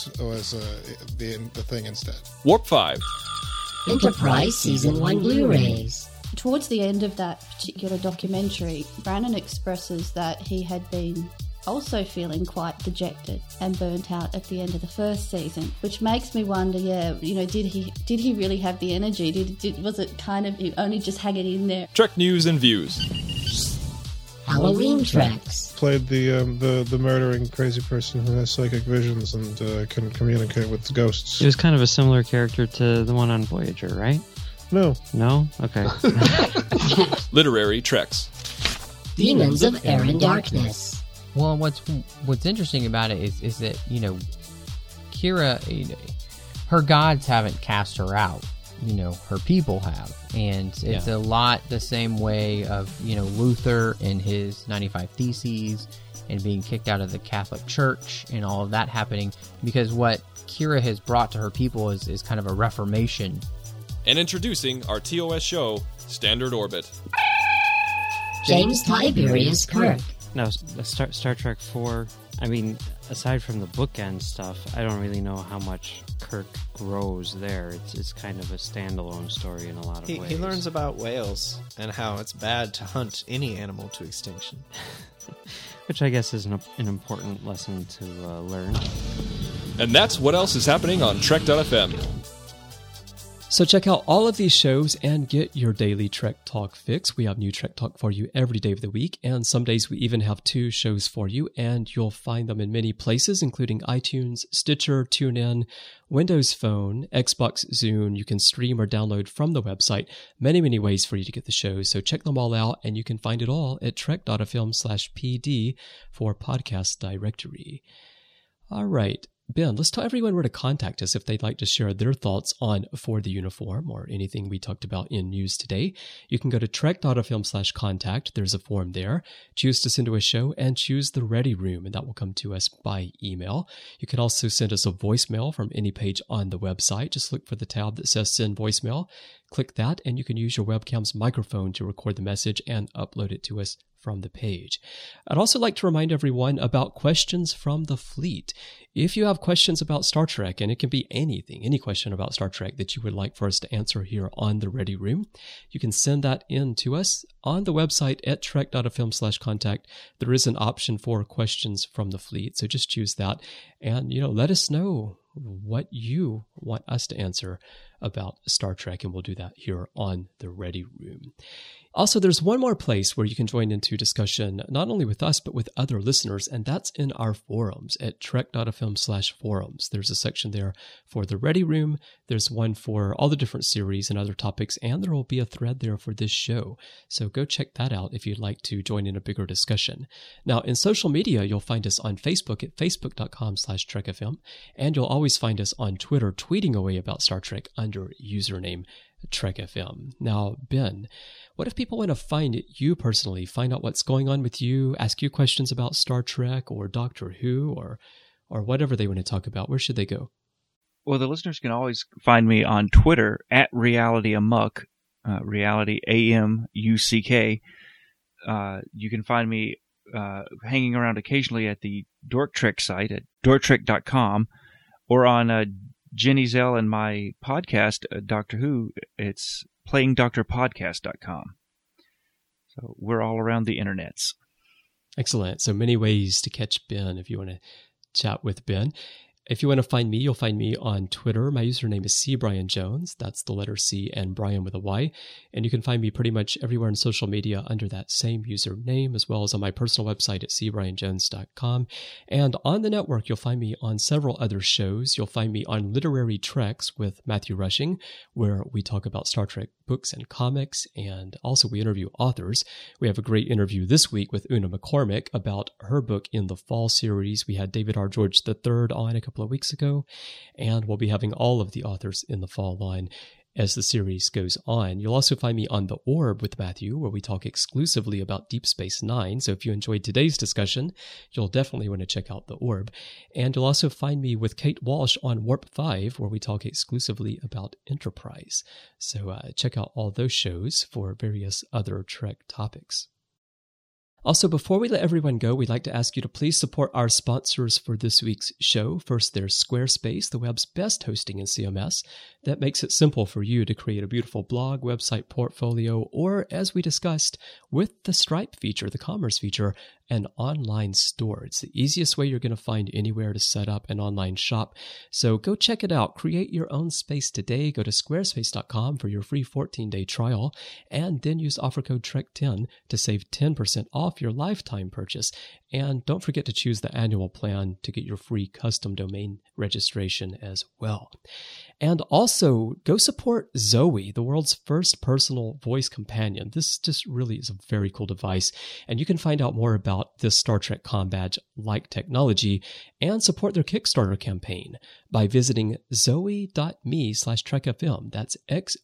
the thing instead. Warp 5. Enterprise Season 1 Blu-rays. Towards the end of that particular documentary, Brannon expresses that he had been also feeling quite dejected and burnt out at the end of the first season, which makes me wonder, did he really have the energy? Was it kind of only just hanging in there? Trek news and views. Halloween Treks. Played the murdering crazy person who has psychic visions and can communicate with ghosts. It was kind of a similar character to the one on Voyager, right? No. No? Okay. Literary Treks. Demons of Air and Darkness. Well, what's interesting about it is that, Kira, her gods haven't cast her out. Her people have. And it's a lot the same way of, Luther and his 95 Theses and being kicked out of the Catholic Church and all of that happening, because what Kira has brought to her people is kind of a reformation And introducing our TOS show, Standard Orbit. James Tiberius Kirk. Now, Star Trek 4, I mean, aside from the bookend stuff, I don't really know how much Kirk grows there. It's kind of a standalone story in a lot of ways. He learns about whales and how it's bad to hunt any animal to extinction. Which I guess is an important lesson to learn. And that's what else is happening on Trek.fm. So check out all of these shows and get your daily Trek Talk fix. We have new Trek Talk for you every day of the week, and some days we even have 2 shows for you, and you'll find them in many places, including iTunes, Stitcher, TuneIn, Windows Phone, Xbox Zune. You can stream or download from the website. Many, many ways for you to get the shows, so check them all out, and you can find it all at trek.fm/pd for podcast directory. All right. Ben, let's tell everyone where to contact us if they'd like to share their thoughts on For the Uniform or anything we talked about in news today. You can go to trek.fm/contact. There's a form there. Choose to send to a show and choose the Ready Room, and that will come to us by email. You can also send us a voicemail from any page on the website. Just look for the tab that says Send Voicemail. Click that, and you can use your webcam's microphone to record the message and upload it to us from the page. I'd also like to remind everyone about questions from the fleet. If you have questions about Star Trek, and it can be anything, any question about Star Trek that you would like for us to answer here on the Ready Room, you can send that in to us on the website at trek.fm/contact. There is an option for questions from the fleet, so just choose that and, let us know what you want us to answer about Star Trek, and we'll do that here on the Ready Room. Also, there's one more place where you can join into discussion, not only with us, but with other listeners, and that's in our forums at trek.fm/forums. There's a section there for the Ready Room. There's one for all the different series and other topics, and there will be a thread there for this show. So go check that out if you'd like to join in a bigger discussion. Now, in social media, you'll find us on Facebook at facebook.com/TrekFM, and you'll always find us on Twitter tweeting away about Star Trek under username TrekFM. Now, Ben, what if people want to find you personally, find out what's going on with you, ask you questions about Star Trek or Doctor Who or whatever they want to talk about? Where should they go? Well, the listeners can always find me on Twitter at RealityAmuck, Reality AMUCK. You can find me hanging around occasionally at the Dork Trek site at dorktrek.com, or on Jenny Zell and my podcast, Doctor Who. It's playingdoctorpodcast.com. So we're all around the internets. Excellent. So many ways to catch Ben if you want to chat with Ben. If you want to find me, you'll find me on Twitter. My username is CBrianJones. That's the letter C and Brian with a Y. And you can find me pretty much everywhere in social media under that same username, as well as on my personal website at cbrianjones.com. And on the network, you'll find me on several other shows. You'll find me on Literary Treks with Matthew Rushing, where we talk about Star Trek books and comics, and also we interview authors. We have a great interview this week with Una McCormick about her book in the Fall series. We had David R. George III on a couple of weeks ago, and we'll be having all of the authors in the Fall line as the series goes on. You'll also find me on The Orb with Matthew, where we talk exclusively about Deep Space Nine. So if you enjoyed today's discussion, you'll definitely want to check out The Orb. And you'll also find me with Kate Walsh on Warp 5, where we talk exclusively about Enterprise. So check out all those shows for various other Trek topics. Also, before we let everyone go, we'd like to ask you to please support our sponsors for this week's show. First, there's Squarespace, the web's best hosting in CMS. That makes it simple for you to create a beautiful blog, website, portfolio, or, as we discussed, with the Stripe feature, the commerce feature, an online store. It's the easiest way you're going to find anywhere to set up an online shop. So go check it out. Create your own space today. Go to squarespace.com for your free 14-day trial, and then use offer code TREK10 to save 10% off your lifetime purchase. And don't forget to choose the annual plan to get your free custom domain registration as well. And also, go support Zoe, the world's first personal voice companion. This just really is a very cool device, and you can find out more about this Star Trek Comm Badge-like technology and support their Kickstarter campaign by visiting zoe.me/trekfm. That's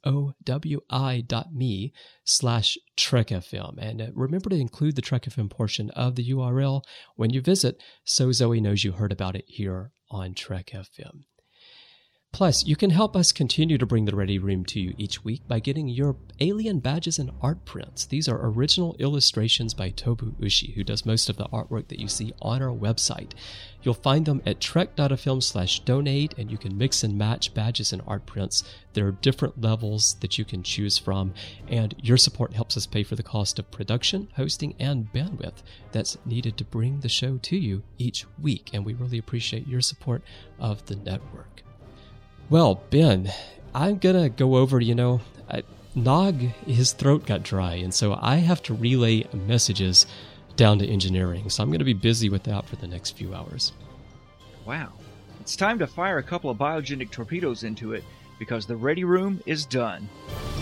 xowi.me/trekfm. And remember to include the Trek FM portion of the URL when you visit, so Zoe knows you heard about it here on Trek FM. Plus, you can help us continue to bring the Ready Room to you each week by getting your Alien badges and art prints. These are original illustrations by Tobu Ushi, who does most of the artwork that you see on our website. You'll find them at trek.fm/donate, and you can mix and match badges and art prints. There are different levels that you can choose from, and your support helps us pay for the cost of production, hosting, and bandwidth that's needed to bring the show to you each week, and we really appreciate your support of the network. Well, Ben, I'm going to go over, Nog, his throat got dry, and so I have to relay messages down to engineering. So I'm going to be busy with that for the next few hours. Wow. It's time to fire a couple of biogenic torpedoes into it because the Ready Room is done.